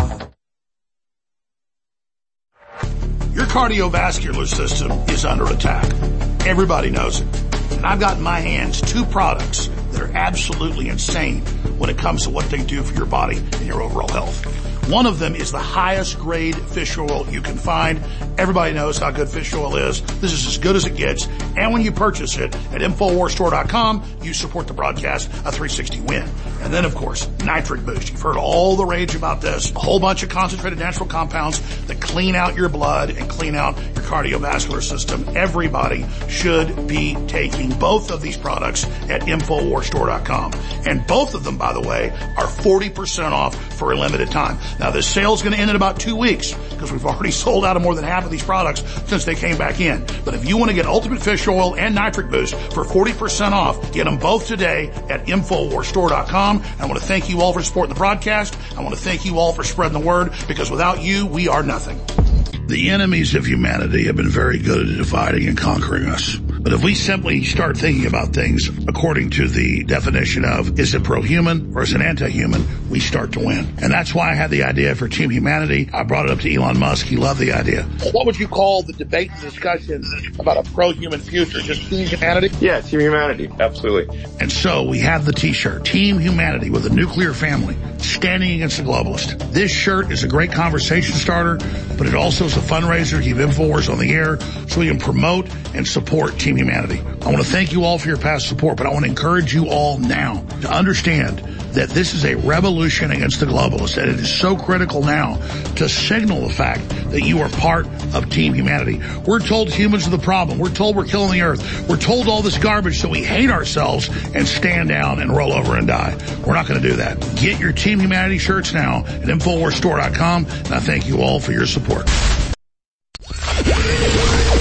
Your cardiovascular system is under attack. Everybody knows it. And I've got in my hands two products that are absolutely insane when it comes to what they do for your body and your overall health. One of them is the highest grade fish oil you can find. Everybody knows how good fish oil is. This is as good as it gets. And when you purchase it at Infowars Store dot com, you support the broadcast, a three sixty win. And then, of course, Nitric Boost. You've heard all the rage about this. A whole bunch of concentrated natural compounds that clean out your blood and clean out your cardiovascular system. Everybody should be taking both of these products at Infowars Store dot com. And both of them, by the way, are forty percent off for a limited time. Now, this sale is going to end in about two weeks because we've already sold out of more than half of these products since they came back in. But if you want to get Ultimate Fish Oil and Nitric Boost for forty percent off, get them both today at Infowars Store dot com. I want to thank you all for supporting the broadcast. I want to thank you all for spreading the word because without you, we are nothing. The enemies of humanity have been very good at dividing and conquering us. But if we simply start thinking about things according to the definition of is it pro-human or is it anti-human, we start to win. And that's why I had the idea for Team Humanity. I brought it up to Elon Musk. He loved the idea. What would you call the debate and discussion about a pro-human future? Just Team Humanity? Yeah, Team Humanity. Absolutely. And so we have the t-shirt, Team Humanity with a nuclear family, standing against the globalist. This shirt is a great conversation starter, but it also is a fundraiser to keep InfoWars on the air so we can promote and support Team Humanity. I want to thank you all for your past support, but I want to encourage you all now to understand that this is a revolution against the globalists, and it is so critical now to signal the fact that you are part of Team Humanity. We're told humans are the problem. We're told we're killing the earth. We're told all this garbage, so we hate ourselves and stand down and roll over and die. We're not going to do that. Get your Team Humanity shirts now at Infowars Store dot com, and I thank you all for your support.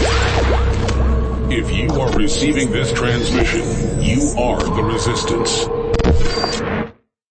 If you are receiving this transmission, you are the resistance.